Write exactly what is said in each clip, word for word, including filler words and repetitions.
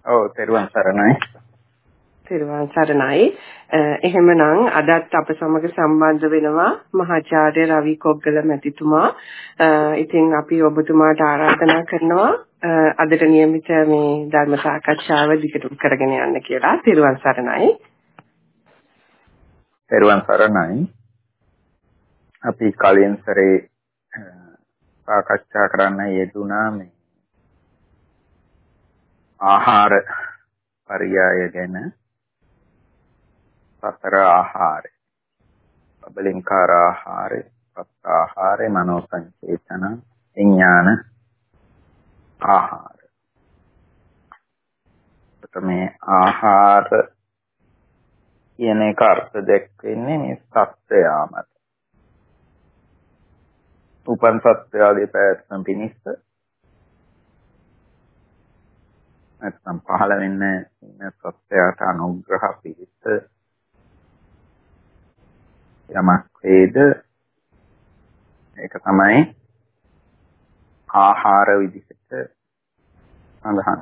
ඔව් තෙරුවන් සරණයි. තෙරුවන් සරණයි. එහෙමනම් අදත් අප සමග සම්බන්ධ වෙනවා මහාචාර්ය රවි කොග්ගල මැතිතුමා. ඉතින් අපි ඔබතුමාට ආරාධනා කරනවා අදට නියමිත මේ ධර්ම සාකච්ඡාව දිගටම කරගෙන යන්න කියලා. තෙරුවන් සරණයි. තෙරුවන් සරණයි. අපි කලින් සැරේ සාකච්ඡා කරන්න යෙදුනා මේ ආහාර පරියාය ගැන. සතර ආහාරය, බබලින්කාර ආහාරය, පස්ස ආහාරය, මනෝ සංචේතන, විඥාන ආහාර. මේ ආහාර කියන එක අර්ථ දැක්වෙන්නේ මේ සත්‍යයා මත. උපන් සත්‍යයේ පැවැත්ම පිණිස නැත්නම් පහළ වෙන්න ඉන්න සත්‍යයට අනුග්‍රහ පිණිස යමක් වේද ඒක තමයි ආහාර විදිහට සඳහන්.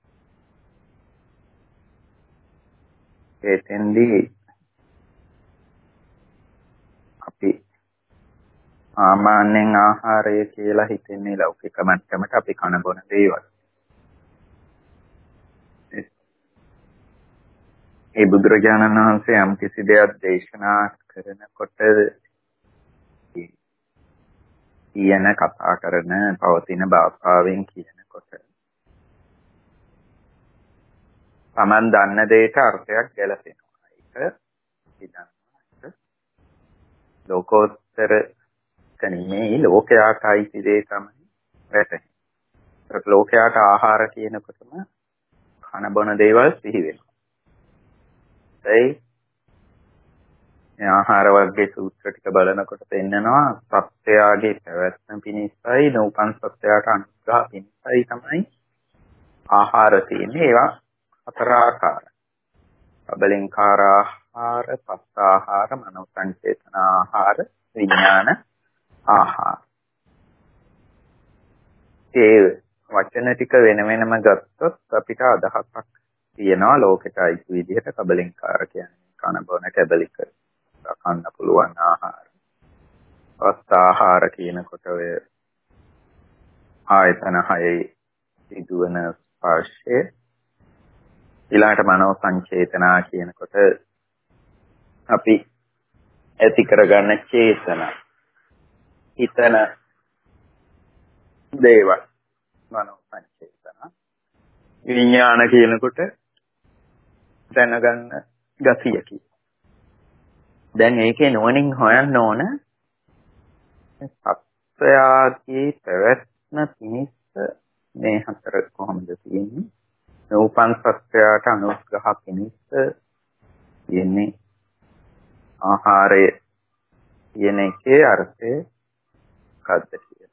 ඒතෙන්දී අපි සාමාන්‍යයෙන් ආහාරය කියලා හිතන්නේ ලෞකික මට්ටමට අපි කන බොන දේවල්. ඒ බුදුරජාණන් වහන්සේ යම් කිසි දෙයක් දේශනා කරනකොට කියන කතා කරන පවතින භාෂාවෙන් කියනකොට තමන් දන්න දෙයට අර්ථයක් ගැලපෙනවා. ඒක ඉතින් ලෝකෝත්තර කණිමේ ලෝකයාට අයිති දේ තමයි වැටෙන්නේ. ඒක ලෝකයාට ආහාර කියනකොටම කන බොන දේවල් සිහි වෙනවා. ඒ ආහාර වර්ගයේ සූත්‍ර ටික බලනකොට පෙන්නනවා සත්‍යයගේ පැවැත්ම පිණිසයි නූපන් සත්‍යයට අනුග්‍රහ පිණිසයි තමයි ආහාර තියෙන්නේ. ඒවා හතර ආකාර. බබලින්කාර ආහාර, පස්ස ආහාර, මනෝ සංචේතන ආහාර, විඥාන ආහාර. ඒ වචන ටික වෙන වෙනම ගත්තොත් අපිට අදහසක් තියෙනවා ලෝකෙට අයිති විදිහට කබලින්කාර කියන්නේ කන බොන කැබලික කන්න පුළුවන් ආහාර. පස්ස ආහාර කියනකොට ඔය ආයතන හයේ සිදුවන ස්පර්ශය. ඊළාට මනෝ සංචේතනා කියනකොට අපි ඇති කරගන්න චේතන හිතන දේවල් මනෝ සංචේතන. විඥාන කියනකොට දැනගන්න ගතිය කියන. දැන් ඒකේ නුවණින් හොයන්න ඕන සත්‍යයේ පැවැත්ම පිණිස මේ හතර කොහොමද තියෙන්නේ? නූපන් සත්‍යයට අනුග්‍රහ පිණිස තියෙන්නේ ආහාරය කියන එකේ අර්ථය මොකක්ද කියලා.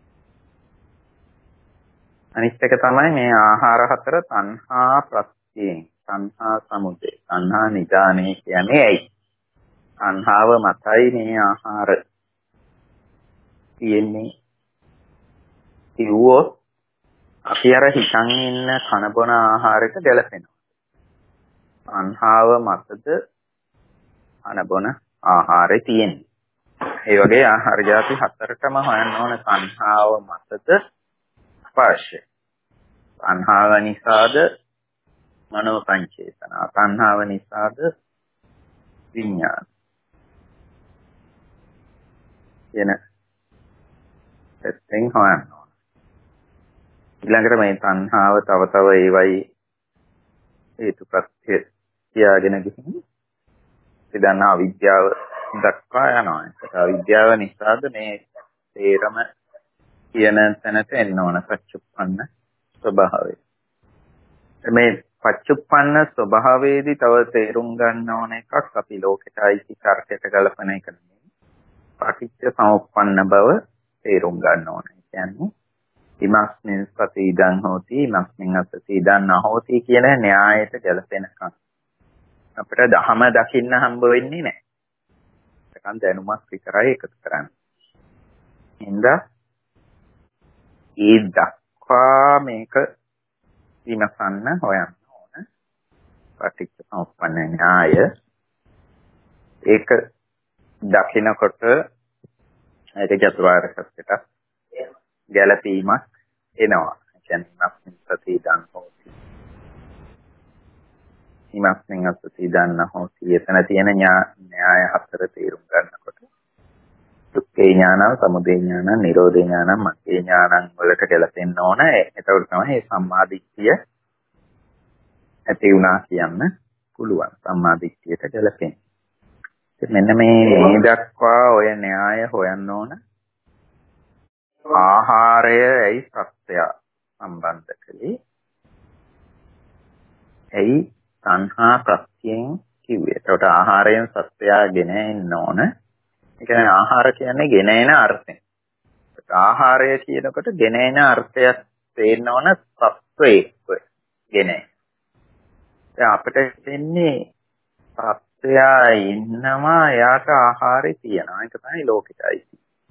අනිත් එක තමයි මේ ආහාර හතර තණ්හා ප්‍රත්‍යයෙන් තණ්හා සමුදය තණ්හා නිදානේ කියන්නේ ඇයි? තණ්හාව මතයි මේ ආහාර තියෙන්නේ. කිව්වොත් අපි අර හිතන් ඉන්න කන බොන ආහාරයට ගැලපෙනවා. තණ්හාව මතද කන බොන ආහාරේ තියෙන්නේ. ඒ වගේ ආහාර જાති හතරටම හොයන්න ඕන. තණ්හාව මතද ස්පර්ශය. තණ්හාව නිසාද මනෝ සංචේතන. තණ්හාව නිසාද විඥාන. එන දෙයෙන් හොයන්න ඕන. ඊළඟට මේ තණ්හාව තව තව ඒවයි හේතුප්‍රත්‍ය තියාගෙන ගිහින් ඉතින් අවිද්‍යාව දක්වා යනවා. ඒක අවිද්‍යාව නිසාද මේ තේරම කියන තැනට එන්න ඕන පච්චුප්පන්න ස්වභාවය. මේ පච්චුප්පන්න ස්වභාවයේදී තව තේරුම් ගන්න ඕන එකක් අපි ලෝකෙට අයිති තර්කයට ගලපන එක නෙමෙයි. පටිච්ච සමුප්පන්න බව තේරුම් ගන්න ඕන. කියන්නේ ඉමස්මින් සති ඉදං හෝති ඉමස්මින් අසති ඉදං නහෝති කියන න්‍යායයට ගැලපෙනකම් අපිට ධහම දකින්න හම්බ වෙන්නේ නැහැ. ඒකන් දැනුමක් විතරයි එකතු කරන්නේ. හින්දා ඒ දක්වා මේක විමසන්න හොයන්න ඕන. පටිච්චසමුප්පන්න න්‍යාය ඒක දකිනකොට ඒක චතුරාර්ය සත්‍යයට ගැළපීමක් එනවා. ඒ කියන්නේ ඉමස්මින් සතිදන් හෝති. ඉමස්මින් සතිදන් හෝති. එතන තියෙන න්‍යාය හතර තේරුම් ගන්නකොට දුක්ඛේ ඥානං, සමුදය ඥානං, නිරෝධේ ඥානං, මග්ගේ ඥානං වලට ගැලපෙන්න ඕන. ඒතකොට තමයි මේ සම්මාදිට්ඨිය ඇති වුණා කියන්න පුළුවන්. සම්මාදිට්ඨියට ගැලපෙන්නේ. මෙන්න මේ මේ දක්වා ඔය න්‍යාය හොයන්න ඕන. ආහාරය ඇයි සත්‍යය සම්බන්ධ කළේ? ඇයි සංහා ප්‍රත්‍යයෙන් කිව්වේ? ඒකට ආහාරයෙන් සත්‍යයගෙන එන්න ඕන. ඒ කියන්නේ ආහාර කියන්නේ ගෙන එන අර්ථය. ආහාරය කියනකොට ගෙන එන අර්ථයක් තේන්න ඕන සත්වයේ ගෙන. දැන් අපිට දෙන්නේ සත්‍යය ඉන්නවා එයාට ආහාරය තියෙනවා. ඒක තමයි ලෝකෙටයි.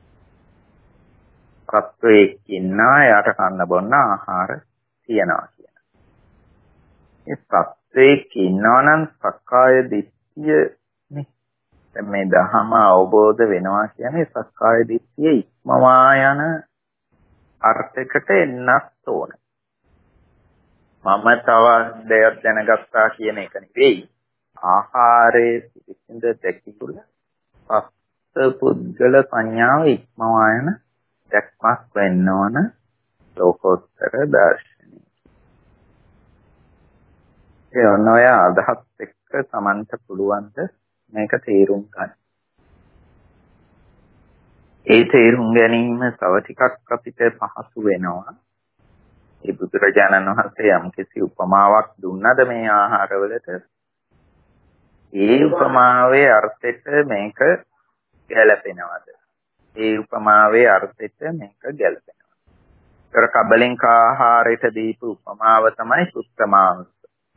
සත්වයේ ඉන්නවා එයාට කන්න බොන්න ආහාර තියෙනවා කියන. ඒ සත්වයේ ඉන්නවා නම් සක්කාය දිට්ඨිය නේ. දැන් මේ ධහම අවබෝධ වෙනවා කියන්නේ සක්කාය දිට්ඨිය ඉක්මවා යන අර්ථයකට එන්නත් ඕන. මම තව දෙයක් දැනගත්තා කියන එක නෙවෙයි. ආහාරයේ පිළිසිඳ දැකිතුල සත්ත්ව පුද්ගල සංඥාව ඉක්මවා යන දැක්මක් වෙන්න ඕන ලෝකෝත්තර දර්ශනය. ඒ ඔන්නෝය අදහස් එක්ක Tamanට පුළුවන් මේක තේරුම් ගන්න. ඒ තේරුම් ගැනීම තව ටිකක් අපිට පහසු වෙනවා. ඒ බුදුරජාණන් වහන්සේ යම්කිසි උපමාවක් දුන්නද මේ ආහාරවලට ඒ උපමාවේ අර්ථෙට මේක ගැලපෙනවද? ඒ උපමාවේ අර්ථෙට මේක ගැලපෙනවා. ඒතර කබලින්ක ආහාරයට දීපු උපමාව තමයි සුත්තමාංශ.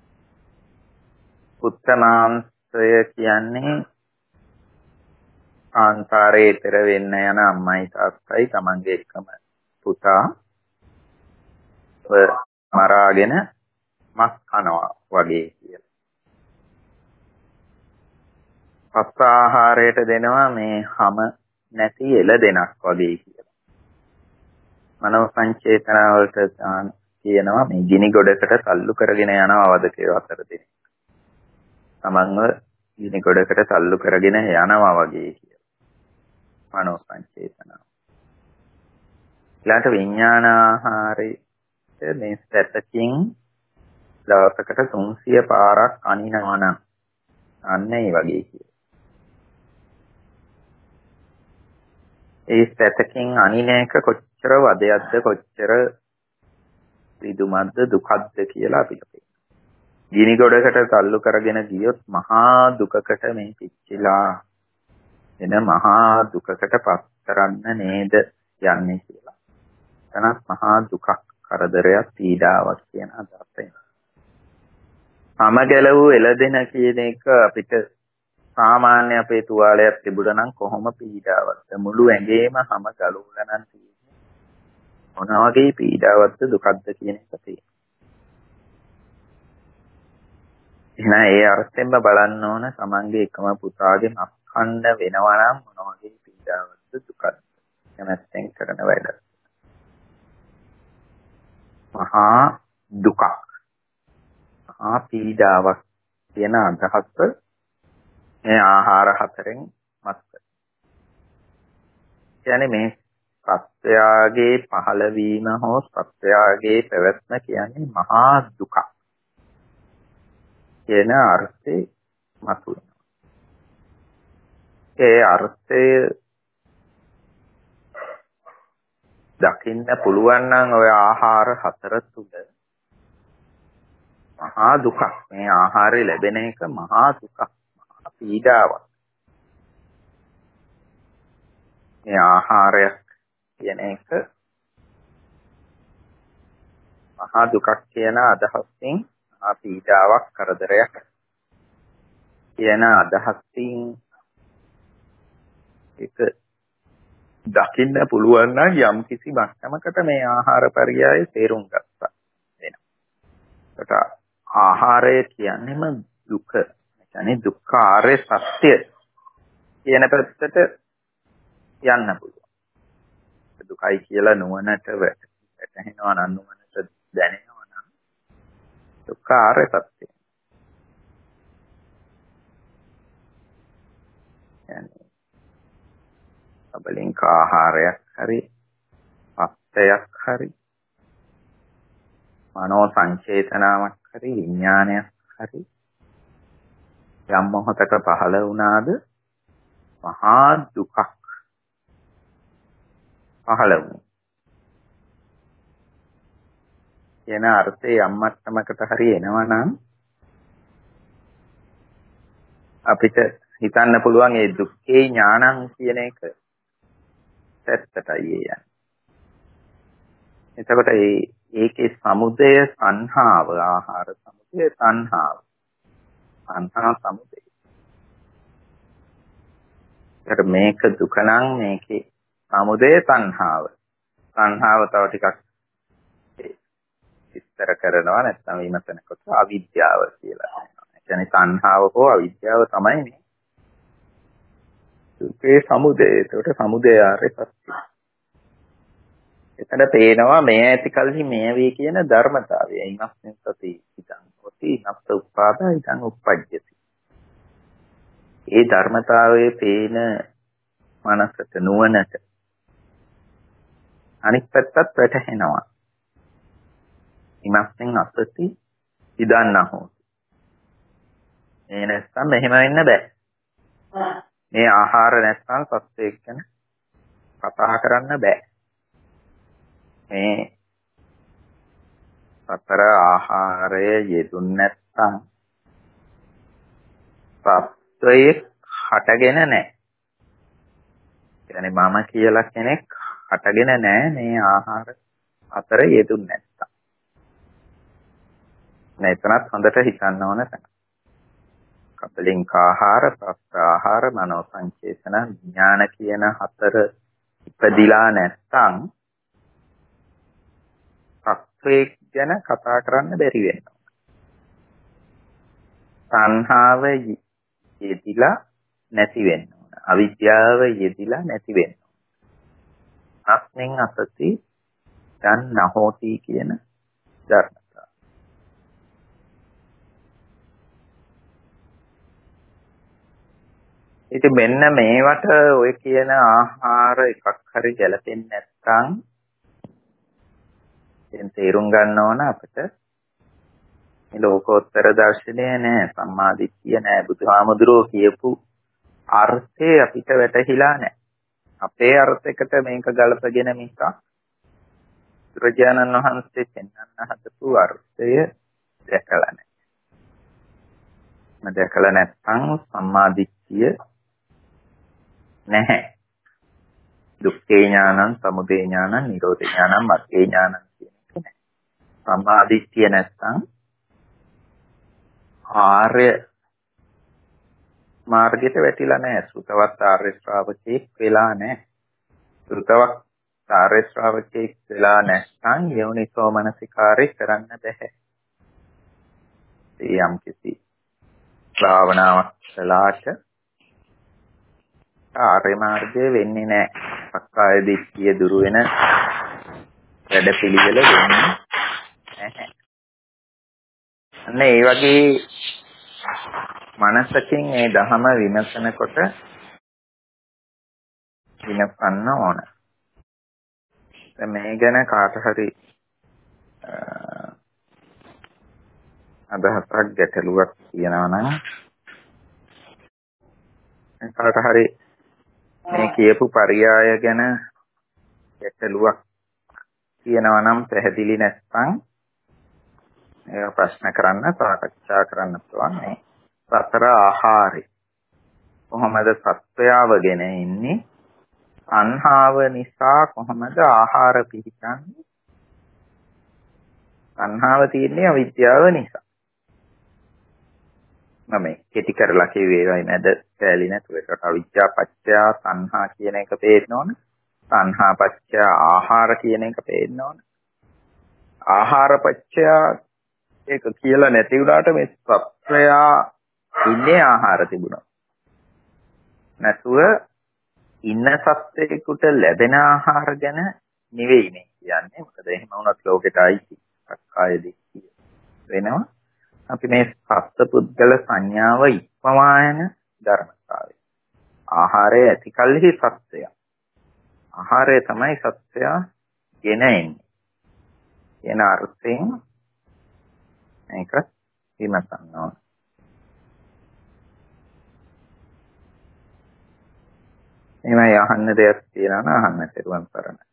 සුත්තමාංශය කියන්නේ කාන්තාරේ ඊතර වෙන්න යන අම්මයි තාත්තයි තමන්ගේ එකම පුතා මරාගෙන මස් කනවා වගේ කියලා. පස්ස ආහාරයට දෙනවා මේ හැම නැති එළදෙනක් වගේ කියලා. මනෝ සංචේතන වලට කියනවා මේ ගිනි ගොඩකට තල්ලු කරගෙන යනවා වදකේ අතර දෙනෙක්. තමන්ව ගිනි ගොඩකට තල්ලු කරගෙන යනවා වගේ කියලා. මනෝ සංචේතන. ඊළඟට විඥාන ආහාරේ මේ සැතකින් දවසකට තුන්සිය පාරක් අනිනවා නම් අන්න ඒ වගේ කියලා. ඒ සැතකින් අනින එක කොච්චර වදයක්ද කොච්චර විදුමත්ද දුකක්ද කියලා අපිට පේනවා. ගිනි ගොඩකට තල්ලු කරගෙන ගියොත් මහා දුකකට මේ පිච්චිලා එන මහා දුකකට පස් කරන්න නේද යන්නේ කියලා. එතනත් මහා දුකක් කරදරයක් පීඩාවක් කියන අදහස. හැම ගැලවූ එළදෙන කියන එක අපිට සාමාන්‍ය අපේ තුවාලයක් තිබුණා නම් කොහොම පීඩාවක්ද මුළු ඇඟේම හැම ගලවලා නම් තියෙන්නේ මොන වගේ පීඩාවක්ද දුකක්ද කියන එක තියෙනවා. එහෙනම් ඒ අර්ථයෙන්ම බලන්න ඕන තමන්ගේ එකම පුතාගේ මස් කන්න වෙනවා නම් මොන වගේ පීඩාවක්ද දුකක්ද කැමැත්තෙන් කරන වැඩ. මහා දුකක් මහා පීඩාවක් කියන අදහස මේ ආහාර හතරෙන් මත් කරනවා. කියන්නේ මේ සත්‍යයේ පහළවීම හෝ සත්‍යයේ පැවැත්ම කියන්නේ මහා දුක කියන අර්ථේ මතුවෙනවා. ඒ අර්ථය දකින්න පුළුවන් නම් ඔය ආහාර හතර තුල මහා දුක මේ ආහාරය ලැබෙන එක මහා දුක පීඩාවක්. මේ ආහාරයක් කියන එක මහා දුකක් කියන අදහසින් මහා පීඩාවක් කරදරයක් කියන අදහසින් ඒක දකින්න පුළුවන් නම් යම් කිසි මට්ටමකට මේ ආහාර පරියාය තේරුම් ගත්තා වෙනවා. ඒකට ආහාරය කියන්නේම දුක. ඒ කියන්නේ දුක්ඛ ආර්ය සත්‍ය කියන පැත්තට යන්න පුළුවන්. දුකයි කියලා නුවණට වැටහෙනවා නම් නුවණට දැනෙනවා නම් දුක්ඛ ආර්ය සත්‍ය. يعني අබලින්ක ආහාරයක් හරි අත්යක් හරි මනෝ සංචේතනාවක් හරි විඥානයක් හරි යම් මොහොතක පහළ වුණාද මහා දුකක් පහළ වුණා. කියන අර්ථය යම් මට්ටමකට හරි එනවනම් අපිට හිතන්න පුළුවන් ඒ දුක්ඛේ ඥානං කියන එක පැත්තටයි යන්නේ. එතකොට ඒ ඒකේ සමුදය සංහාව ආහාර සමුදය සංහාව සංහා සමුදය. ඒකට මේක දුක නම් මේකේ සමුදය සංහාව. සංහාව තව ටිකක් විස්තර කරනවා නැත්නම් විමසනකොට අවිද්‍යාව කියලා කියනවා. ඒ කියන්නේ සංහාව හෝ අවිද්‍යාව තමයි මේ දුකේ සමුදය. ඒකට සමුදය ආර්ය සත්‍ය. එතන පේනවා මේ ඇති කල්හි මේ වේ කියන ධර්මතාවය. ඉමස්මින් සති ඉදං හොති නස්ස උප්පාදා ඉදං උප්පජ්ජති. ඒ ධර්මතාවයේ පේන මනසට නුවණට අනිත් පැත්තත් වැටහෙනවා. ඉමස්මින් අසති ඉදං නහෝති. මේ නැත්තම් මෙහෙම වෙන්න බෑ. මේ ආහාර නැත්තම් සත්‍යයක් ගැන කතා කරන්න බෑ. මේ සතර ආහාරය යෙදුන් නැත්තම් සත්‍යයක් හටගෙන නැහැ. කියන්නේ මම කියලා කෙනෙක් හටගෙන නැහැ මේ ආහාර අතර යෙදුන් නැත්තම්. නැතනත් හොඳට හිතන්න ඕන තැන. කබලින්ක ආහාර, ප්‍රස්ත ආහාර, මනෝ සංචේතන, විඥාන කියන හතර ඉපදිලා නැත්තම් සත්‍යයක් ගැන කතා කරන්න බැරි වෙනවා. සංහාව යෙදිලා නැති වෙනවා. අවිද්‍යාව යෙදිලා නැති වෙනවා. අස්මින් අසති දැන් නහෝති කියන ධර්මතාව. ඉතින් මෙන්න මේවට ඔය කියන ආහාර එකක් හරි ගැලපෙන්නේ නැත්නම් දැන් තේරුම් ගන්න ඕන අපිට මේ ලෝකෝත්තර දර්ශනය නෑ, සම්මාදිට්ඨිය නෑ, බුදුහාමුදුරුවෝ කියපු අර්ථය අපිට වැටහිලා නෑ. අපේ අර්ථයකට මේක ගලපගෙන මිසක් බුදුරජාණන් වහන්සේ පෙන්වන්න හදපු අර්ථය දැකලා නෑ. මම දැකලා නැත්නම් සම්මාදිට්ඨිය නැහැ. දුක්ඛේ ඥානං, සමුදය ඥානං, නිරෝධ ඥානං, මග්ගේ ඥානං කියන එක නැහැ. සම්මාදිට්ඨිය නැත්නම් ආර්ය මාර්ගයට වැටිලා නැහැ. සුතවත් ආර්ය ශ්‍රාවකෙක් වෙලා නැහැ. සුතවත් ආර්ය ශ්‍රාවකෙක් වෙලා නැත්නම් යෝනිසෝ මනසිකාරය කරන්න බෑ. යම් කිසි ශ්‍රාවනාවක් කළාට ආර්ය මාර්ගය වෙන්නේ නැහැ. සක්කාය දිට්ඨිය දුරු වෙන වැඩපිළිවෙල වෙන්නේ නැහැ. අන්න ඒ වගේ මනසකින් මේ ධහම විමසනකොට විමසන්න ඕන. දැන් මේ ගැන කාට හරි අදහසක් ගැටලුවක් තියෙනවා නම් කාට හරි මේ කියපු පරියාය ගැන ගැටලුවක් තියෙනවා නම් පැහැදිලි නැත්නම් ඒක ප්‍රශ්න කරන්න සාකච්ඡා කරන්න පුළුවන්. මේ සතර ආහාරي කොහොමද සත්වයාවගෙන ඉන්නේ? සංහාව නිසා කොහොමද ආහාර පිහිටන්නේ? සංහාව තියෙන්නේ අවිද්‍යාව නිසා. මම කෙටි කරලා කිව්වේ නේද? කැලී නැතුව ඒකට අවිද්‍යා පත්‍ය සංහා කියන එක පේන්න ඕන. සංහා පත්‍ය ආහාර කියන එක පේන්න ඕන. ආහාර පත්‍ය ඒක කියලා නැති වුණාට මේ සත්වයා ඉන්නේ ආහාර තිබුණා. නැතුව ඉන්න සත්වයකට ලැබෙන ආහාර ගැන නෙවෙයි මේ කියන්නේ. මොකද එහෙම වුණත් ලෝකෙට අයිති සක්කාය දිට්ඨිය වෙනවා. අපි මේ සත්පුද්ගල සංඥාව ඉක්මවා යන ධර්මතාවය. ආහාරය ඇති කල්හි සත්‍යය. ආහාරය තමයි සත්‍යය ගෙන එන්නේ. එන අර්ථයෙන් මේක විමසනවා. එමය අහන්න දෙයක් තියෙනවා නම් අහන්න තෙරුවන් සරණයි.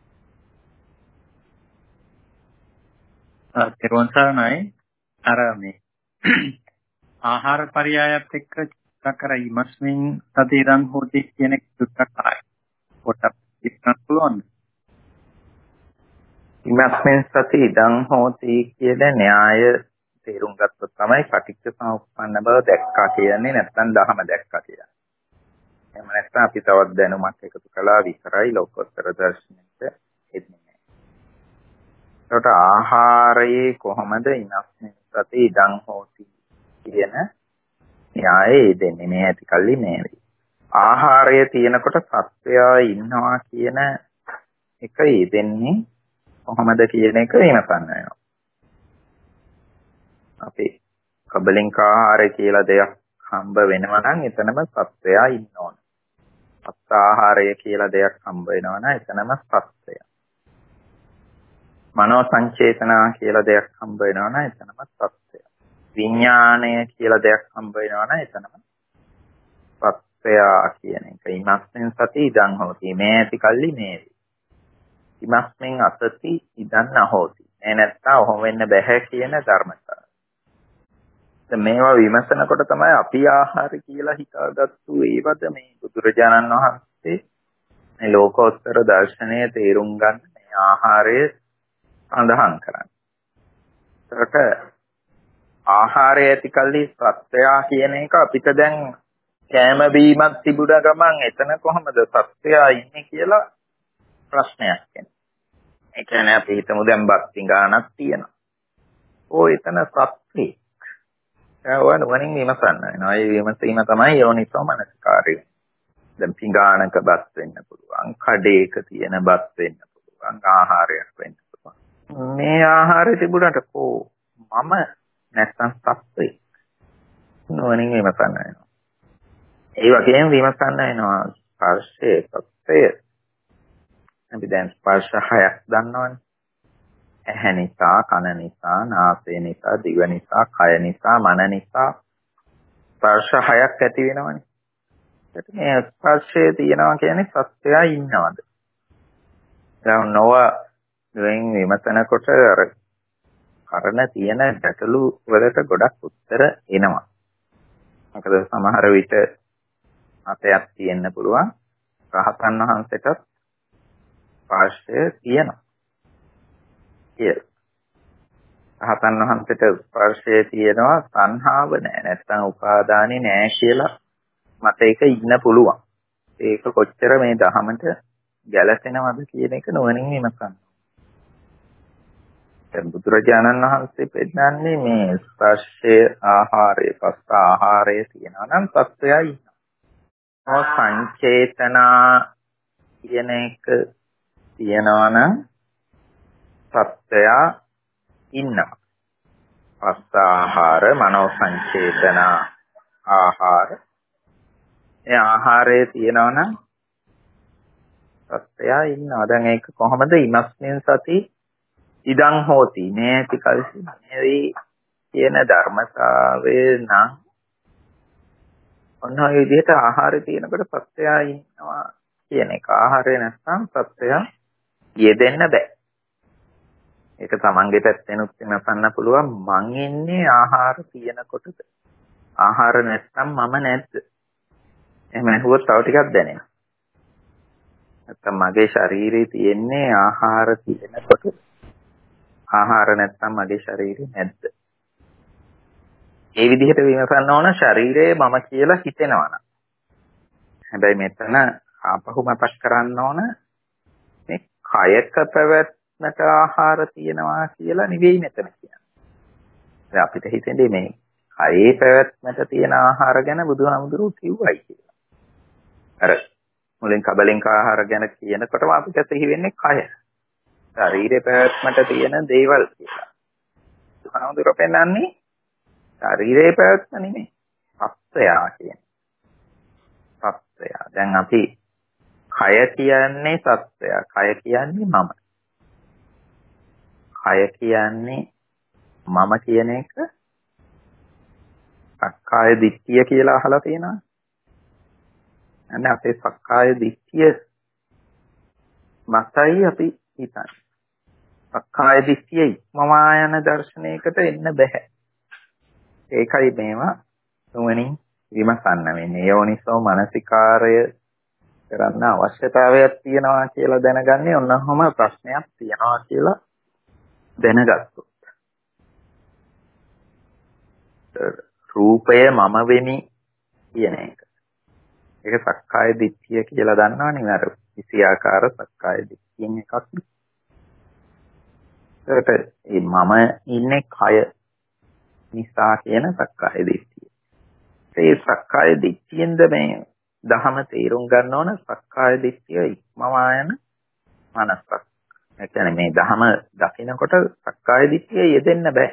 ආ තෙරුවන් සරණයි. අර මේ ආහාර පරයයත් එක්ක චුට්ටක් කර ඉමස්මින් සතිරං හොති කියන එක චුට්ටක් ආයි. පොට්ටක් ඉස්සන් පුළුවන්. ඉමස්මින් සති ඉදං හෝති කියන න්‍යාය තේරුම් ගත්තොත් තමයි පටිච්ච සමුප්පන්න බව දැක්කා කියන්නේ, නැත්නම් ධහම දැක්කා කියන්නේ. එහෙම නැත්නම් අපි තවත් දැනුමක් එකතු කළා විතරයි ලෝකෝත්තර දර්ශනයට එන්නේ නැහැ. ඒකට ආහාරයේ කොහොමද ඉමස්මින් සති ඉදං හෝති කියන න්‍යායය දෙන්නේ මේ ඇති කල්ලි නෙවෙයි. ආහාරය තියෙනකොට සත්වයා ඉන්නවා කියන එක යෙදෙන්නේ කොහොමද කියන එක වෙනසක් වෙනවා. අපි කබලින්ක ආහාරය කියලා දෙයක් හම්බ වෙනවා නම් එතනම සත්වයා ඉන්න ඕන. සත්ත්ව ආහාරය කියලා දෙයක් හම්බ වෙනවා නම් එතනම සත්වයා. මනෝ සංචේතනා කියලා දෙයක් හම්බ වෙනවා නම් එතනම සත්වයා. විඥාණය කියලා දෙයක් හම්බ වෙනවා නම් එතනම සත්වයා කියන එක. ඉමස්මින් සති ඉදං හෝති. මේ ඇති කල්ලි මේ. ඉමස්මින් අසති ඉදං නහෝති. මේ නැත්නම් ඔහොම වෙන්න බෑ කියන ධර්මතාවය. දැන් මේවා විමසනකොට තමයි අපි ආහාර කියලා හිතාගත්තු ඒවද මේ බුදුරජාණන් වහන්සේ මේ ලෝකෝත්තර දර්ශනය තේරුම් ගන්න මේ ආහාරය සඳහන් කරන්නේ. ඒකට ආහාරය ඇති කල්ලි සත්‍යයා කියන එක අපිට දැන් කෑම බීමක් තිබුණ ගමන් එතන කොහමද සත්‍යයා ඉන්නේ කියලා ප්‍රශ්නයක් එනවා. ඒ කියන්නේ අපි හිතමු දැන් බත් පිඟානක් තියෙනවා. ඕ එතන සත්‍යෙ. ඒවා නුවණින් විමසන්න වෙනවා. ඒ විමසීම තමයි යෝනිසෝ මනසිකාරය. දැන් පිඟානක බත් වෙන්න පුළුවන්, කඩේක තියෙන බත් වෙන්න පුළුවන්, ආහාරයක් වෙන්න පුළුවන්. මේ ආහාරය තිබුණාට කො මම නැත්නම් සත්‍යෙ. නුවණින් විමසන්න වෙනවා. ඒ වගේම විමසන්න වෙනවා ස්පර්ශයේ සත්‍යය. අපි දැන් ස්පර්ශ හයක් දන්නවනේ. ඇහැ නිසා, කන නිසා, නාසය නිසා, දිව නිසා, කය නිසා, මන නිසා ස්පර්ශ හයක් ඇති වෙනවනේ. ඒත් මේ ස්පර්ශයේ තියනවා කියන්නේ සත්‍යය ඉන්නවද? දැන් නොව දෙයින් විමසනකොට අර කරන තියෙන ගැටලු වලට ගොඩක් උත්තර එනවා. මොකද සමහර විට අතයක් තියෙන්න පුළුවන්. රහතන් වහන්සේට ස්පර්ශය තියෙනවා. ඒ රහතන් වහන්සේට ස්පර්ශය තියෙනවා, සංහාව නැහැ. නැත්නම් උපාදානෙ නැහැ කියලා මතයක ඉන්න පුළුවන්. ඒක කොච්චර මේ ධහමට ගැලපෙනවද කියන එක නුවණින් විමසන්න. දැන් බුදුරජාණන් වහන්සේ පෙන්නන්නේ මේ ස්පර්ශයේ ආහාරයේ පස්ස ආහාරයේ තියෙනවා නම් සත්‍යය ඉන්නවා. සංචේතනා කියන එක තියෙනවා නම් සත්‍යය ඉන්නවා. පස්ස ආහාර, මනෝ සංචේතන ආහාර. ඒ ආහාරයේ තියෙනවා නම් සත්‍යය ඉන්නවා. දැන් ඒක කොහොමද ඉමස්මින් සති ඉදං හෝති. මේ ඇති කල්හි මේ කියන ධර්මතාවය නම් ඔන්න ඔය විදිහට ආහාරය තියෙනකොට සත්‍යය ඉන්නවා කියන එක. ආහාරය නැත්නම් සත්‍යය යෙදෙන්න බෑ. ඒක තමන්ගේ පැත්තෙනුත් වෙනසන්න පුළුවන්. මං ඉන්නේ ආහාර තියෙනකොටද? ආහාර නැත්නම් මම නැද්ද? එහෙම අහුවොත් තව ටිකක් දැනෙනවා. නැත්නම් මගේ ශරීරේ තියෙන්නේ ආහාර තියෙනකොට. ආහාර නැත්නම් මගේ ශරීරේ නැද්ද? ඒ විදිහට විමසන්න ඕන ශරීරය මම කියලා හිතෙනවා නම්. හැබැයි මෙතන ආපහු මතක් කරන්න ඕන මේ කයක පැවැත්මට ආහාර තියෙනවා කියලා නෙවෙයි මෙතන කියන්නේ. දැන් අපිට හිතෙන්නේ මේ කයේ පැවැත්මට තියෙන ආහාර ගැන බුදුහාමුදුරුවෝ කිව්වයි කියලා. අර මුලින් කබලින්ක ආහාර ගැන කියනකොටම අපිට සිහි වෙන්නේ කය. ශරීරේ පැවැත්මට තියෙන දේවල් කියලා. බුදුහාමුදුරුවෝ පෙන්නන්නේ ශරීරේ පැවැත්ම නෙමෙයි. සත්‍යය කියන්නේ. සත්‍යය. දැන් අපි කය කියන්නේ සත්‍යය. කය කියන්නේ මම. කය කියන්නේ මම කියන එක සක්කාය දිට්ඨිය කියලා අහලා තියෙනවා. අනේ අපේ සක්කාය දිට්ඨිය මතයි අපි හිතන්නේ. සක්කාය දිට්ඨිය ඉක්මවා යන දර්ශනයකට එන්න බෑ. ඒකයි මේවා තුමනින් විමසන්න වෙන්නේ. යෝනිසෝ මනසිකාරය කරන්න අවශ්‍යතාවයක් තියෙනවා කියලා දැනගන්නේ ඔන්නහම ප්‍රශ්නයක් තියෙනවා කියලා දැනගත්තොත්. රූපය මම වෙමි කියන එක. ඒක සක්කාය දිට්ඨිය කියලා දන්නවනේ අර විෂයාකාර සක්කාය දිට්ඨියෙන් එකක්. ඒකට මම ඉන්නේ කය නිසා කියන සක්කාය දිට්ඨිය. ඒ සක්කාය දිට්ඨියෙන්ද මේ දහම තේරුම් ගන්න ඕන සක්කාය දිට්ඨිය ඉක්මවා යන මනසක්. ඒ කියන්නේ මේ දහම දකිනකොට සක්කාය දිට්ඨිය යෙදෙන්න බෑ.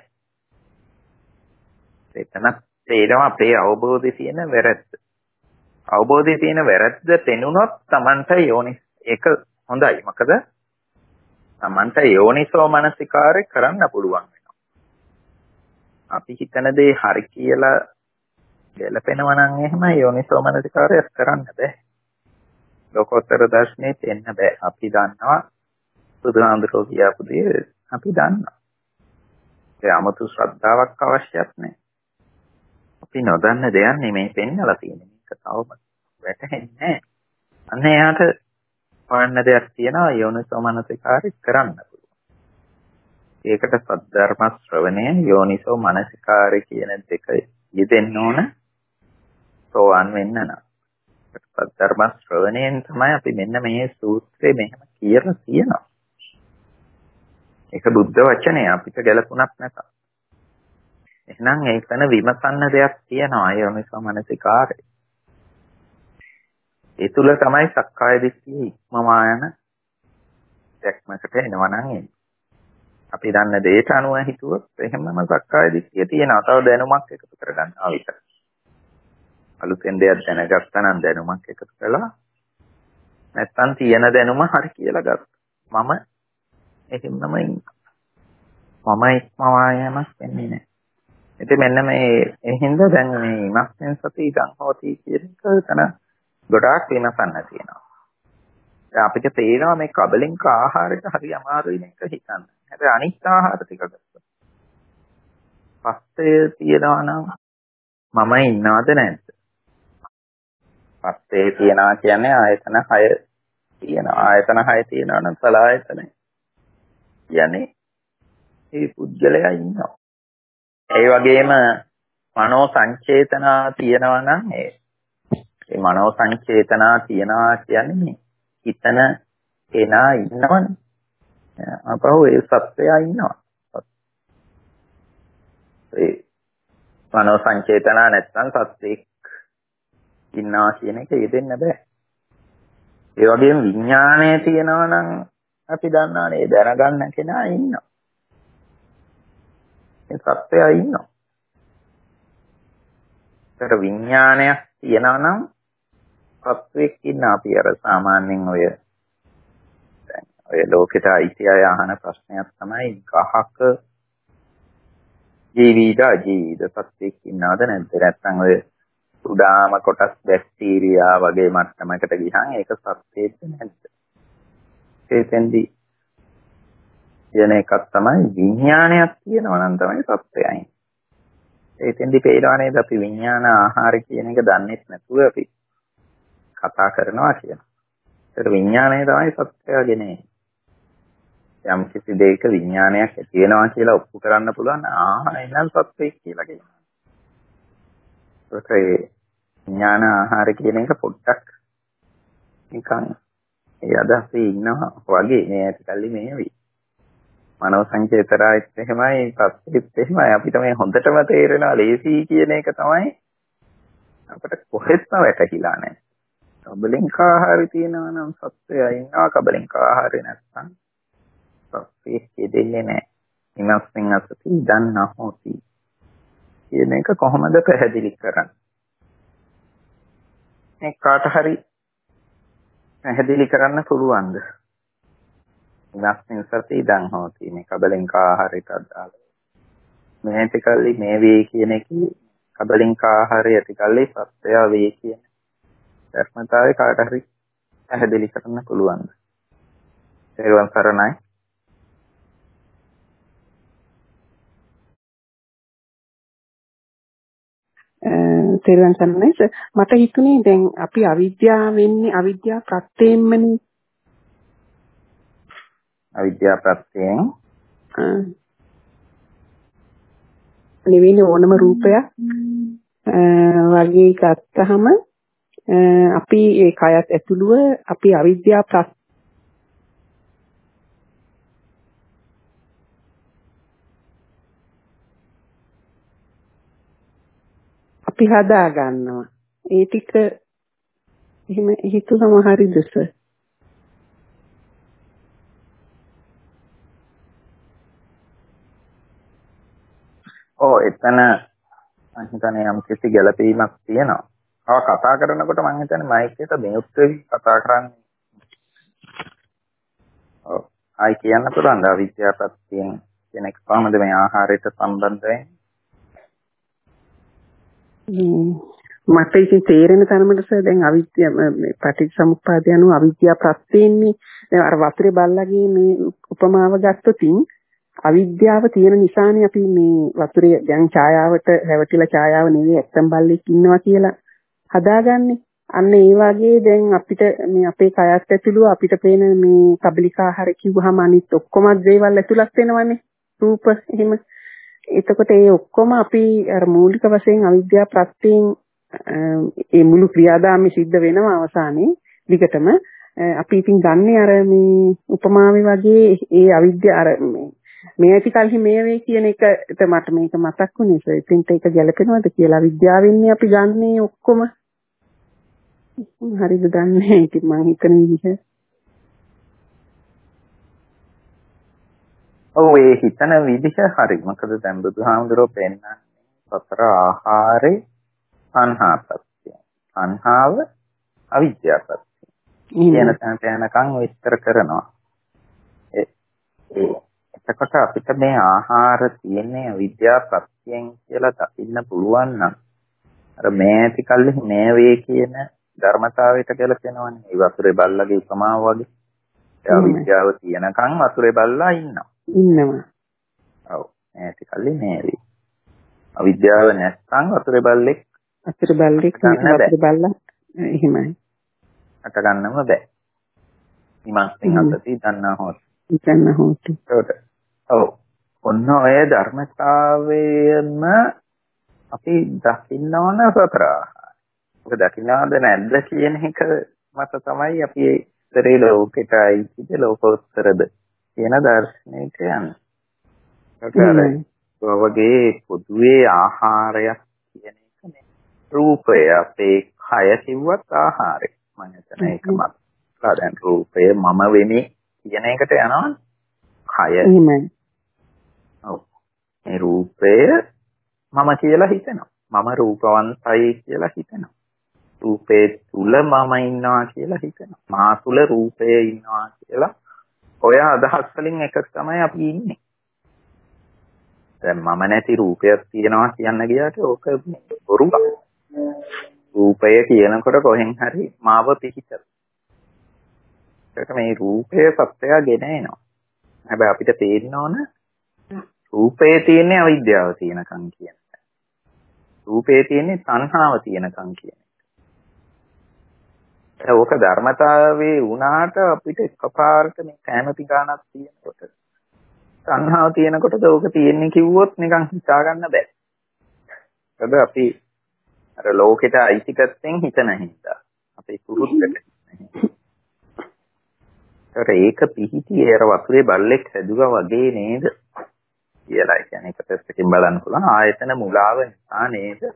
එතන තේරෙනවා අපේ අවබෝධයේ තියෙන වැරැද්ද. අවබෝධයේ තියෙන වැරැද්ද පෙනුනොත් Tamanට යෝනිස් ඒක හොඳයි. මොකද Tamanට යෝනිසෝ මනසිකාරය කරන්න පුළුවන් වෙනවා. අපි හිතන දේ හරි කියලා ගැලපෙනවා නම් එහෙම යෝනිසෝ මනසිකාරය කරන්න බෑ. ලෝකෝත්තර දර්ශනේ තෙන්න බෑ. අපි දන්නවා බුදුහාමුදුරුවෝ කියපු දේ අපි දන්නවා. ඒ 아무තු ශ්‍රද්ධාවක් අවශ්‍යත් නැහැ. අපි නොදන්න දෙයක් නෙමෙයි පෙන්නලා තියෙන්නේ. මේක තවම වැටහෙන්නේ නැහැ. අන්න එයාට හොයන්න දෙයක් තියෙනවා යෝනිසෝ මනසිකාරය කරන්න පුළුවන්. ඒකට සද්ධර්ම ශ්‍රවණය යෝනිසෝ මනසිකාරය කියන දෙක යෙදෙන්න ඕන සෝවන් වෙන්න නම්. සද්ධර්ම ශ්‍රවණයෙන් තමයි අපි මෙන්න මේ සූත්‍රේ මෙහෙම කියලා තියෙනවා. ඒක බුද්ධ වචනය අපිට ගැලපුණක් නැත. එහෙනම් ඒකන විමසන්න දෙයක් තියෙනවා යෝනිසෝ මනසිකාරය. ඒ තුල තමයි සක්කාය දිට්ඨිය ඉක්මවා යන දැක්මකට එනවා නම් එන්නේ. අපි දන්න දෙයට අනුව හිතුවොත් එහෙමම සක්කාය දිට්ඨිය තියෙනවා. තව දැනුමක් එකතු කරගන්නවා විතරයි. අලුතෙන් දෙයක් දැනගත්තා නම් දැනුමක් එකතු කළා. නැත්තම් තියෙන දැනුම හරි කියලා ගත්තා. මම එහෙමම ඉන්නවා. මම ඉක්මවා යෑමක් වෙන්නේ නැහැ. ඉතින් මෙන්න මේ එහෙන්ද දැන් මේ ඉමස්ෙන් සති ඉඳන් හොති කියන එක තන ගොඩාක් විමසන්න තියෙනවා. දැන් අපිට තේරෙනවා මේ කබලින්ක ආහාරයට හරි අමාරුයි මේක හිතන්න. හැබැයි අනිත් ආහාර ටික ගත්තා. පස්සේ තියනවා නම් මම ඉන්නවද නැද්ද? පස්සේ තියනවා කියන්නේ ආයතන හය තියෙනවා. ආයතන හය තියෙනවා නම් සලආයතන. කියන්නේ මේ පුද්ගලයා ඉන්නවා. ඒ වගේම මනෝ සංචේතනා තියෙනවා නම් ඒ ඒ මනෝ සංචේතනා තියනවා කියන්නේ මේ හිතන කෙනා ඉන්නවනේ. අපහු ඒ සත්‍යය ඉන්නවා. ඒ මනෝ සංචේතනා නැත්නම් සත්‍යෙක් ඉන්නවා කියන එක යෙදෙන්න බෑ. ඒ වගේම විඥාණය තියෙනවා නම් අපි දන්නානේ දැනගන්න කෙනා ඉන්නවා. ඒ සත්‍යය ඉන්නවා. ඒතර විඥානයක් තියනවා නම් සත්‍යෙක් ඉන්න අපි අර සාමාන්‍යයෙන් ඔය දැන් ඔය ලෝකෙට අයිති අය අහන ප්‍රශ්නයක් තමයි ගහක ජීවිත අජීවිත සත්‍යෙක් ඉන්නවද නැද්ද? නැත්නම් ඔය උදාම කොටස් බැක්ටීරියා වගේ මට්ටමකට ගියහම ඒක සත්‍යෙත් නැද්ද? ඒකෙන්දී කියන එකක් තමයි විඥානයක් තියෙනවා නම් තමයි සත්‍යයයි. ඒකෙන්දී පේනවා නේද අපි විඥාන ආහාර කියන එක දන්නේ නැතුව අපි කතා කරනවා කියන. ඒතර විඥානය තමයි සත්‍යයගෙන. යම් කිසි දෙයක විඥානයක් ඇති වෙනවා කියලා ඔප්පු කරන්න පුළුවන් ආහා එනම් සත්‍යයක් කියලා කියනවා. ඒකේ විඥාන ආහාර කියන එක පොඩ්ඩක් නිකන් ඒ අදහසේ ඉන්නවා වගේ මේ ඇතිකල්ලි මේ වෙයි. මනෝ සංචේතරායත් එහෙමයි ප්‍රත්‍යෙත් එහෙමයි අපිට මේ හොඳටම තේරෙනවා ලේසි කියන එක තමයි අපිට කොහෙත්ම වැටහිලා නැහැ. කබලින්ක ආහාරය තියෙනවා නම් සත්‍යය ඉන්නවා කබලින්ක ආහාරය නැත්නම් සත්‍යය දෙන්නේ නැහැ. ඉනස්මින් අසති දන්නා හොති කියන එක කොහොමද පැහැදිලි කරන්නේ? මේ කාට හරි පැහැදිලි කරන්න පුළුවන්ද? ඉනස්මින් සති දන් හොති මේ කබලින්ක ආහාරයට අදාළ මේ ටිකල්ලි මේ වේ කියන එක කබලින්ක ආහාරය ටිකල්ලි සත්‍යය වේ කියන ධර්මතාවය කාට හරි පැහැදිලි කරන්න පුළුවන්ද? ඒවන් සරණයි. තේරුවන් සරණයි. මට හිතුනේ දැන් අපි අවිද්‍යාව වෙන්නේ අවිද්‍යාව ප්‍රත්‍යයෙන්මනේ. අවිද්‍යාව ප්‍රත්‍යයෙන් නෙවෙයි ඕනම රූපයක් වගේ ගත්තහම අපි ඒ කයත් ඇතුළුව අපි අවිද්‍යාව ප්‍රත් අපි හදා ගන්නවා. ඒ ටික එහෙම හිතුවම හරිද සර්? ඔව් එතන මම හිතන්නේ යම් කිසි ගැළපීමක් තියෙනවා. ආ කතා කරනකොට මම හිතන්නේ මයික් එක මියුට් වෙවි කතා කරන්නේ. ඔව්. ආයි කියන්න පුළුවන්ද අවිද්‍යාව ප්‍රත්‍යයෙන් කියන එක කොහොමද මේ ආහාරයට සම්බන්ධ වෙන්නේ? මට ඉතින් තේරෙන තරමට සර් දැන් අවිද්‍යාව මේ පටිච්චසමුප්පාදය අනුව අවිද්‍යාව ප්‍රත්‍යයෙන්නේ දැන් අර වතුරේ බල්ලගේ මේ උපමාව ගත්තොතින් අවිද්‍යාව තියෙන නිසානේ අපි මේ වතුරේ දැන් ඡායාවට රැවටිලා ඡායාව නෙවෙයි ඇත්තම් බල්ලෙක් ඉන්නවා කියලා හදාගන්නේ. අන්න ඒ වගේ දැන් අපිට මේ අපේ කයත් ඇතුළුව අපිට පේන මේ කබලිකාහාර කිව්වහම අනිත් ඔක්කොම දේවල් ඇතුළත් වෙනවනේ. රූප එහෙම. එතකොට ඒ ඔක්කොම අපි අර මූලික වශයෙන් අවිද්‍යාව ප්‍රත්‍යයෙන් ඒ මුළු ක්‍රියාදාමය සිද්ධ වෙනවා අවසානයේ විකටම අපි ඉතින් ගන්නේ අර මේ උපමාවේ වගේ ඒ අවිද්‍යාව අර මේ මේ ඇති කල්හි මේ වේ කියන එකට මට මේක මතක් වුණේ සර්. ඉතින් ඒක ගැලපෙනවද කියලා විද්‍යාවෙන්නේ අපි ගන්නේ ඔක්කොම හරිද දන්නේ. ඉතින් මම හිතන විදිහ ඔව් ඒ හිතන විදිහ හරි. මොකද දැන් බුදුහාමුදුරුවෝ පෙන්නන්නේ සතර ආහාරේ සංහාපත්‍ය. සංහාව අවිද්‍යාපත්‍ය. කියන තැනට යනකම් විස්තර කරනවා. ඒ එතකොට අපිට මේ ආහාර තියෙන්නේ අවිද්‍යාපත්‍යයෙන් කියලා දකින්න පුළුවන් නම් අර මේ ඇති කල්ලි මේ වේ කියන ධර්මතාවයට ගැලපෙනවනේ. ඒ වතුරේ බල්ලගේ උපමාව වගේ. ඒ අවිද්‍යාව තියෙනකම් වතුරේ බල්ලා ඉන්නවා. ඉන්නවා. ඔව්. මේ ඇති කල්ලි මේ වේ. අවිද්‍යාව නැත්නම් වතුරේ බල්ලෙක් වතුරේ බල්ලෙක් වතුරේ බල්ලා එහෙමයි. අට ගන්නම බෑ. ඉමන්සින් අතති දන්නා හොත්. දන්නා හොත්. ඔව්. ඔන්න ඔය ධර්මතාවයම අපි දකින්න ඕන සතර ආහාර. ඔක දකින්නවද නැද්ද කියන එක මත තමයි අපි ඒ ඉතරේ ලෝකෙටයි ඉතිද ලෝකෝත්තරද කියන දර්ශනයට යන්නේ. ඒක වගේ පොදුවේ ආහාරයක් කියන එක නේ. රූපය අපේ කය කිව්වත් ආහාරය. මම හිතන එකමත්. දැන් රූපය මම වෙමි කියන එකට යනවනේ. කය. එහෙමයි. ඔව්. මේ රූපය මම කියලා හිතෙනවා. මම රූපවන්තයි කියලා හිතෙනවා. රූපේ තුල මම ඉන්නවා කියලා හිතෙනවා. මා තුල රූපය ඉන්නවා කියලා ඔය අදහස් වලින් එකක් තමයි අපි ඉන්නේ. දැන් මම නැති රූපයක් තියෙනවා කියන්න ගියාට ඕක බොරුවක්. රූපය කියනකොට කොහෙන් හරි මාව පිහිටන. ඒක මේ රූපය සත්‍යයෙන් එනවා. හැබැයි අපිට තේරෙන්න ඕන රූපේ තියෙන්නේ අවිද්‍යාව තියෙනකන් කියන එක. රූපේ තියෙන්නේ තණ්හාව තියෙනකන් කියන එක. ඒක ධර්මතාවයේ වුණාට අපිට එකපාරට මේ කැමැති ගානක් තියෙනකොට තණ්හාව තියෙනකොටද ඕක තියෙන්නේ කිව්වොත් නිකන් හිතා ගන්න බෑ. ඒකද අපි අර ලෝකෙට අයිති පැත්තෙන් හිතන හින්දා අපේ කුරුද්දට. ඒතර ඒක පිහිටි ඒර වතුරේ බල්ලෙක් හැදුවා වගේ නේද කියලා. ඒ කියන්නේ එක පැත්තකින් බලන්න පුළුවන් ආයතන මුලාව නිසා නේද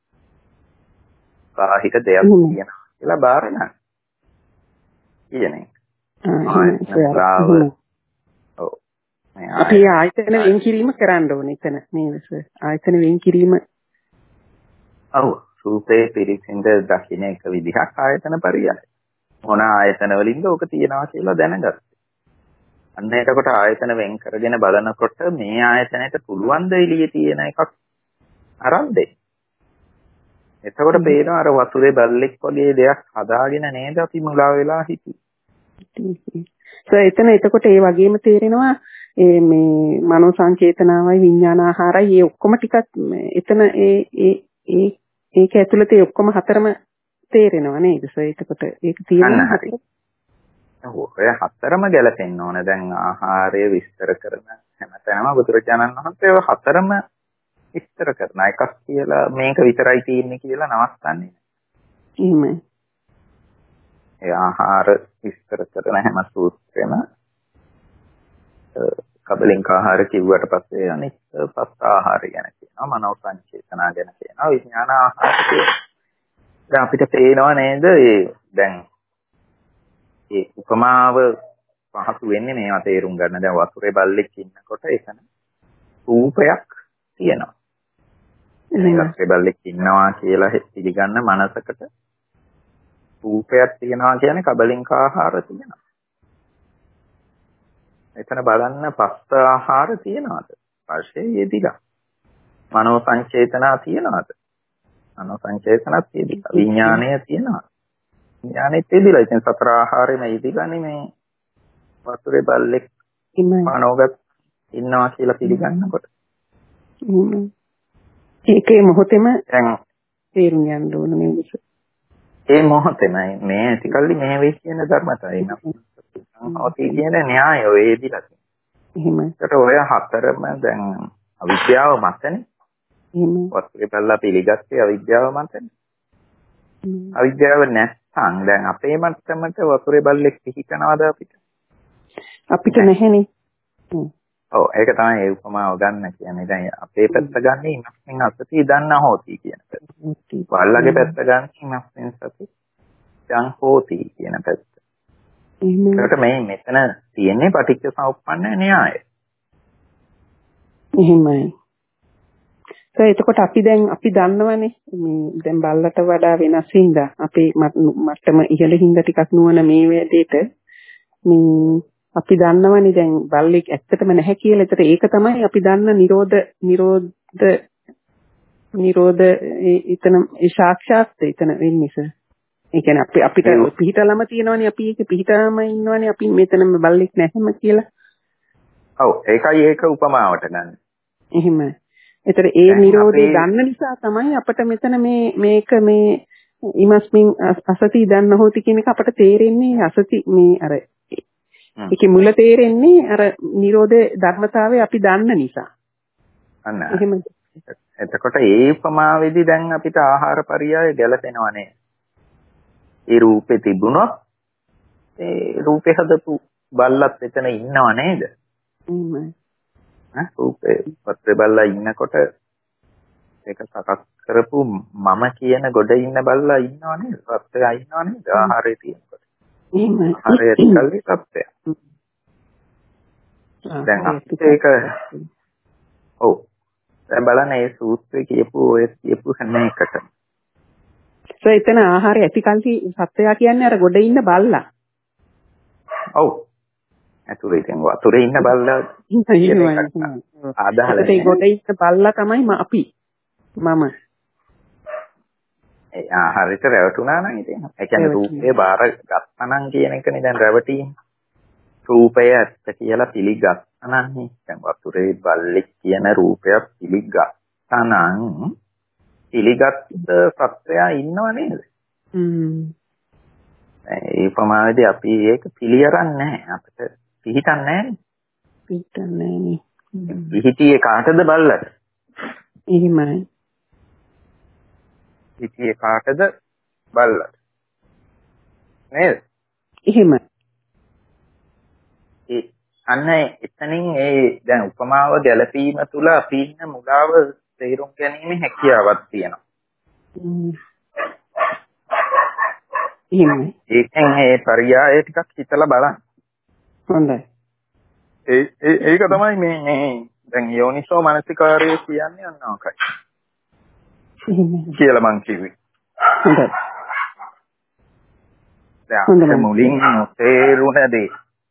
බාහිර දෙයක් තියෙනවා කියලා බාර ගන්න. කියන්නේ. ආයතන මුලාව. ඔව්. අපි ආයතන වෙන් කිරීම කරන්න ඕනේ එතන නේද සර්? ආයතන වෙන් කිරීම. ඔව්. රූපේ පිරිසිඳ දකින්න එක විදිහක් ආයතන පරියය. මොන ආයතන වලින්ද ඕක තියනවා කියලා දැනගත්තා. අන්න එතකොට ආයතන වෙන් කරගෙන බලනකොට මේ ආයතනයට පුළුවන් ද එළියේ තියෙන එකක් අරන් දෙන්න. එතකොට පේනවා අර වතුරේ බල්ලෙක් වගේ දෙයක් හදාගෙන නේද අපි මුලා වෙලා හිටියේ. සර් එතන එතකොට ඒ වගේම තේරෙනවා ඒ මේ මනෝ සංචේතනාවයි විඥාන ආහාරයි ඒ ඔක්කොම ටිකක් එතන ඒ ඒ ඒ ඒක ඇතුළත ඒ ඔක්කොම හතරම තේරෙනවා නේද සර්? එතකොට ඒක තියෙනවා. ඔව් ඔය හතරම ගැලපෙන්න ඕන. දැන් ආහාරය විස්තර කරන හැමතැනම බුදුරජාණන් වහන්සේ ඔය හතරම විස්තර කරන එකක් කියලා මේක විතරයි තියෙන්නේ කියලා නවත්තන්නේ. එහෙමයි. ඒ ආහාර විස්තර කරන හැම සූත්‍රෙම කබලින්ක ආහාර කිව්වට පස්සේ අනිත් පස් ආහාර ගැන කියනවා, මනෝ සංචේතනා ගැන කියනවා, විඥාන ආහාර කියනවා. දැන් අපිට පේනවා නේද ඒ දැන් ඒ උපමාව පහසු වෙන්නේ මේවා තේරුම් ගන්න. දැන් වතුරේ බල්ලෙක් ඉන්නකොට එතන රූපයක් තියෙනවා. වතුරේ බල්ලෙක් ඉන්නවා කියලා පිළිගන්න මනසකට රූපයක් තියෙනවා කියන්නේ කබලින්ක ආහාර තියෙනවා. එතන බලන්න පස්ස ආහාර තියෙනවද? ස්පර්ශයේ යෙදිලා. මනෝ සංචේතනා තියෙනවද? මනෝ සංචේතනත් යෙදිලා. විඥානය තියෙනවා. විඥානෙත් යෙදිලා. ඉතින් සතර ආහාරෙම යෙදිලානේ මේ වතුරේ බල්ලෙක් මනෝගත ඉන්නවා කියලා පිළිගන්නකොට. ඒකේ මොහොතේම දැන් තේරුම් ගන්න ඕන නේද? ඒ මොහොතේමයි මේ ඇතිකල්ලි මේ වෙයි කියන ධර්මතාවය නම. අවතී කියන න්‍යාය ඔය යෙදිලා තියෙනවා. එහෙමයි. ඒකට ඔය හතරම දැන් අවිද්‍යාව මතනේ. එහෙමයි. වස්තුවේ පැල්ලා පිළිගත්තේ අවිද්‍යාව මතනේ. අවිද්‍යාව නැත්නම් දැන් අපේ මට්ටමට වතුරේ බල්ලෙක් පිහිටනවද අපිට? අපිට නැහැනේ. ඔව් ඒක තමයි ඒ උපමාව ගන්න කියන්නේ. දැන් අපේ පැත්ත ගන්න ඉන්නස්මින් අසති දන්නා හොති කියන පැත්ත. බල්ලගේ පැත්ත ගන්න ඉන්නස්මින් සති දැන් හොති කියන පැත්ත. ඒකට මේ මෙතන තියෙන්නේ පටිච්ච සමුප්පන්න න්‍යාය. එහෙමයි. ඒ එතකොට අපි දැන් අපි දන්නවනේ මේ දැන් බල්ලට වඩා වෙනස් හින්දා අපේ මට්ටම ඉහළ හින්දා ටිකක් නුවණ මේ වැඩේට මේ අපි දන්නවනේ දැන් බල්ලෙක් ඇත්තටම නැහැ කියලා. ඒතර ඒක තමයි අපි දන්න නිරෝධ නිරෝධ නිරෝධ එතන ඒ සාක්ෂාත් එතන වෙන්නේ සර්. ඒ කියන්නේ අපි අපිට පිහිටලම තියෙනවනේ අපි ඒක පිහිටාම ඉන්නවනේ අපි මෙතනම බල්ලෙක් නැහැම කියලා. ඔව් ඒකයි ඒක උපමාවට ගන්න. එහෙමයි. ඒතර ඒ නිරෝධය ගන්න නිසා තමයි අපිට මෙතන මේ මේක මේ ඉමස්මින් අසති දන්න හොති කියන එක අපිට තේරෙන්නේ අසති මේ අර ඒකේ මුල තේරෙන්නේ අර නිරෝධ ධර්මතාවය අපි දන්න නිසා. අන්න. එහෙමයි. එතකොට ඒ උපමාවේදී දැන් අපිට ආහාර පරියාය ගැලපෙනවා නේද? ඒ රූපේ තිබුණොත් ඒ රූපේ හදපු බල්ලත් එතන ඉන්නව නේද? එහෙමයි. ඈ රූපේ පත්‍රේ බල්ලා ඉන්නකොට ඒක සකස් කරපු මම කියන ගොඩ ඉන්න බල්ලා ඉන්නව නේද? සත්‍යය ඉන්නව නේද? ආහාරය තියෙනකොට. එහෙමයි. ආහාරය කල්ලි සත්‍යය. දැන් අපිට ඒක ඔව්. දැන් බලන්න මේ සූත්‍රයේ කියපු ඔය කියපු හැම එකටම. සෝ එතන ආහාරය ඇති කල්හි සත්‍යය කියන්නේ අර ගොඩ ඉන්න බල්ලා. ඔව්. අතුරේ ඉතින් වතුරේ ඉන්න බල්ලා ආදාහලා ඒ ගොඩ ඉන්න බල්ලා තමයි අපි මම ඒ ආහාරයට රැවටුණා නම් ඉතින් ඒ කියන්නේ රූපේ බාර ගත්තා නම් කියන එකනේ දැන් රැවටීම රූපය ඇත්ත කියලා පිළිගත්තා නම් දැන් වතුරේ බල්ලෙක් කියන රූපයක් පිළිගත්තා නම් පිළිගත් සත්‍යය ඉන්නව නේද? හ්ම් ඒ ප්‍රමාණයදී අපි ඒක පිළියරන්නේ නැහැ අපිට පිළිටන්නේ නැහැ පිළිටන්නේ නැහැ පිළිටියේ කාටද බල්ලට? එහෙමයි. පිළිටියේ කාටද බල්ලට? නේද? එහෙමයි. ඒ අන්න එතනින් ඒ දැන් උපමාව ගැලපීම තුළ අපි ඉන්න මුලාව තේරුම් ගැනීම හැකියාවක් තියෙනවා. එහෙමයි. ඒකෙන් ඒ පරියාය ටිකක් හිතලා බලන්න. හොඳයි. ඒ ඒක තමයි මේ මේ දැන් යෝනිසෝ මනසිකාරය කියන්නේ අන්නෝකයි. එහෙමයි. කියලා මං කිව්වේ. හොඳයි. දැන් මුලින් තේරුණ දේ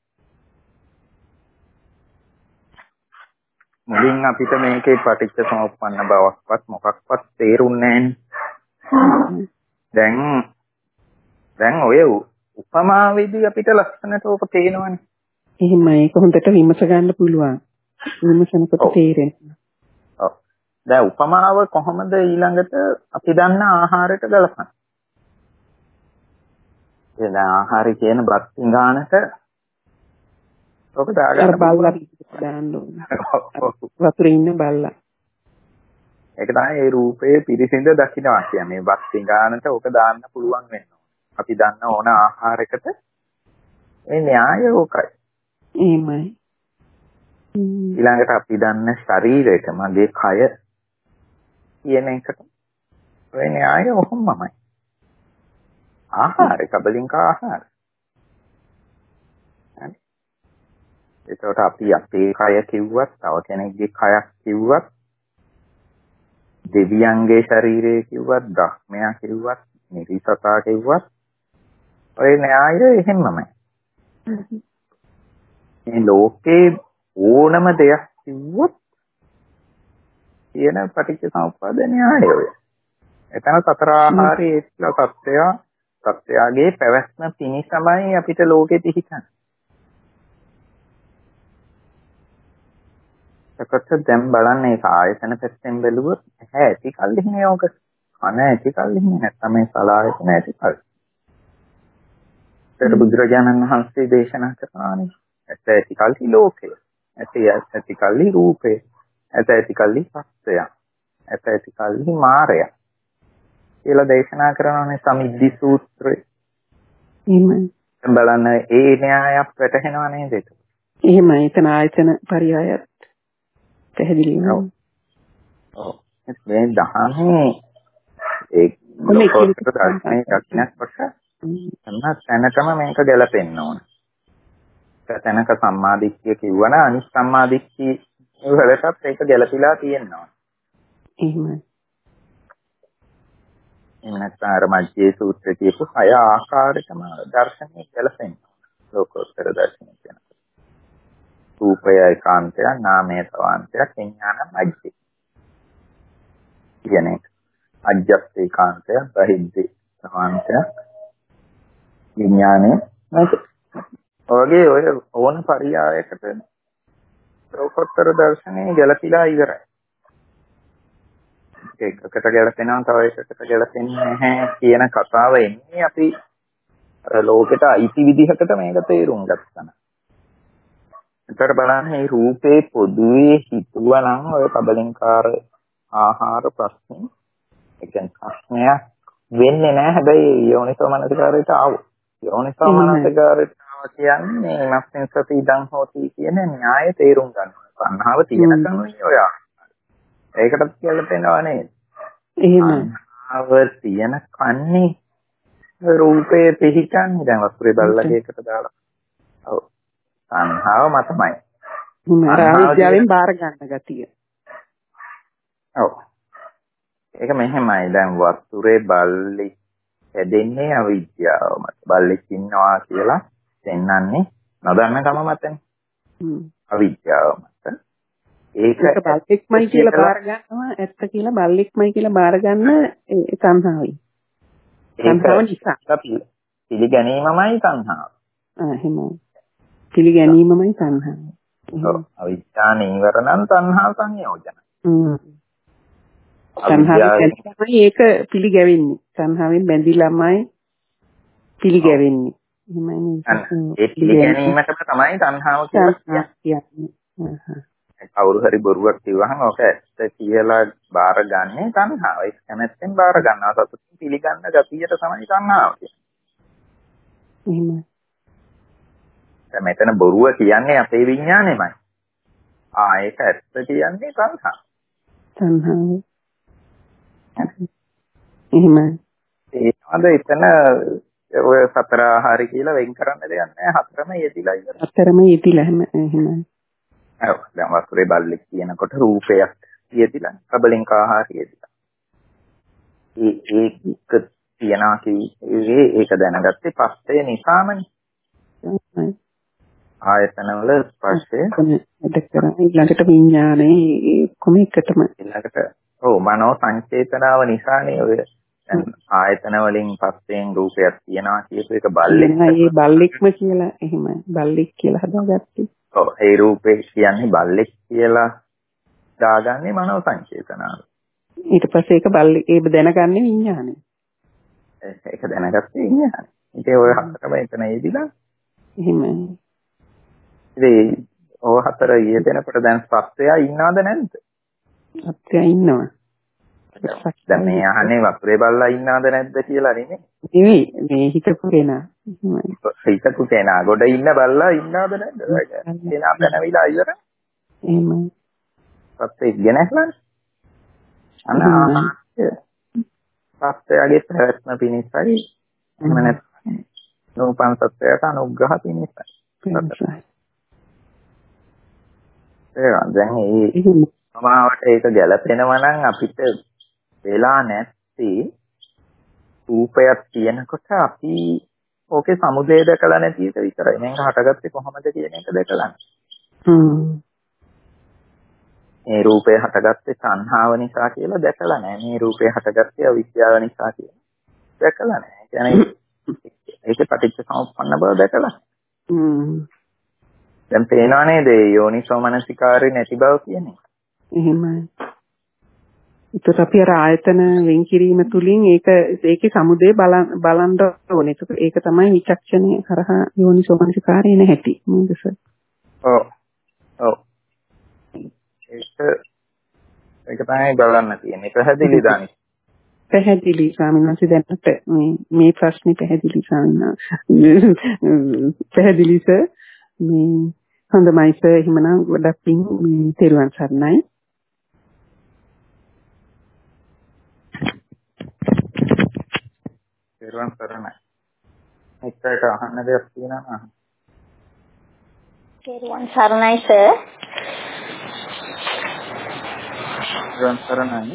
මුලින් අපිට මේකේ පටිච්ච සමුප්පන්න බවක්වත් මොකක්වත් තේරුන්නේ නැහැ. දැන් දැන් ඔය උපමාවේදී අපිට ලස්සනට ඕක පේනවනේ. එහෙමයි. ඒක හොඳට විමස ගන්න පුළුවන්. විමසනකොට තේරෙනවා. ඔව්. දැන් උපමාව කොහොමද ඊළඟට අපි දන්න ආහාරයට ගලපන්නේ? ඒ දැන් ආහාරය කියන බත් පිඟානට ඔක දාගන්න බල්ලා දාන්න ඕනේ. වතුරේ ඉන්න බල්ලා. ඒක තමයි ඒ රූපයේ පිරිසිඳ දකින්නවා කියන්නේ. බත් පිඟානට ඔක දාන්න පුළුවන් වෙනවා. අපි දන්න ඕන ආහාරයකට මේ න්‍යාය ඕකයි. එහෙමයි. ඊළඟට අපි දන්න ශරීරයට මගේ කය කියන එකට ඔය න්‍යාය ඔහොමමයි. ආහාර කබලින්ක ආහාර. ඒකට අපි අපේ කය කිව්වත්, තව කෙනෙක්ගේ කයක් කිව්වත්, දෙවියන්ගේ ශරීරය කිව්වත්, බ්‍රහ්මයා කිව්වත්, නිරිසතා කිව්වත් ඔය න්‍යාය එහෙමමයි. මේ ලෝකේ ඕනම දෙයක් කිව්වොත් කියන පටිච්ච සමුප්පාද න්‍යායය ඔය. එතන සතර ආහාරයේ සත්‍යය සත්‍යයේ පැවැත්ම පිණිසමයි අපිට ලෝකෙ පිහිටන්නේ. ඒකට දැන් බලන්න ඒක ආයතන පැත්තෙන් බැලුවොත් ඇහැ ඇති කල්ලි නේ ඕක. කන ඇති කල්ලි නේ නැත්නම් මේ සලආයතන ඇති කල්ලි. ඒකට බුදුරජාණන් වහන්සේ දේශනා කරනවානේ ඇත ඇති කල්හි ලෝකය, ඇත ඇති කල්හි රූපය, ඇත ඇති කල්හි සත්‍යය, ඇත ඇති කල්හි මායය කියලා දේශනා කරනවානේ සමිද්දි සූත්‍රය. එහෙමයි. බලන්න ඒ න්‍යායයක් වැටහෙනව නේද ඒක? එහෙමයි. එතන ආයතන පරියායත් පැහැදිලි වෙනවා. ඔව්. මේ දහනේ ඒ ලෝකෝත්තර දර්ශනයේ දක්නක් කොට අන්න තැනටම මේක ගැලපෙන්න ඕන. තැනක සම්මාදිට්ඨිය කිව්වනම් අනිත් සම්මාදිට්ඨිය වලටත් ඒක ගැලපීලා තියෙනවා. එහෙමයි. එහෙම නැත්නම් අර මජ්ජේ සූත්‍රයේ කියපු හය ආකාරයකම දර්ශනය ගැලපෙනවා. ලෝකෝත්තර දර්ශනය කියනවා. රූපය ඒකාන්තය, නාමය තවාන්තය, විඥාන මජ්ජේ. කියන්නේ අජ්ජත් ඒකාන්තය, බහිද්දේ තවාන්තය, විඥානය මජ්ජේ. ඔයගේ ඔය ඕන පරියායකට ලෝකෝත්තර දර්ශනය ගැලපීලා ඉවරයි. එකකට ගැලපෙනවා තව එකකට ගැලපෙන්නේ නැහැ කියන කතාව එන්නේ අපි අර ලෝකෙට අයිති විදිහකට මේක තේරුම් ගත්තා. එතකොට බලන්න මේ රූපේ පොදුවේ හිතුවා නම් ඔය කබලින්කාර ආහාර ප්‍රශ්නේ ඒ කියන්නේ ප්‍රශ්නයක් වෙන්නේ නැහැ. හැබැයි යෝනිසෝ මනසිකාරයට ආවොත් යෝනිසෝ මනසිකාරයට ආව කියන්නේ මස්මින් සති ඉදං හෝති කියන න්‍යාය තේරුම් ගන්න. සංහාව තියෙනකන් ඔය ඒකටත් කියලා තේනවා නේද? එහෙමයි. ආව තියෙන කන්නේ රූපේ පිහිටන්නේ දැන් වස්තුවේ බල්ලගේකට දාලා. ඔව්. සංහාව මතමයි. අර අවිද්‍යාවෙන් බාර ගන්න ගතිය. ඔව්. ඒක මෙහෙමයි දැන් වස්තුවේ බල්ලි හැදෙන්නේ අවිද්‍යාව මත. බල්ලෙක් ඉන්නවා කියලා පෙන්වන්නේ නොදන්න කම මතනේ. හ්ම්. අවිද්‍යාව මත. ඒක බල්ලෙක්මයි කියලා බාර ගන්නවා ඇත්ත කියලා බල්ලෙක්මයි කියලා බාර ගන්න ඒ තණ්හාවයි. තණ්හාව නිසා පිළිගැනීමමයි තණ්හාව. ආ එහෙමයි. පිළිගැනීමමයි තණ්හාව. ඔව් අවිද්‍යා නීවරණං තණ්හා සංයෝජන. හ්ම්. තණ්හාවෙන් තමයි ඒක පිළිගැවෙන්නේ. තණ්හාවෙන් බැඳිලාමයි පිළිගැවෙන්නේ. එහෙමයි නේද? ඒ පිළිගැනීමකට තමයි තණ්හාව කියලා කියන්නේ. කවුරු හරි බොරුවක් කිව්වහම ඔක ඇත්ත කියලා බාරගන්නේ තණ්හාව. ඒක කැමැත්තෙන් බාර ගන්නවා. සතුටින් පිළිගන්න ගතියට තමයි තණ්හාව කියන්නේ. එහෙමයි. දැන් මෙතන බොරුව කියන්නේ අපේ විඥාණයමයි. ආ ඒක ඇත්ත කියන්නේ තණ්හා. තණ්හාව. එහෙමයි. ඒකද එතන ඔය සතර ආහාර කියලා වෙන් කරන්න දෙයක් නැහැ. හතරම යෙදිලා ඉවරයි. හතරම යෙදිලා එහෙමයි. ඔව් දැන් වතුරේ බල්ලෙක් කියනකොට රූපයක් යෙදිලා, කබලින්ක ආහාර යෙදිලා. ඒ ඒක තියනා කියේ ඒක දැනගත්තේ පස්සේ නිසාමනේ. ආයතනවල ස්පර්ශය දෙකම ඊළඟට විඥානේ කොම එකටම ඊළඟට ඔව් මනෝ සංචේතනාව නිසානේ ඔය දැන් ආයතන වලින් පස්සෙන් රූපයක් තියනවා කියපු එක බල්ලෙක් නෑ ඒ බල්ලෙක්ම කියලා එහෙමයි බල්ලෙක් කියලා හදාගත්තේ. ඔව් ඒ රූපේ කියන්නේ බල්ලෙක් කියලා දාගන්නේ මනෝ සංචේතනාව. ඊට පස්සේ ඒක බල්ලෙක් ඒ දැනගන්නේ විඥානේ. ඒක දැනගත්තේ විඥානේ. ඉතින් ඔය හතරම එතන යෙදිලා එහෙමයි. ඉතින් ඔය හතර යෙදෙනකොට දැන් සත්‍යය ඉන්නවද නැද්ද? සත්‍යය ඉන්නවා. දැන් මේ අහන්නේ වතුරේ බල්ලා ඉන්නවද නැද්ද කියලා නෙමෙයි. නෙවෙයි මේ හිතපු කෙනා. හිතපු කෙනා ගොඩ ඉන්න බල්ලා ඉන්නවද නැද්ද? කෙනා දැනවිලා ඉවර. එහෙමයි. සත්‍යය ගෙනස්ලන්නේ. අන්න සත්‍යයේ ප්‍රයත්න පිණිසයි එහෙම නැත්නම් නූපන් සත්‍යයට අනුග්‍රහ පිණිසයි. ඒ දැන් මේ සමාවට ඒක ගැලපෙනවා නම් අපිට වෙලා නැති රූපයක් තියෙනකොට අපි ඕකේ සමුදය දැකලා නැති එක විතරයි. මේක හටගත්තේ කොහොමද කියන එක දැකලා. හ්ම්. මේ රූපය හටගත්තේ සංහාව නිසා කියලා දැකලා නැහැ. මේ රූපය හටගත්තේ අවිද්‍යාව නිසා කියලා දැකලා නැහැ. කියන්නේ ඒක පටිච්ච සමුප්පන්න බව දැකලා. හ්ම්. දැන් පේනවා නේද යෝනිසෝ මනසිකාරේ නැති බව කියන්නේ. එහෙමයි. ඒත් අපි අර ආයතන වෙන් කිරීම තුලින් ඒක ඒකේ සමුදේ බලන් බලන්න ඕනේ. ඒක තමයි විචක්ෂණය කරහා යෝනිසෝ මනසිකාරේ නැහැටි. නේද සර්? ඔව්. ඔව්. ඒක ඒක තමයි බලන්න තියෙන්නේ. පැහැදිලිද අනිත්? පැහැදිලි ස්වාමීන් වහන්සේ දැනට මේ මේ ප්‍රශ්නේ පැහැදිලි ස්වාමීන් වහන්සේ. පැහැදිලි සර්. මේ හොඳයි සර් එහෙමනම් ගොඩක් පිං මේ තෙරුවන් සරණයි. තෙරුවන් සරණයි. එක්කට අහන්න දෙයක් තියෙනවා නේද? තෙරුවන් සරණයි සර්. තෙරුවන් සරණයි.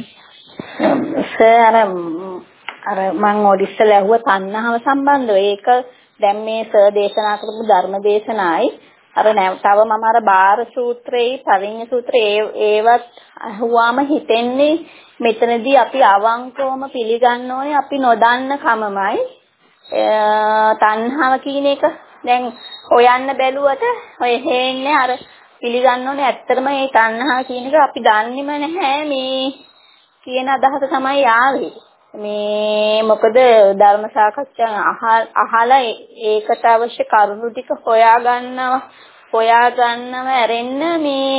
සර් අර අර මම ඔඩිස්සල ඇහුව තණ්හාව සම්බන්ධව ඒක දැන් මේ සර් දේශනා කරපු ධර්ම දේශනායි අර තව මම අර බාර සූත්‍රයේ පරිඤ්ඤ සූත්‍රයේ ඒවත් අහුවාම හිතෙන්නේ මෙතනදී අපි අවංකවම පිළිගන්න ඕනේ අපි නොදන්න කමමයි තණ්හාව කියන එක දැන් හොයන්න බැලුවට ඔය හේන්නේ අර පිළිගන්න ඕනේ ඇත්තටම මේ තණ්හාව කියන එක අපි දන්නේම නැහැ මේ කියන අදහස තමයි ආවේ මේ මොකද ධර්ම සාකච්ඡා අහලා ඒකට අවශ්‍ය කරුණු ටික හොයා ගන්නවා හොයා ගන්නව ඇරෙන්න මේ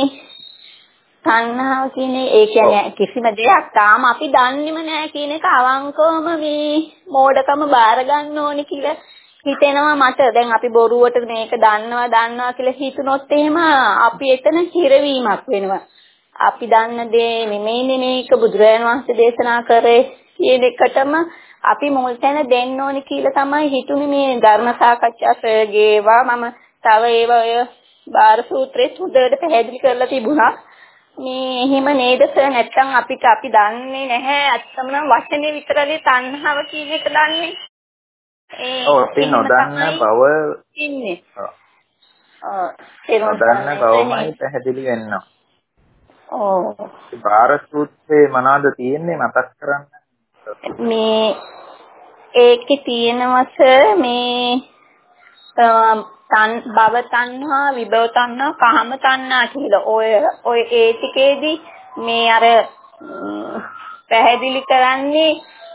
තණ්හාව කියන්නේ ඒ කියන්නේ කිසිම දෙයක් තාම අපි දන්නේම නැහැ කියන එක අවංකවම මේ මෝඩකම බාර ගන්න ඕනේ කියලා හිතෙනවා මට දැන් අපි බොරුවට මේක දන්නවා දන්නවා කියලා හිතුනොත් එහෙම අපි එතන හිරවීමක් වෙනවා අපි දන්න දේ නෙමෙයි මේක බුදුරජාණන් වහන්සේ දේශනා කරේ කියන එකටම අපි මුල් තැන දෙන්න ඕනේ කියලා තමයි හිතුනේ මේ ධර්ම සාකච්ඡා සර්ගේවා මම තව ඒව ඔය බාර සූත්‍රයේ හොඳට පැහැදිලි කරලා තිබුණා මේ එහෙම නේද සර් නැත්තම් අපිට අපි දන්නේ නැහැ අත්තම නම් වචනේ විතරනේ තණ්හාව කියන එක දන්නේ ඒ ඔව් අපි නොදන්න බව ඉන්නේ ඔව් ඒ නොදන්න බවමයි පැහැදිලි වෙනවා ඔව් බාර සූත්‍රයේ මොනවද තියෙන්නේ මතක් කරන්න මේ ඒකේ තියෙනවස මේ තන් භව තණ්හා විභව තණ්හා කාම තණ්හා කියලා ඔය ඔය ඒ ටිකේදී මේ අර පැහැදිලි කරන්නේ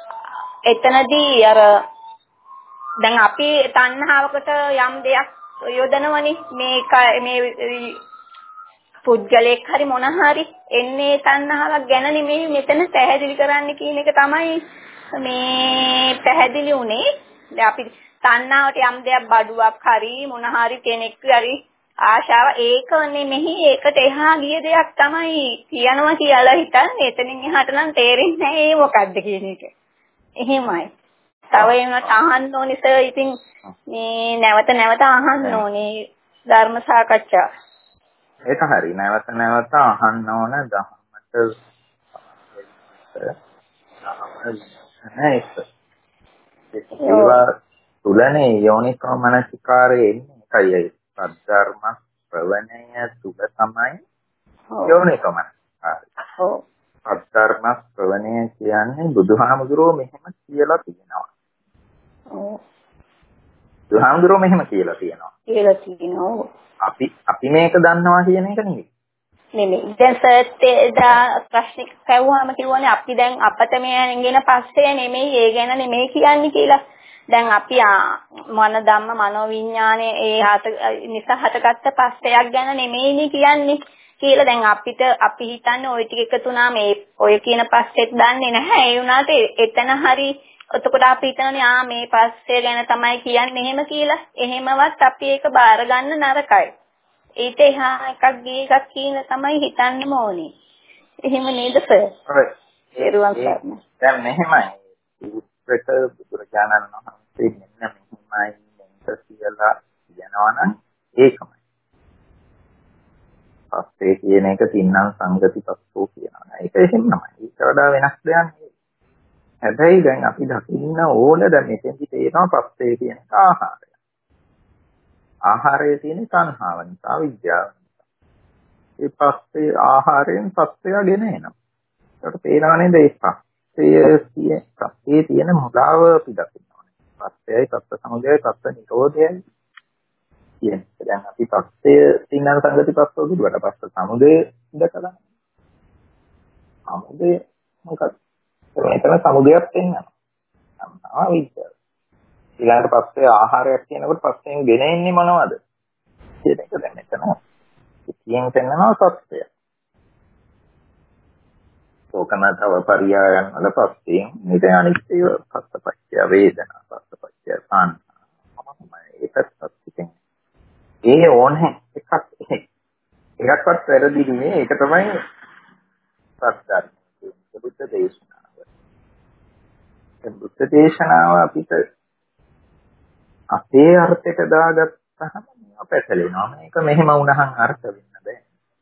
එතනදී අර දැන් අපි තණ්හාවකට යම් දෙයක් යොදනවනේ මේ මේ පුද්ගලෙක් හරි මොන හරි එන්නේ තණ්හාවක් ගැන නෙමෙයි මෙතන පැහැදිලි කරන්න කියන එක තමයි මේ පැහැදිලි උනේ. දැන් අපි තණ්හාවට යම් දෙයක් බඩුවක් හරි මොන හරි කෙනෙක් හරි ආශාව ඒක නෙමෙයි ඒකට එහා ගිය දෙයක් තමයි කියනවා කියලා හිතන්නේ. එතනින් එහාට නම් තේරෙන්නේ නැහැ ඒ මොකද්ද කියන එක. එහෙමයි. තව ඒකට අහන්න ඕනේ සර්. ඉතින් මේ නැවත නැවත අහන්න ඕනේ ධර්ම සාකච්ඡා. ඒක හරි. නැවත නැවත අහන්න ඕන ධම්මට ඒක. ඒවා තුලනේ යෝනිකෝ මනසිකාරයේ එන්නේ ඒකයි. සද්ධර්ම ප්‍රවණය තුල තමයි යෝනිකෝ මනසිකාරය. ඔව්. සද්ධර්ම ප්‍රවණය කියන්නේ බුදුහාමුදුරුවෝ මෙහෙම කියලා තියෙනවා. ඔව්. බුදුහාමුදුරුවෝ මෙහෙම කියලා තියෙනවා. කියලා තියෙනවා. අපි අපි මේක දන්නවා කියන එක නෙවෙයි. නෙමෙයි. දැන් සත්‍යදා ප්‍රශ්න කවුවම කියවනේ අපි දැන් අපත මෙයන්ගෙන පස්සේ නෙමෙයි ඒ ගැන නෙමෙයි කියන්නේ කියලා. දැන් අපි මන ධම්ම මනෝ විඥානේ ඒ හත නිසා හටගත්ත පස්සයක් ගැන නෙමෙයිනේ කියන්නේ කියලා. දැන් අපිට අපි හිතන්නේ ওই ටික එකතු වුණා මේ ඔය කියන පස්සෙත් දන්නේ නැහැ. ඒ වුණාට එතන හරි එතකොට අපි හිතන්නේ ආ මේ පස්සේ ගැන තමයි කියන්නේ එහෙම කියලා. එහෙමවත් අපි ඒක බාර ගන්න නරකයි. ඊට එහා එකක් ගිය එකක් කියන තමයි හිතන්නම ඕනේ. එහෙම නේද සර්? ඔව්. ඒරුවන් සර්. දැන් මෙහෙමයි. උත්තරක බුදුරජාණන් වහන්සේ මෙන්න මෙහෙමයි මෙන්ට කියලා කියනවනම් ඒකමයි. පස්සේ කියන එක තින්නම් සංගති පස්සෝ කියනවා. ඒක එහෙමමයි. ඒක වඩා වෙනස් දෙයක් නෙවෙයි. හැබැයි දැන් අපි දකින්න ඕන දැන් මෙතෙන්දි තේරෙනවා පස්සේ කියන එක ආහාරය. ආහාරයේ තියෙන තණ්හාව නිසා විද්‍යාව. ඒ පස්සේ ආහාරයෙන් පස්සයගෙන එනවා. ඒකට තේරෙනවා නේද ඒ පස්සේ පස්සේ තියෙන මුලාව අපි දකින්න ඕනේ. පස්සේයි පස්ස සමුදයයි පස්ස නිරෝධයයි කියන්නේ. දැන් අපි පස්සේ තින්න සංගති පස්සෝ කිව්වට පස්ස සමුදය දැකලා. සමුදය මොකක්ද? මෙතන සමුදයක් තියෙනවා. තණ්හාව විද්‍යාව. ඊළඟට පස්සේ ආහාරයක් කියනකොට පස්සෙන් ගෙන එන්නේ මොනවද? කියන එක දැන් මෙතන කියන තැනනවා සත්‍යය. ඕකනතව පරියායන් වල පස්සෙන් මේක අනිත්‍ය පස්සපච්චය වේදනා පස්සපච්චය සංඛා. ඒකත් සත්‍යයෙන්. ඒ ඕනේ එකක් එකක්වත් වැරදි නෙමෙයි. ඒක තමයි සත්‍යය. බුද්ධ දේශනාව. ඒ බුද්ධ දේශනාව අපිට අපේ අර්ථයට දාගත්තාම අපැසලෙනවා. මේක මෙහෙම වුණහන් අර්ථ වෙන්න බෑ.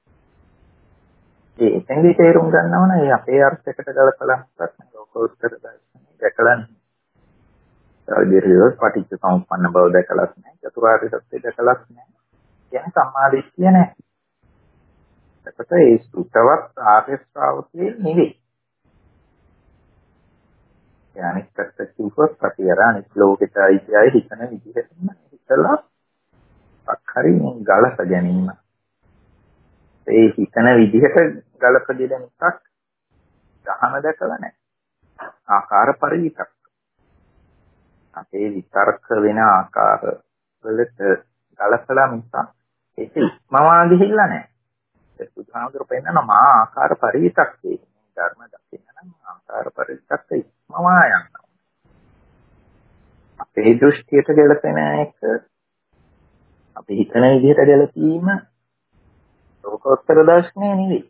ඒ එතෙන්දී තේරුම් ගන්නව නම් ඒ අපේ අර්ථයකට ගලපලා හිටක් ලෝකෝත්තර දර්ශනය දැකලා නැහැ. ඒදිරියෝ පටිච්ච සමුප්පන්න බව දැකලාත් නැහැ. චතුරාර්ය සත්‍ය දැකලාත් නැහැ. කියන්නේ සම්මාදිට්ඨිය නැහැ. ඒකට ඒ සුතවත් ආර්ය ශ්‍රාවකයේ නෙවෙයි. يعني perspektif ප්‍රතිරාණි ලෝකෙට අයිතියි හිතන විදිහටම හිතලා අක්හරි ගලප ගැනීම. ඒ හිතන විදිහට ගලප දෙන එකක් දහම දැකලා නැහැ. ආකාර පරිවිතක්. අපේ විතර්ක වෙන ආකාර වලට ගලපලා මිසක් ඒක ඉක්මවා ගිහිල්ලා නැහැ. ඒ බුදුහාමුදුරු පෙන්නන මා ආකාර පරිවිතක් කියන්නේ ධර්ම දකින්න නම් ආකාර පරිවිතක් ඉක්මවා යනවා. අපේ දෘෂ්ටියට ගැලපෙන එක අපි හිතන විදිහට ගැලපීම ලෝකෝත්තර දර්ශනය නෙවෙයි.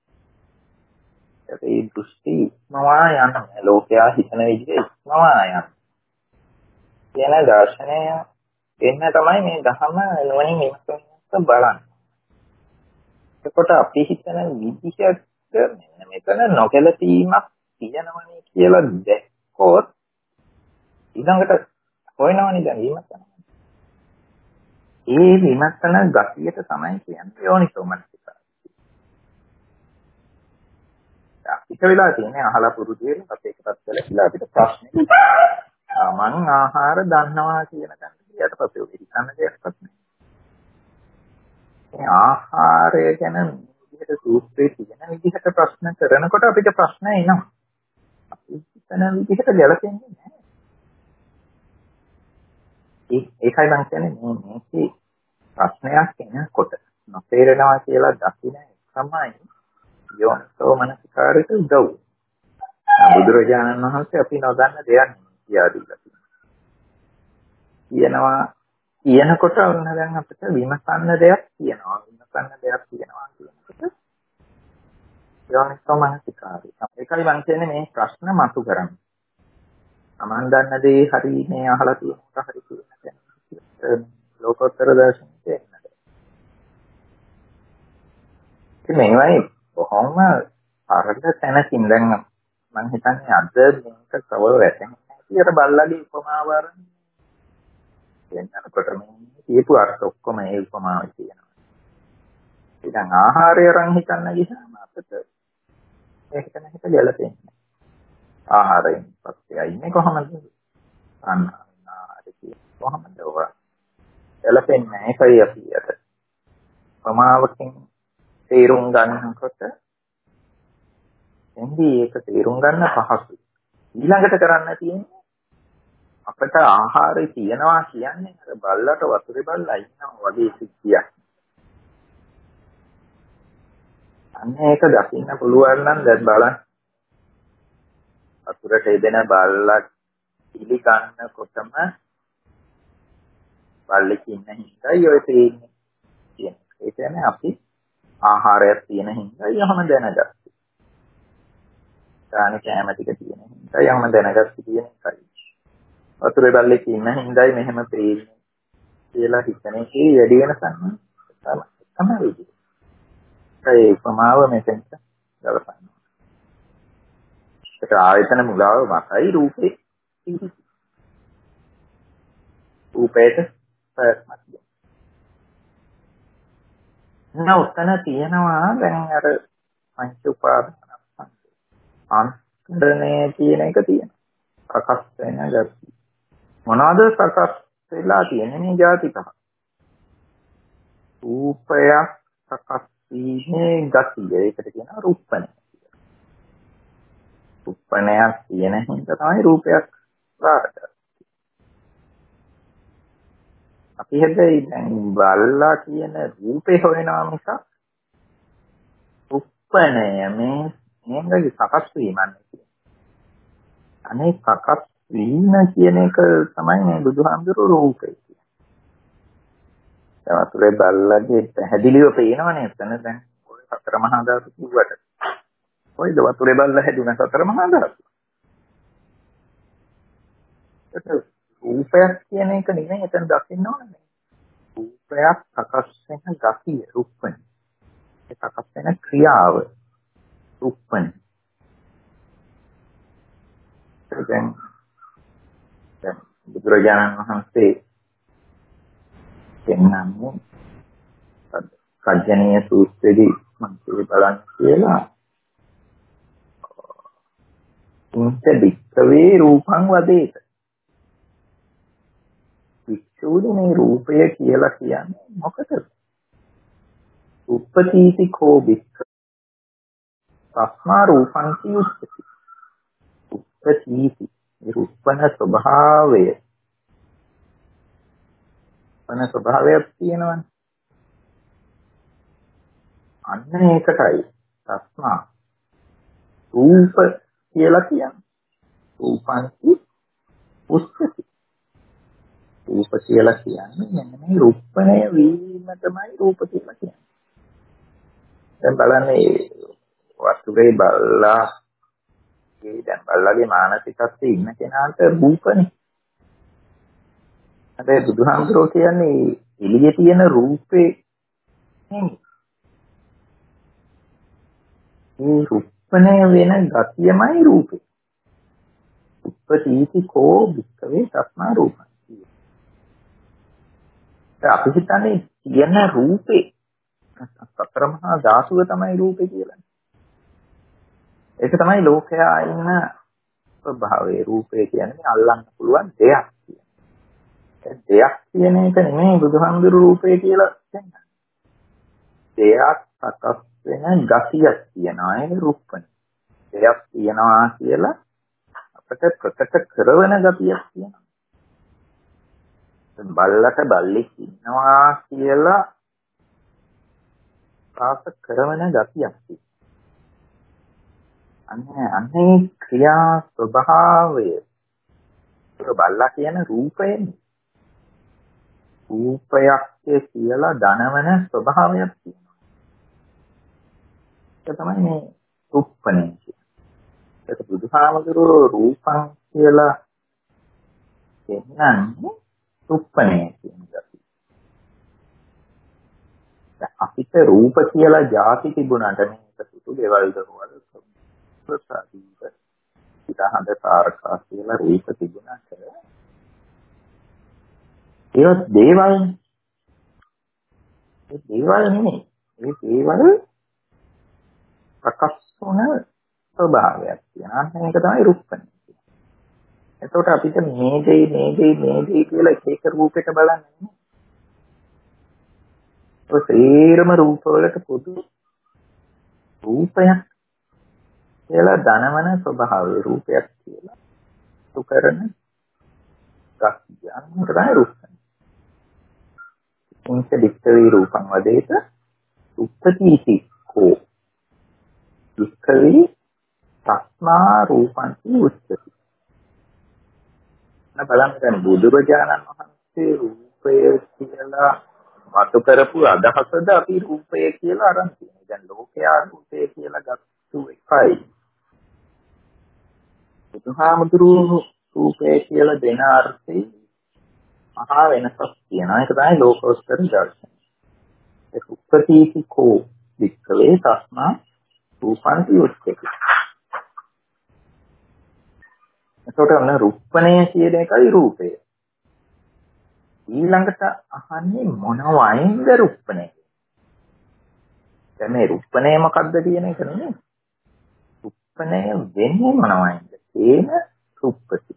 ඒ දෘෂ්ටි ඉක්මවා යනවා. ලෝකයා හිතන විදිහට ඉක්මවා යනවා. කියන දර්ශනය එන්න තමයි මේ ධහම නුවණින් විමසන්න බලන්නේ. එතකොට අපි හිතන විදිහට මෙන්න මෙතන නොගැලපීමක් තියෙනවනේ කියලා දැක්කොත් ඊළඟට හොයනවනේ දැන් විමසන. ඒ විමසන ගතියට තමයි කියන්නේ යෝනිසෝ මනසිකාරය. අපිට වෙලා තියෙන්නේ අහලා පුරුදු වෙන අපේකටත් වෙලා අපිට ප්‍රශ්නේ. මං ආහාර දන්නවා කියන තැනට ගියට පස්සේ ඔක හිතන්න දෙයක්වත් නැහැ. මේ ආහාරය ගැන විදිහට සූත්‍රයේ තියෙන විදිහට ප්‍රශ්න කරනකොට අපිට ප්‍රශ්න එනවා. අපි හිතන විදිහට ගැලපෙන්නේ නැහැ. ඒ ඒකයි මම කියන්නේ මේ මේකේ ප්‍රශ්නයක් එනකොට නොතේරෙනවා කියලා දකින්න තමයි යෝනිසෝ මනසිකාරයට උදව්. බුදුරජාණන් වහන්සේ අපි නොදන්න දෙයක් කියා දීලා තියෙනවා. කියනවා කියනකොට ඔන්න දැන් අපිට විමසන්න දෙයක් තියෙනවා. විමසන්න දෙයක් තියෙනවා කියනකොට යෝනිසෝ මනසිකාරය. ඒකයි මම කියන්නේ මේ ප්‍රශ්න මතු කරන්නේ. Taman දන්න දේ හරි මේ අහලා තියෙනකොට හරි කියන ලෝකෝත්තර දර්ශනයේ එන්නද. ඉතින් මේවයි කොහොම අරද තැනකින් දැන් මම හිතන්නේ අද මේක කවර වැටෙන්නේ කියලා බල්ලාගේ උපමාව අරන් එන්නකොට මේ කියපු අර්ථ ඔක්කොම ඒ උපමාවේ තියෙනවා. ඉතින් ආහාරය අරන් හිතන්න ගියාම අපිට ඒකට නැහිත ගැලපෙන්නේ. ආහාරයෙන් පස්සේ ඉන්නේ කොහමද? අන්නාරි කොහමද ඔය? ගැලපෙන්නේ ඒකයි අපි අර ප්‍රමාවකින් තේරුම් ගන්නකොට එන්නේ ඒක තේරුම් ගන්න පහසුයි. ඊළඟට කරන්න තියෙන්නේ අපිට ආහාරය තියනවා කියන්නේ අර බල්ලට වතුරේ බල්ලා ඉන්නවා වගේ සිද්ධියක්. අන්න ඒක දකින්න පුළුවන් නම් දැන් බලන්න. වතුරට එදෙන බල්ලා ඉලි ගන්නකොටම බල්ලෙක් ඉන්න හින්දායි ඔය තේින්නේ කියන්නේ. ඒ කියන්නේ අපි ආහාරයක් තියෙන හින්දායි යහම දැනගත්තා. දාන කැම ටික තියෙන හින්දායි යහම දැනගත්තා කියන එකයි. වතුරේ බල්ලෙක් ඉන්න හින්දායි මෙහෙම තේින්නේ කියලා හිතන එකේ වැඩි වෙනසක් නෑ. තමයි. ඒ උපමාව මෙතෙන්ට ගලපන්න. ඒක ආයතන මුලාව මතයි රූපේ රූපේට ප්‍රයත්නක්. නවතන තියනවා දැන් අර පංච උපාදාන අන්තරණේ කියන එක තියෙනවා. සකස් වෙන ගැටි. මොනවාද සකස් වෙලා තියෙන්නේ මේ જાති පහ. රූපයක් සකස් වීමේ ගතිය. ඒකට කියනවා රූපණය. රූපණයක් තියෙන හින්දා තමයි රූපයක් රාගය. අපි හැබැයි දැන් බල්ලා කියන රූපේ හොයනවා මිසක් රූපණය මේ මේකේ සකස් වීම නෙවෙයි. අනේ සකස් වීම කියන එක තමයි මේ බුදුහාමුදුරුවෝ රූපේ කියන්නේ. ඒ වතුරේ බල්ලාගේ පැහැදිලිව පේනවනේ එතන දැන් ඔය සතර මහා ධාතු කිව්වට. කොයිද වතුරේ බල්ලා හැදුන සතර මහා ධාතු? ඒක රූපයක් කියන එක නෙමෙයි එතන දකින්න ඕනේ. රූපයක් සකස් වෙන ගතිය රූපණය. ඒ සකස් වෙන ක්‍රියාව රූපණය. දැන් දැන් බුදුරජාණන් වහන්සේ එන්නන්නේ සජ්ජනීය සූත්‍රයේදී මම බලන්න කියලා ඉන්ත වික්කවේ රූපං වදේත. වික්ෂුනේ මේ රූපය කියලා කියන්නේ මොකටද? උප්පතීති කෝ වික්ක. තස්මා රූපං සියුස්සති. උප්පතීති රූපන ස්වභාවය. වන ස්වභාවයක් තියෙනවනේ. අන්න ඒකටයි තස්මා රූප කියලා කියන්නේ. රූපං උස්සති. රූප කියලා කියන්නේ මෙන්න මේ රූපණය වීම තමයි රූප කියලා කියන්නේ. දැන් බලන්න මේ වස්තුවේ බල්ලා ඒ දැන් බල්ලාගේ මානසිකත්වයේ ඉන්න කෙනාට රූපනේ. හැබැයි බුදුහාමුදුරුවෝ කියන්නේ එළියේ තියෙන රූපේ නෙමෙයි. මේ රූපණය වෙන ගතියමයි රූපේ. උප්පතීති කෝ වික්කවේ තස්මා රූපං. අපි හිතන්නේ කියන රූපේ සතර මහා ධාතුව තමයි රූපේ කියලා. ඒක තමයි ලෝකයා ඉන්න ස්වභාවයේ රූපේ කියන්නේ අල්ලන්න පුළුවන් දෙයක් කියන්නේ. ඒ දෙයක් කියන එක නෙමෙයි බුදුහාමුදුරු රූපේ කියලා කියන්නේ. දෙයක් සකස් වෙන ගතියක් තියනවා ඒ රූපනේ. දෙයක් තියනවා කියලා අපිට ප්‍රකට කරවන ගතියක් තියෙනවා. බල්ලට බල්ලෙක් ඉන්නවා කියලා පාස කරවන ගතියක් තියෙනවා. අන්නේ අන්නේ ක්‍රියා ස්වභාවය බල්ලා කියන රූපයෙන් රූපයක් කියලා දනවන ස්වභාවයක් තියෙනවා. ඒක තමයි මේ රුප්පණය කියන්නේ. ඒක බුදුහාමුදුරුවෝ රූපං කියලා කියන්නේ රුප්පණය කියන්නේ. අපිට රූප කියලා જાති තිබුණාට මේක සුදු දේවල් දරුවල් ප්‍රසාදීව ඉතහඳ තාරකා කියලා රූප තිබුණාට ඒවත් දේවල් ඒ දේවල් නෙමෙයි. ඒ දේවල් ප්‍රකාශ වන ස්වභාවයක් තියෙනවා. මේක තමයි රුප්පණය. එතකොට අපිට මේ දෙයි මේ දෙයි මේ දෙයි කියලා එක එක රූපයක බලන්නේ. ඔය සේරම රූපවලට පොදු රූපයක් කියලා ධනවන ස්වභාවය රූපයක් කියලා සුකරන ගතියන් තමයි රූපය. උන්ට දික්කවේ රූපං වදේත උප්පතිති කෝ දුක්ඛවේ තස්මා රූපං උච්චති. න බලන්න බුදුරජාණන් වහන්සේ රූපය කියලා මතු කරපු අදහසද අපි රූපය කියලා අරන් තියෙනවා. දැන් ලෝකයා රූපය කියලා ගත්තු එකයි. බුදුහාමුදුරුවෝ රූපය කියලා දෙන අර්ථේ මහා වෙනසක් තියෙනවා. ඒක තමයි ලෝකෝත්තර දර්ශනය. ඒ උප්පතිති කෝ වික්ඛවේ තස්මා රූපන්ති උච්චති. එතකොට අන්න රුප්පණය කියන එකයි රූපය. ඊළඟට අහන්නේ මොන වයින්ද රුප්පණය? දැන් මේ රුප්පණය මොකක්ද කියන එක නෙමෙයි. රුප්පණය වෙන්නේ මොන වයින්ද? ඒන රුප්පති.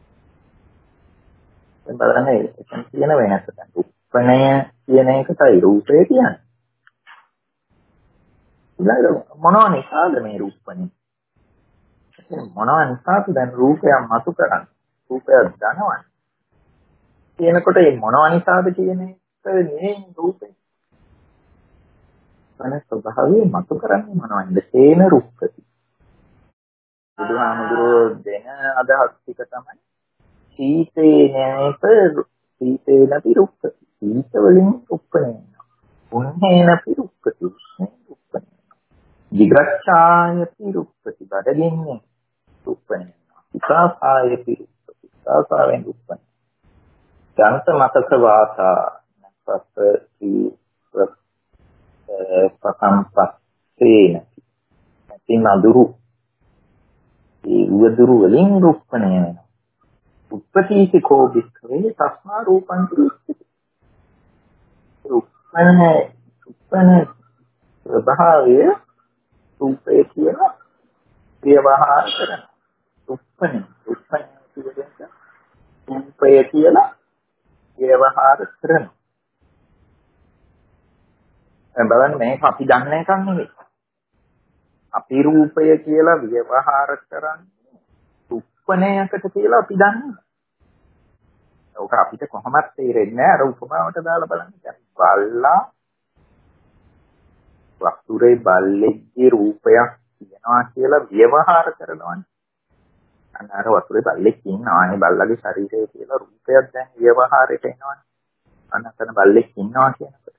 දැන් බලන්න එතන තියෙන වෙනස. රුප්පණය කියන එකයි රූපය කියන්නේ. ඊළඟ මොනවා නිසාද මේ රුප්පණය? මොනවා නිසාද දැන් රූපයක් මතු කරන්නේ? රූපයක් දනවන්නේ. කියනකොට මේ මොනවා නිසාද කියන එක නෙමෙයි රූපේ. අනේ ස්වභාවය මතු කරන්නේ මොනවද? තේන රුක්කති. බුදුහාමුදුරෝ දෙන අදහස් ටික තමයි සීතේ නේප සීතේ නැති රුක්කති. සීත වලින් රුක්කනේ. උන්නේ නැති රුක්කති. රුක්කනේ. විග්‍රච්ඡායති රුක්කති. බඩගින්නේ රුක්කනේ. විකාසායති රුක්කති. විකාසාවෙන් රුක්කනේ. ජනත මතක වාසා නැත්පත් කී පකම්පස්සේන තින් අඳුරු ඒ උවදුරු වලින් රුප්පණය වෙනවා. උප්පතිති කෝ වික්ඛවේ තස්මා රූපං කිරිස්සති. රුප්පණ රුප්පණ ස්වභාවය රූපේ කියන ව්‍යවහාර කරන රුප්පණ රුප්පණ කියන්නේ රූපය කියලා ව්‍යවහාර කරන. දැන් බලන්න මේක අපි දන්න එකක් නෙවෙයි. අපි රූපය කියලා ව්‍යවහාර කරන්නේ රුප්පණයකට කියලා අපි දන්නවා. ඒක අපිට කොහොමද තේරෙන්නේ නැහැ. අර උපමාවට දාලා බලන්න. දැන් බල්ලා වස්තුරේ බල්ලෙක්ගේ රූපයක් තියනවා කියලා ව්‍යවහාර කරනවානේ. අන්න අර වතුරේ බල්ලෙක් ඉන්නවා. ඒ බල්ලගේ ශරීරය කියලා රූපයක් දැන් ව්‍යවහාරයට එනවානේ. අන්න අතන බල්ලෙක් ඉන්නවා කියනකොට.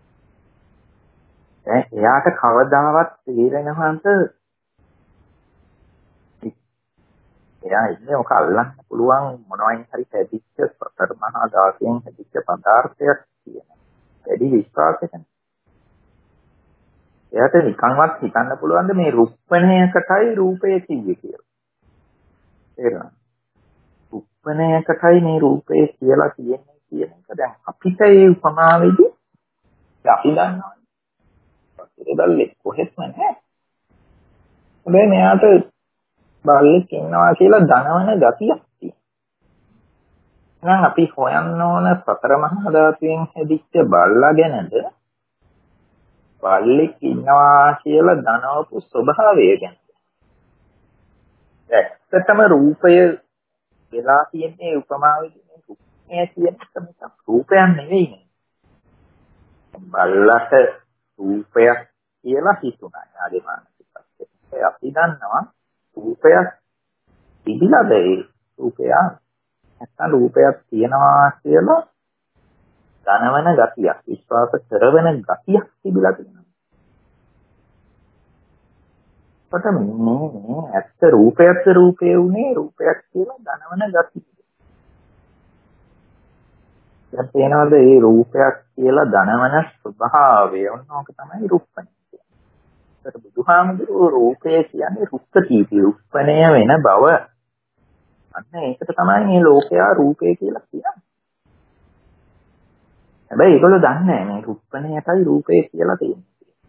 දැන් එයාට කවදාවත් තේරෙනවද එයා ඉන්නේ ඔක අල්ලන්න පුළුවන් මොනවයින් හරි හැදිච්ච සතර මහා ධාතුන් හැදිච්ච පදාර්ථයක් කියන. වැඩි විශ්වාසයකින්. එයාට නිකන්වත් හිතන්න පුළුවන්ද මේ රුප්පණයකටයි රූපය කිව්වේ කියලා. තේරෙනවද? රුප්පණයකටයි මේ රූපය කියලා කියන්නේ කියන එක දැන් අපිට ඒ උපමාවේදී අපි දන්නවා. ඒ බල්ලෙක් කොහෙත්ම නැහැ. හැබැයි මෙයාට බල්ලෙක් ඉන්නවා කියලා දනවන ගතියක් තියෙනවා. එහෙනම් අපි හොයන්න ඕන සතර මහා ධාතුන් හැදිච්ච බල්ලා ගැනද බල්ලෙක් ඉන්නවා කියලා දනවපු ස්වභාවය ගැන. ඇත්තටම රූපය වෙලා තියෙන්නේ උපමාවේදී රුප්පණය කියන එක මිසක් රූපයක් නෙවෙයි. බල්ලට රූපයක් කියලා හිතුණා. යාගේ මානසිකත්වය. අපි දන්නවා රූපයක් තිබිලාද ඒ රූපය නැත්නම් රූපයක් තියනවා කියලා ධනවන ගතියක්, විශ්වාස කරවන ගතියක් තිබිලා තියෙනවා. කොට මේ ඇත්ත රූපයත් රූපේ උනේ රූපයක් කියලා ධනවන ගතිය. දැන් තේනවද මේ රූපයක් කියලා ධනවන ස්වභාවය? ඔන්නෝක තමයි රූපණය කියන්නේ. ඒකට බුදුහාමුදුරුවෝ රූපය කියන්නේ රුක්කටීති, රුප්පණය වෙන බව. අන්න ඒකට තමයි මේ ලෝකයා රූපය කියලා කියන්නේ. හැබැයි ඒගොල්ලෝ දන්නේ නැහැ මේ රුප්පණයටයි රූපය කියලා තියෙන්නේ.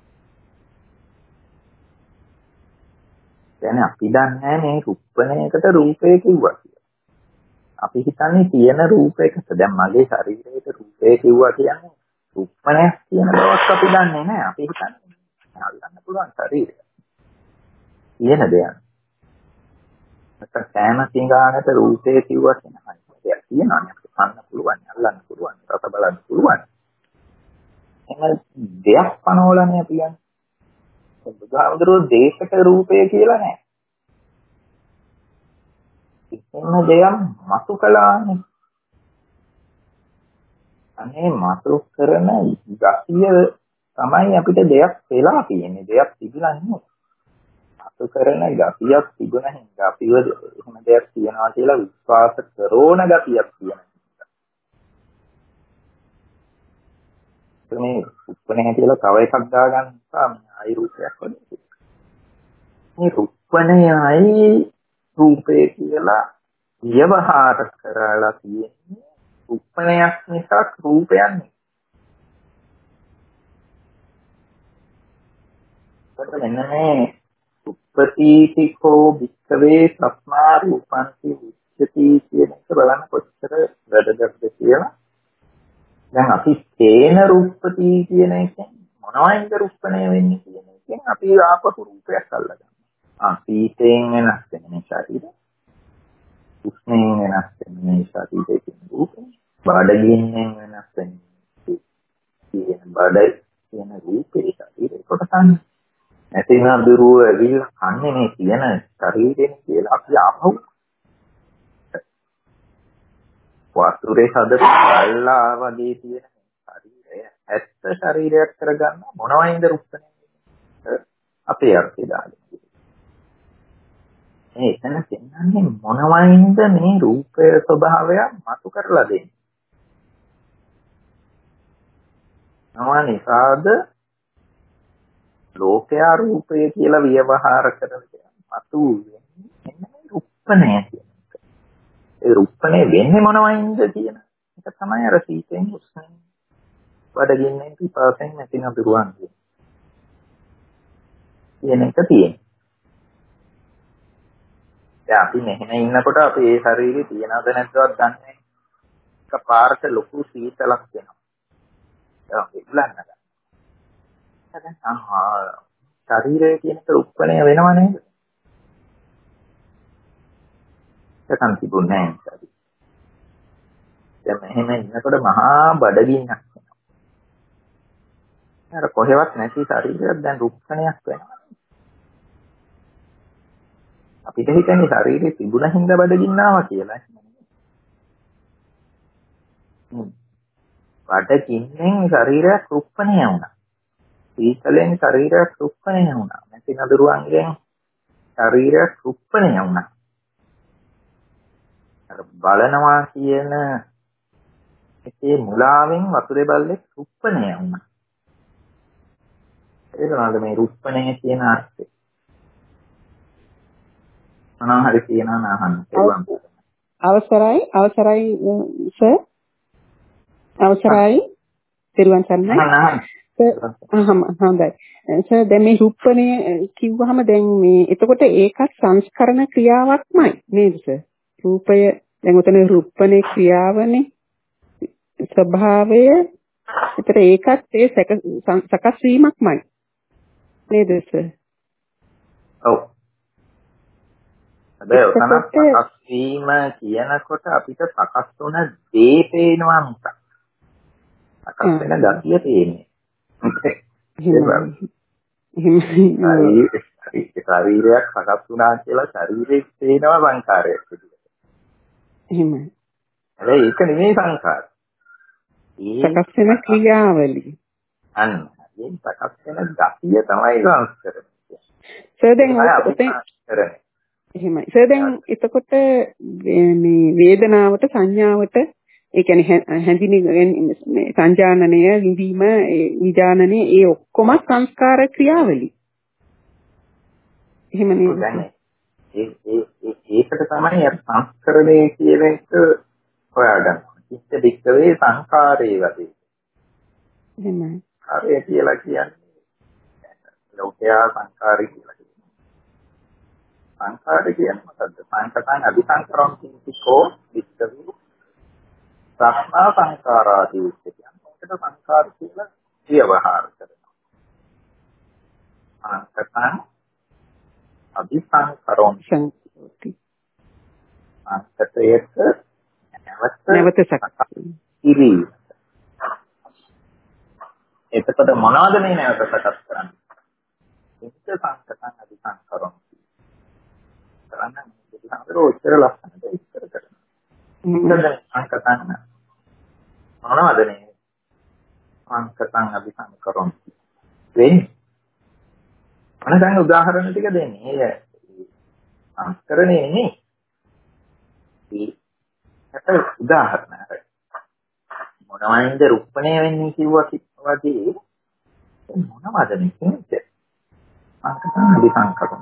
දැන් අපි දන්නේ මේ රුප්පණයකට රූපය කිව්වා කියලා. අපි හිතන්නේ තියෙන රූපයකට දැන් මගේ ශරීරයේ රූපය කිව්වා කියන්නේ රුප්පණයක් කියන බවක් අපි දන්නේ නැහැ. අපි හිතන්නේ අල්ලන්න පුළුවන් ශරීරය. තියෙන දෙයක්. නැත්නම් කෑම සිඟානට රූපය කිව්වා කියන හරියට තියෙනවා නේ. අපිට කන්න පුළුවන්, අල්ලන්න පුළුවන්, රස බලන්න පුළුවන්. එහෙනම් දෙයක් පනවලනේ අපි යන්නේ. බුදුහාමුදුරුවෝ දේශක රූපය කියලා නැහැ. කිසිම දෙයක් මතු කළානේ. අනේ මතු කරන ගතිය තමයි අපිට දෙයක් වෙලා තියෙන්නේ. දෙයක් තිබුණා නෙමෙයි. මතු කරන ගතියක් තිබුණා හින්දා අපිව එහෙම දෙයක් තියනවා කියලා විශ්වාස කරෝන ගතියක් තියෙනවා. මේ උප්පණය කියලා තව එකක් දාගන්න නිසා මේ ආයි රූපයක් වගේ. මේ උප්පණයයි රූපේ කියලා ව්‍යවහාර කරලා තියෙන්නේ උප්පණයක් නිසා රූපයක් නෙවෙයි. ඒකට මෙන්න මේ උප්පතිතිකෝ වික්කවේ සස්මා රූපන්ති විච්ඡති කියන එක බලන්න කොච්චර වැදගත්ද කියලා. දැන් අපි තේන රූපති කියන එකෙන් මොනවයින්ද රූපණය වෙන්නේ කියන එකෙන් අපි ආපහු රූපයක් අල්ලගන්නවා. ආ සීතෙන් වෙනස් වෙන මේ ශරීරය. උෂ්ණයෙන් වෙනස් වෙන මේ ශරීරයේ තියෙන රූපය. බඩගින්නෙන් වෙනස් වෙන කියන බඩ කියන රූපේ ශරීරේ කොටසන්. නැතිනම් දුරුව ඇවිල්ලා කන්නේ මේ තියෙන ශරීරයෙන් කියලා අපි ආපහු වස්තුරේ හදපු අල්ලා වගේ තියෙන ශරීරය ඇත්ත ශරීරයක් කරගන්න මොනවයින්ද රුප්පණය අපේ අර්ථය දාගෙන. මේ එතන කියන්නේ මොනවයින්ද මේ රූපය ස්වභාවය මතු කරලා දෙන්නේ. නවනිසාද ලෝකයා රූපය කියලා ව්‍යවහාර කරගෙන මතු වෙන්නේ රුප්පණය කියන එක. ඒ රුප්පණය වෙන්නේ මොනවයින්ද කියන එක තමයි අර සීතෙන් උස්නෙන් බඩගින්නෙන් පිපාසෙන් නැතිනම් දුරුවන් කියන එක තියෙනවා. දැන් අපි මෙහෙම ඉන්නකොට අපි ඒ ශරීරේ තියනවද නැද්දවත් දන්නේ නැහැ. එකපාරට ලොකු සීතලක් එනවා. ඒක ඉල්ලන්න ගන්න. දැන් ආහා ශරීරය කියන එක රුප්පණය වෙනව නේද? ඒකන් තිබුණේ නැහැ. දැන් මෙහෙම ඉන්නකොට මහා බඩගින්නක් එනවා. අර කොහෙවත් නැති ශරීරයක් දැන් රුප්පණයක් වෙනවා. අපිට හිතන්නේ ශරීරේ තිබුණ හින්දා බඩගින්නවා කියලා. හ්ම්. බඩගින්නෙන් ශරීරයක් රුප්පණය වුණා. සීතලෙන් ශරීරයක් රුප්පණය වුණා. නැති නදුරුවන්ගෙන් ශරීරයක් රුප්පණය වුණා. අර බලනවා කියන එකේ මුලාවෙන් වතුරේ බල්ලෙක් රුප්පණය වුණා. ඒකනවාද මේ රුප්පණය කියන අර්ථය? මොනවා හරි කියනවා නහන්න පුළුවන්. අවසරයි අවසරයි සර් අවසරයි තිරුවන් සරණයි. අහම හොඳයි. සර් දැන් මේ රුප්පණය කිව්වහම දැන් මේ එතකොට ඒකත් සංස්කරණ ක්‍රියාවක්මයි නේද සර්? රූපය දැන් උතන රුප්පණේ ක්‍රියාවනේ ස්වභාවය. ඒතර ඒකත් ඒ සකස් වීමක්මයි නේද සර්? ඔව්. හැබැයි උතන සකස් වීම කියනකොට අපිට සකස් වුණ දේ පේනවා මිසක් සකස් වෙන ගතිය පේන්නේ. ශරීරයක් සකස් වුණා කියලා ශරීරයේ පේනවා සංකාරයක් විදිහට. එහෙමයි. හැබැයි ඒක නෙමෙයි සංකාර. සකස් වෙන ක්‍රියාවලිය. අන්න ඒ සකස් වෙන ගතිය තමයි සංස්කරණය. සර් දැන් ඔතෙන් එහෙමයි. සර් දැන් එතකොට මේ වේදනාවට සංඥාවට ඒ කියන්නේ හැඳිනි මේ සංජානනය විඳීම විඥානනය ඒ ඔක්කොම සංස්කාර ක්‍රියාවලිය. එහෙම නේද? ඒ ඒ ඒකට තමයි සංස්කරණය කියන එක හොයාගන්න. චිත්ත දික්කවේ සංඛාරේ වගේ. එහෙමයි. කාර්යය කියලා කියන්නේ ලෝකයා සංඛාරي කියලා කියනවා. සංඛාරය කියන්නේ මොකද්ද? සංකතං අபிසංකරම් කිසිකෝ දික්කවේ සක්මා සංඛාරාදී උච්ච කියන්නේ. ඒකට සංඛාර කියලා ව්‍යවහාර කරනවා. සංකතං අபிසංකරම් සංකෝටි. සංකතයක නැවත සකස් ඉරි. එතකොට මොනවද මේ නැවත සකස් කරන්නේ? චිත්ත සංකතං අபிසංකරම්. කරන්නේ බුදුහාමර උත්තර ලක්ෂණයට ඉස්තර කරනවා. මොකද සංකතං මොනවද මේ සංකතං අபிසංකරම් වෙන්නේ? අනේ දැන් උදාහරණ ටික දෙන්නේ. ඒ සංස්කරණේ නේ. ඒකට උදාහරණයක්. මොනවයින්ද රුප්පණය වෙන්නේ කිව්වා වගේ මොනවද මේ කියන්නේ? සංකතං අபிසංකරම්.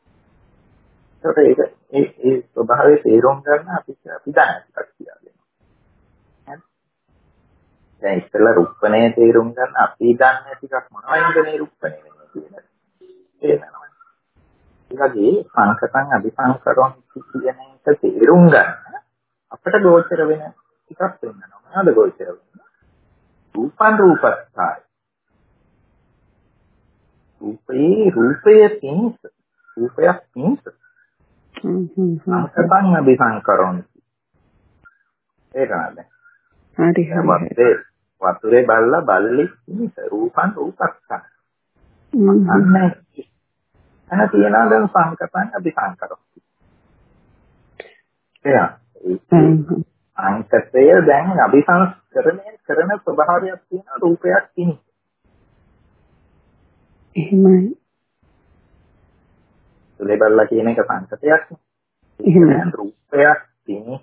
ඒක ඒ ඒ ස්වභාවයේ තේරුම් ගන්න අපි අපි දැනගන්න කියලා දෙනවා. දැන් ඉස්සෙල්ලා රුප්පණය තේරුම් ගන්න අපි දන්නේ ටිකක් මොනවයින්ද මේ රුප්පණය වෙන්නේ කියලා. තේරෙනවද? ඒ වගේ සංකතං අபிසංකරම් කියන එක තේරුම් ගන්න අපිට ගෝචර වෙන ටිකක් වෙනවා. මොනවද ගෝචර වෙන්නේ? රූපං රූපස්ථාය. රූපේ රූපයේ තින්ස රූපයක් තින්ස. හ්ම් හ්ම් හ්ම්. සංකතං අபிසංකරම්. ඒක නේද? හරි හරි. වතුරේ බල්ලා බල්ලි තින්ස රූපං රූපස්ථාය. හ්ම්. අන්න අන තියනවා දැන් සංකතං අபிසංකරම්. එයා අංකතය දැන් අபிසංස්කරණය කරන ස්වභාවයක් තියෙන රූපයක් තියෙනවා. එහෙමයි. සුලේබල්ලා කියන එක සංකතයක්. එහෙමයි. රූපයක් තියෙන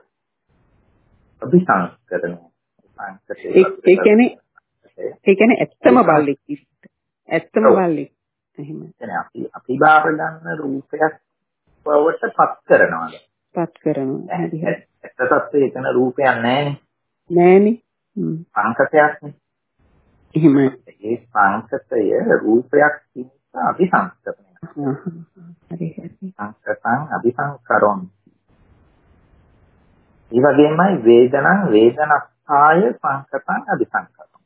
අபிසංස්කරණය. සංකතය. ඒ කියන්නේ ඒ කියන්නේ ඇත්තම බල්ලෙක්. ඇත්තම බල්ලෙක්. එහෙමයි. කියන්නේ අපි අපි බාර ගන්න රූපයක් බවට පත් කරනවා. පත් කරනවා. හරි හරි. ඇත්තටත් ඒකන රූපයක් නැහැනේ. නැහැනේ. හ්ම්. සංකතයක්නේ. එහෙමයි. ඒ සංකතය රූපයක් තියෙන අபிසංස්කරණය. හරි හරි. සංකතං අபிසංකරොන්. ඒ වගේමයි වේදනං වේදනස්ථාය සංකතං අபிසංකරොන්.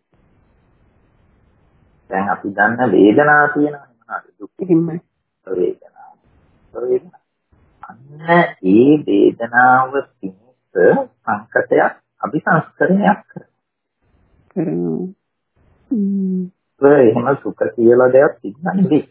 දැන් අපි දන්න වේදනාව තියෙනවා නේද? දුක් එහෙමයි. වේදනාව. වේදනාව. අන්න ඒ වේදනාව පිණිස සංකතයක් අபிසංස්කරණයක් කරනවා. හ්ම්. ඒ එහෙම සුඛ කියලා දෙයක් තිබුණා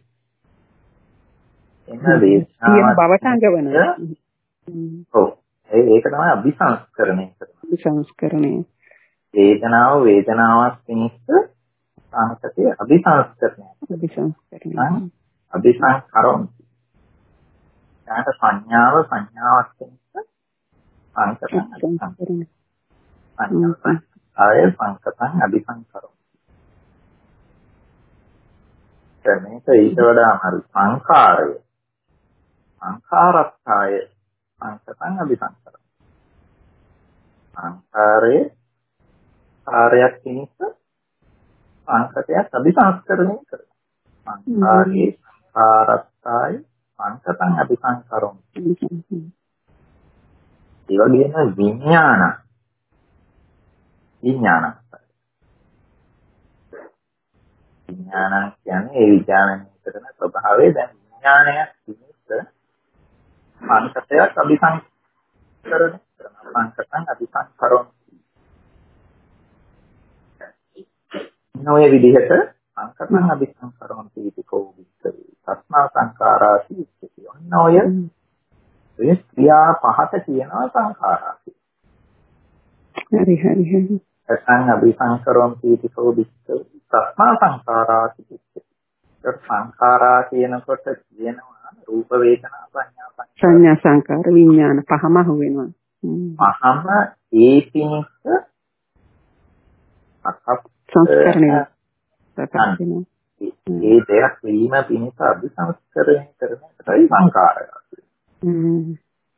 එන්න වේදනාව බවට අඟවනවා. ඔව්. ඒක තමයි අபிසංස්කරණය කරන්නේ. අபிසංස්කරණය. වේදනාව වේදනාවක් පිණිස සංකතය අபிසංස්කරණය. අபிසංස්කරණය. අபிසංකරණ. යාට සංඥාව සංඥාවක් පිණිස සංකතං අபிසංස්කරණය. සංඥා ආය සංකතං අபிසංකරණ. මේක ඊට වඩා අමාරු සංඛාරය. සංඛාරස්ථාය සංකතං අபிසංකරණ. සංඛාරයේ කාර්යයක් පිණිස සංකතයක් අபிසංස්කරණය කරනවා. සංඛාරයේ සංඛාරස්ථාය සංකතං අபிසංකරණ. ඒ වගේම විඥාන විඥාන විඥාන කියන්නේ ඒ විඥානය කරන ස්වභාවය. දැන් විඥානයක් පිණිස සංකතයක් අபிසංකරණය කරනවා. සංකතං අபிසංකරණ. නොයේ විදිහට සංකතං අபிසංකරණ තීතිකෝ විස්තරේ සස්මා සංඛාරාති ඉච්ඡති. ඔන්නෝය මේ ක්‍රියා පහත කියනවා සංඛාරාති. හරි හරි හරි. අසං අபிසංකරොම් පීතිකෝ විච්ඡ සස්මා සංඛාරාති විච්ඡ. සංඛාරා කියනකොට කියනවා රූප වේදනා සංඥා සංඥා සංකාර විඥාන පහම අහු වෙනවා. පහම ඒ පිණිස අකප් සංස්කරණය කරනවා. ඒ දෙයක් වීම පිණිස අභිසංස්කරණය කරන එකයි සංඛාරය. හ්ම්.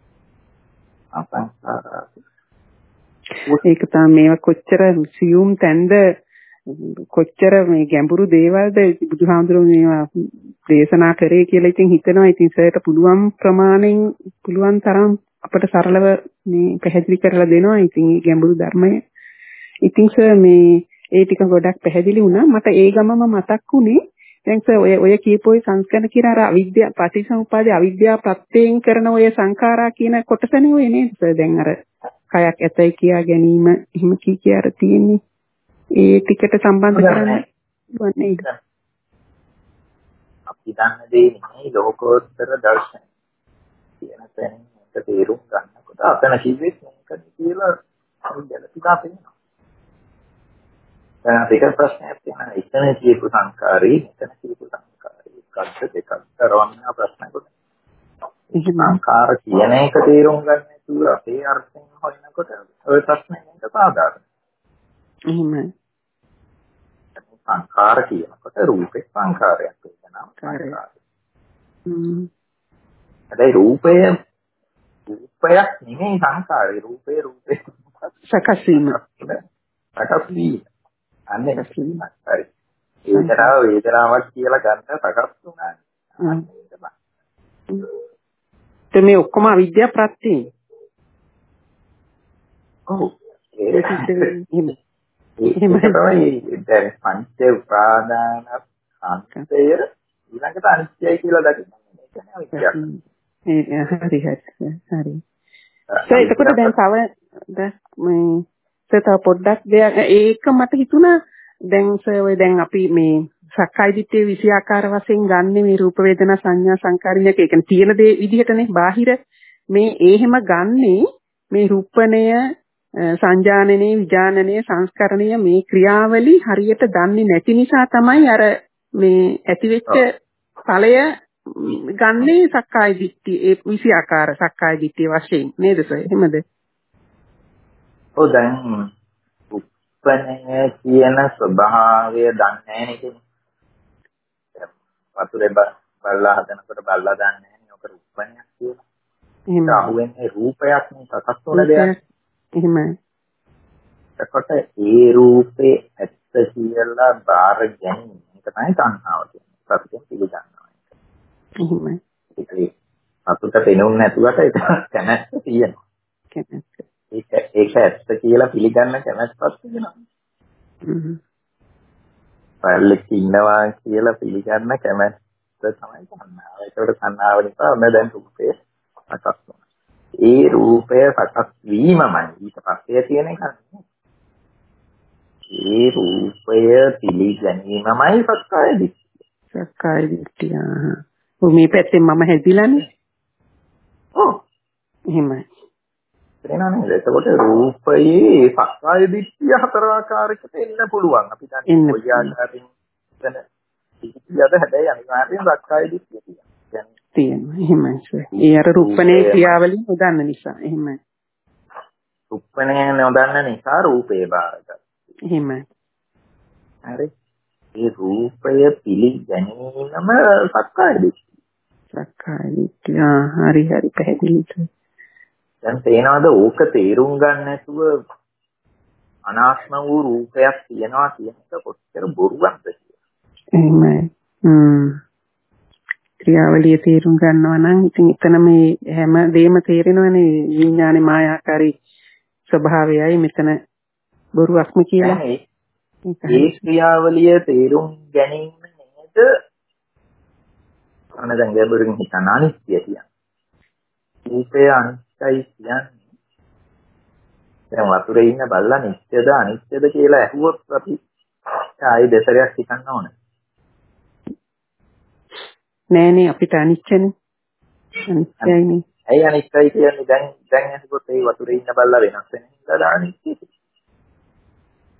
අසංඛාරාති. ඒක තමයි මේවා කොච්චර සියුම් තැන්ද කොච්චර මේ ගැඹුරු දේවල්ද බුදුහාමුදුරුවෝ මේවා දේශනා කරේ කියලා ඉතින් හිතනවා. ඉතින් සර්ට පුළුවන් ප්‍රමාණයෙන් පුළුවන් තරම් අපට සරලව මේ පැහැදිලි කරලා දෙනවා. ඉතින් මේ ගැඹුරු ධර්මය. ඉතින් සර් මේ ඒ ටික ගොඩක් පැහැදිලි වුණා. මට ඒ ගමම මතක් වුණේ දැන් සර් ඔය ඔය කියපෝයි සංස්කරණ කියන අර අවිද්‍යාව පටිසමුපාදේ අවිද්‍යාව ප්‍රත්‍යයෙන් කරන ඔය සංඛාරා කියන කොටසනේ ඔය නේද සර්? දැන් අර කයක් ඇතයි කියා ගැනීම එහෙම කී කිය අර තියෙන්නේ. ඒ ටිකට සම්බන්ධ කරන්නේ වන්නේ අපි දන්න දේ නෙමෙයි ලෝකෝත්තර දර්ශනය කියන තැනින් මේක තේරුම් ගන්නකොට අතන කිව්වෙත් මේක කියලා අපි දැලපිලා පෙන්නනවා. දැන් අපිට ප්‍රශ්නයක් තියෙනවා. එතන කියපු සංකාරී මෙතන කියපු සංකාරී එකක්ද දෙකක්ද තරවන්න ප්‍රශ්නයකට. සංකාර කියන එක තේරුම් ගන්න නැතුව අපේ අර්ථයෙන් හොයනකොට ඔය ප්‍රශ්නේ නේද සාධාරණ. එහෙමයි. සංඛාර කියනකොට රූපේ සංඛාරයක් වෙනවා සංඛාරය. හ්ම්. හැබැයි රූපය රූපයක් නෙමෙයි සංඛාරය. රූපේ රූපේ සකස් වීම. සකස් වීම. අන්නේ සකස් හරි. වේදනාව වේදනාවක් කියලා ගන්න සකස් වුණා. හ්ම්. මේ ඔක්කොම අවිද්‍යාව ප්‍රත්‍යයෙන්. ඔව්. ඒක එහෙමයි. තමයි දැන් පංච උපාදාන අන්තය ඊළඟට අනිත්‍යයි කියලා දකින්න මේක නේ අවිද්‍යාව. ඒ හරි හරි හරි. ඒ එතකොට දැන් තව මේ තව පොඩ්ඩක් දෙයක් ඒක මට හිතුණා දැන් ඔය දැන් අපි මේ සක්කාය දිට්ඨිය විසි ආකාර වශයෙන් ගන්න මේ රූප වේදනා සංඥා සංකාරිණ්‍යක ඒ කියන්නේ තියෙන දේ විදිහටනේ බාහිර මේ එහෙම ගන්නේ මේ රූපණය සංජානනයේ විඥානනයේ සංස්කරණය මේ ක්‍රියාවලි හරියට දන්නේ නැති නිසා තමයි අර මේ ඇතිවෙච්ච ඵලය ගන්නේ සක්කාය දිට්ඨිය ඒ විසි ආකාර සක්කාය දිට්ඨිය වශයෙන් නේද සර්? එහෙමද? ඔව් දැන් උප්පන්නය කියන ස්වභාවය දන්නේ නැහැ නේද? වතුරේ බල්ලා හදනකොට බල්ලා දන්නේ නැහැ නේ ඔක උප්පන්නයක් කියලා. එහෙනම් අහුවෙන්නේ රූපයක් නේ සකස් වුණ දෙයක්. එහෙමයි. එතකොට ඒ රූපේ ඇත්ත කියලා බාර ගැනීම එක තමයි තණ්හාව කියන්නේ. සත්‍යයෙන් පිළිගන්නවා. එහෙමයි. ඒක අපිට පෙනුන්නේ නැතුවට ඒක කැමැත්ත තියෙනවා. කැමැත්ත. ඒක ඒක ඇත්ත කියලා පිළිගන්න කැමැත්තක් තියෙනවා. හ්ම්. පල්ලෙක් ඉන්නවා කියලා පිළිගන්න කැමැත්ත තමයි තණ්හාව. ඒකට තණ්හාව නිසා ඔන්න දැන් රූපේ සකස් වෙනවා. ඒ රූපය සකස් වීමමයි ඊට පස්සේ තියෙන එක. ඒ රූපය පිළිගැනීමමයි සක්කාය දිට්ඨිය. සක්කාය දිට්ඨිය. මේ පැත්තෙන් මම හැදිලානේ. ඔව්. එහෙමයි. එනනේ එතකොට රූපයේ සක්කාය දිට්ඨිය හතර ආකාරයකට එන්න පුළුවන්. අපි දන්නේ කොයි ආකාරයෙන් වෙන දිට්ඨියද හැබැයි අනිවාර්යෙන් සක්කාය දිට්ඨිය තියෙනවා. තියෙනවා. එහෙමයි. ඒ අර රූපණේ ක්‍රියාවලිය නොදන්න නිසා. එහෙමයි. රූපණේ නොදන්න නිසා රූපේ බාරගත්තා. එහෙමයි. හරි. ඒ රූපය පිළිගැනීමම සක්කාය දිට්ඨිය. සක්කාය දිට්ඨිය. හරි හරි පැහැදිලිද? දැන් තේනවාද ඕක තේරුම් ගන්න නැතුව අනාත්ම වූ රූපයක් තියනවා කියන එක කොච්චර බොරුවක්ද කියලා. එහෙමයි. හ්ම්. ක්‍රියාවලිය තේරුම් ගන්නවා නම් ඉතින් එතන මේ හැම දෙයක්ම තේරෙනවනේ විඥානේ මායාකාරී ස්වභාවයයි මෙතන බොරුවක්ම කියලා. ඒ ක්‍රියාවලිය තේරුම් ගැනීම නේද අන දැන් ගැඹුරින් හිතන අනිත්‍ය කියන්නේ. රූපය අනිත්‍යයි කියන්නේ. දැන් වතුරේ ඉන්න බල්ලා නිත්‍යද අනිත්‍යද කියලා ඇහුවොත් අපි ආයි දෙසරයක් හිතන්න ඕනේ. නෑ නේ අපිට අනිත්‍යනේ. අනිත්‍යයිනේ. ඇයි අනිත්‍යයි කියන්නේ දැන් දැන් ඇහුවොත් ඒ වතුරේ ඉන්න බල්ලා වෙනස් වෙන හින්දා අනිත්‍යයි.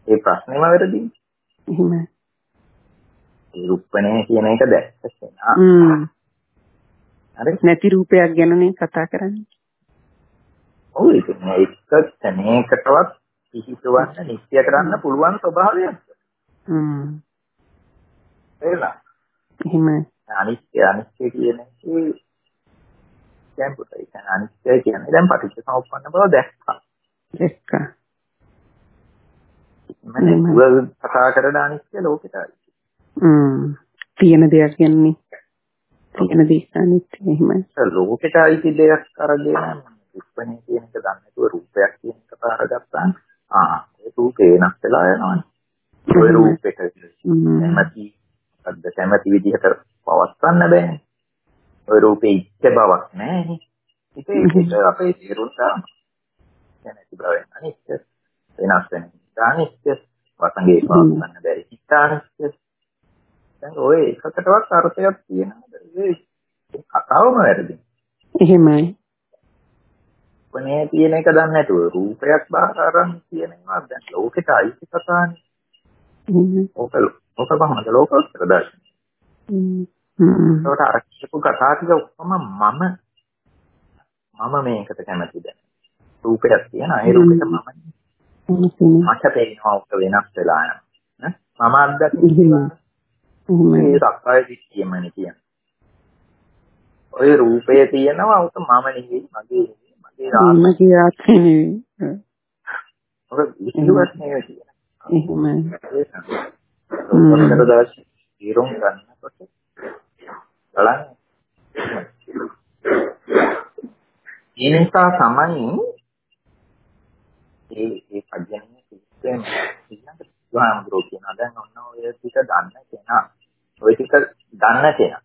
ඒ ප්‍රශ්නේම වැරදි. එහෙමයි. ඒ රූපණේ කියන එක දැක්කේ. හ්ම්. හරි. නැති රූපයක් ගැනනේ කතා කරන්නේ. ඔව් ඒක එක තැනකටවත් පිහිටවන්න නිත්‍ය කරන්න පුළුවන් ස්වභාවයක්. හ්ම්. එහෙම. එහෙමයි. අනිත්‍ය අනිත්‍ය කියන එකේ දැන් පුතේ කියන අනිත්‍ය කියන්නේ දැන් පටිච්චසමුප්පන්න බව දැක්කා. දැක්කා. මම දුර කතා කරන අනිත්‍ය ලෝකෙටයි. හ්ම්. තියෙන දෙයක් කියන්නේ. තියෙන දෙයක් අනිත්‍ය එහෙමයි. ලෝකෙටයි දෙයක් අරගෙන උප්පන්නේ කියන එක දන්නේ නැතුව රූපයක් කියන එක පාරගත්තාම ආ ඒ රූපේ වෙනස් වෙලා යනවනේ. ඔය රූපෙට කැමැති අද්ද කැමැති විදිහට පවත්වන්න බෑනේ. ඔය රූපේ ඉච්ඡ බවක් නැහැනේ. ඒක අපේ තේරුම් ගන්න. කැමැති බව අනිත්‍ය වෙනස් වෙන අනිත්‍ය වසංගේ පවත්වන්න බැරි ඉච්ඡානිත්‍ය. දැන් ඔය එකකටවත් අර්ථයක් තියෙනවද? ඒ කතාවම වැරදි. එහෙමයි. කොනේ තියෙන එක දන්නේ නැතුව රූපයක් බාහිර අරන් කියන ඒවා දැන් ලෝකෙට අයිති කතානේ. ඔක ඔක බහමද ලෝකෝත්තර දර්ශනය. හ්ම්. හ්ම්. ඒකට අර කියපු කතා ටික ඔක්කොම මම මම මේකට කැමතිද? රූපයක් තියෙනවා ඒ රූපෙට මම මට පේනවා ඔක වෙනස් වෙලා යනවා. මම අත්දැකීම මේ සක්කාය දිට්ඨියමනේ කියන්නේ. ඔය රූපය තියෙනවා ඔක මම නෙවෙයි මගේ මගේ ආත්මය නෙවෙයි. ඔක විශ්වාස නෙවෙයි කියන. එහෙමයි. ඔතනතර දාශ ඊරොන් ගන්නකොට බලන්න. ඒ නිසා තමයි ඒ ඒ පජ්ජන්නේ සිස්ටම් ඉන්නක ගාමග්‍රෝ කියනවා. දැන් ඔන්න ඔය ටික දන්න කෙනා ඔය ටික දන්න කෙනා.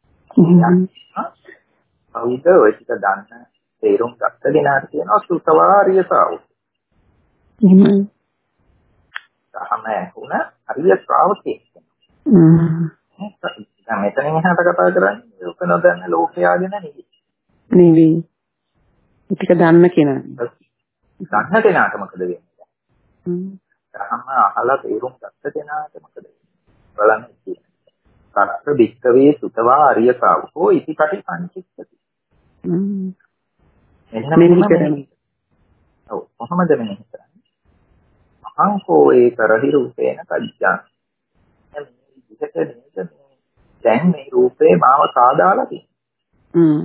කවුද ඔය ටික දන්න තේරුම් ගත්ත කෙනාට කියනවා සුතවාරියතාව. එහෙමයි. තමයි වුණ හරිය ශ්‍රාවකයෙක්. හ්ම්. දැන් මෙතනින් එහාට කතා කරන්නේ ඔක නොදන්න ලෝකයාගෙන නෙවෙයි. නෙවෙයි. ටික දන්න කෙනා. දන්න කෙනාට මොකද වෙන්නේ? හ්ම්. ධර්ම අහලා තේරුම් ගත්ත කෙනාට මොකද වෙන්නේ? බලන්න කියන්නේ. සත්‍ය වික්කවේ සුතවා අරියතාවෝ ඉතිපටි සංචිත්තති. හ්ම්. එන්න මෙන්න කරන්නේ. ඔව් කොහොමද මෙන්න කරන්නේ? අහංකෝ ඒ කරහි රූපේන කච්චා. දැන් මේ විදිහට නේද දැන් මේ රූපේ මාව සාදාලා තියෙන්නේ. හ්ම්.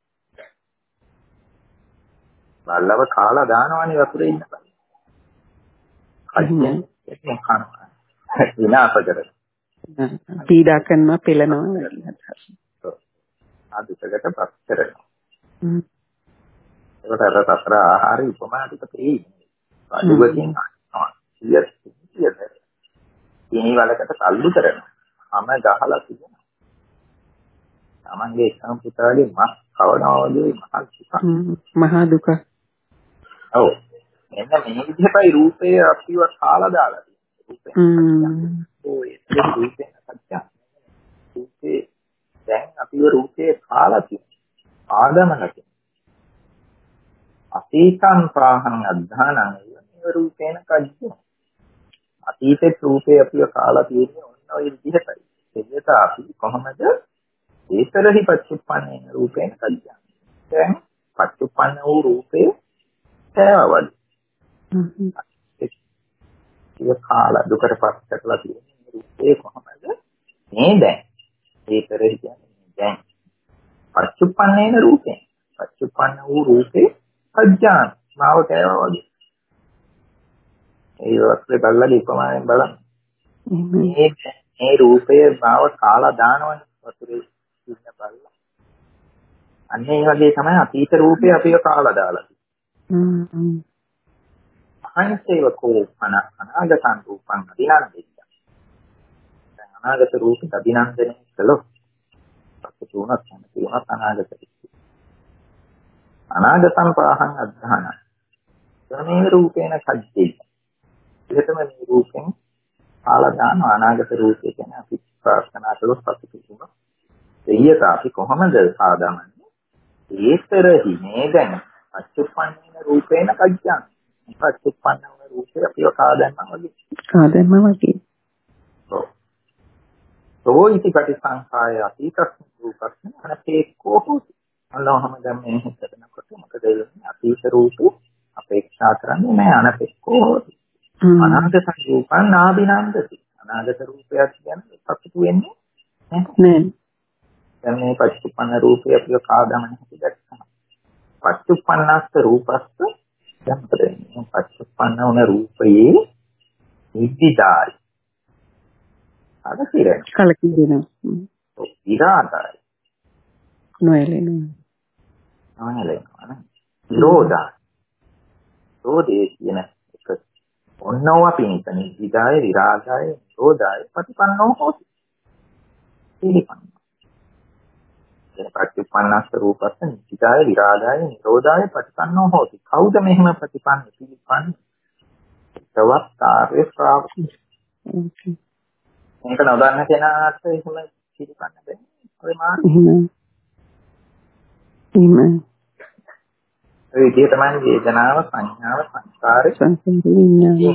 බල්ලව කාලා දානවනේ වතුරේ ඉන්න බෑ. කච්චෙන් එක්ක කනවා. විනාශ කරනවා. පීඩා කරනවා පෙළනවා වගේ අදහස්. ආදිතකට පස් කරනවා. හ්ම්. ඒකට අර සතර ආහාර උපමා ටික තේින්නේ. අදුගතින් අහනවා. සියස් සියස්. ඉනි වලකට තල්ලු කරනවා. හැම ගහලා තියෙනවා. තමන්ගේ එකම පුතාගේ මස් කවනවා වගේ මහා දුක. මහා දුක. ඔව්. එන්න මේ විදිහටයි රූපේ අපිව කාලා දාලා තියෙන්නේ. හ්ම්. ඔය රූපේ සත්‍ය. රූපේ දැන් අපිව රූපේ කාලා තියෙනවා. ආදමනක. අතීතං ප්‍රාහං අද්ධානං මේ රූපේන කජ්ජ. අතීතේ රූපේ අපිව කාලා තියෙන්නේ ඔන්න ඔය විදිහටයි. එදිට අපි කොහොමද ඒතරහි පච්චුප්පන්නේන රූපේන කජ්ජ. දැන් පච්චුප්පන්න වූ රූපේ තේවවල. හ්ම්. ඒක කාලා දුකටපත් කරලා තියෙන්නේ රූපේ කොහොමද? මේ දැන් ඒතරහි කියන්නේ දැන් පච්චුප්පන්නේන රූපේ. පච්චුප්පන්න වූ රූපේ අඥාන මාව කෑවා වගේ. ඒ වස්ත්‍රය බලලා උපමාවෙන් බලන්න. මේ මේ රූපය මාව කාලා දානවනේ වතුරේ ඉන්න බලලා. අන්න ඒ වගේ තමයි අතීත රූපේ අපිව කාලා දාලා. හ්ම් හ්ම්. අහංසේවකෝ අන අනාගතං රූපං අදිනන්දිත. දැන් අනාගත රූපේ අදිනන්දනය කළොත් අපිට උනත් උනත් අනාගතයි. අනාගතං පාහං අද්ධාන. මේ රූපේන කජ්ජේ. එහෙතම මේ රූපෙන් කාලා දාන අනාගත රූපේ ගැන අපි ප්‍රාර්ථනා කළොත් පසුපිටුම එయ్యත අපි කොහොමද සාදාමන්නේ? ඒතරහි මේ දැන් අච්චුප්පන්නේන රූපේන කජ්ජං. අච්චුප්පන්නන රූපේ අපිව කාදන්නා වගේ. ආ දැන් මම වගේ. ඔව්. සෝ ඉති පටිසංඛාය අතීතස්ස රූපස්ස අනපේක්ඛෝ හෝති. අල්ලාහම දැන් මේ හිතනකොට මොකද වෙන්නේ? අතීත රූපේ අපේක්ෂා කරන්නේ නැහැ අනපේක්ඛෝ හෝති. අනාගත රූපං නාබිනන්දති. අනාගත රූපයක් කියන්නේ සතුටු වෙන්නේ නැහැ. දැන් මේ පටිච්චුප්පන්න රූපය අපිව කාදමන හැටි දැක්කම. පටිච්චුප්පන්නස්ස රූපස්ස දැන් මොකද වෙන්නේ? පටිච්චුප්පන්න වුණ රූපයේ නිත්‍යදායි. අද සිරේ. කලකිරෙනවා. ඉරාදායි. නොයලෙනවා. නොයලෙනවා නේ. විරෝධා. රෝධයේ කියන එක ඔන්නෝව පිණිස නිත්‍යදාය විරාගාය නිරෝධාය ප්‍රතිපන්නෝ හොති. පිළිපන්න. එන පටිච්චුප්පන්නස්ස රූපස්ස නිත්‍යදාය විරාගාය නිරෝධාය ප්‍රතිපන්නෝ හොති. කවුද මෙහෙම ප්‍රතිපන්න පිළිපන්න? සවස්කාරේ ශ්‍රාවක. මේක නොදන්න කෙනාට එහෙම පිළිපන්න බැහැ. ඔය මාර්ගය. එහෙම. ඒ විදිහ තමයි වේදනාව, සංඥාව, සංස්කාරය, සංස්කාර විඥානය.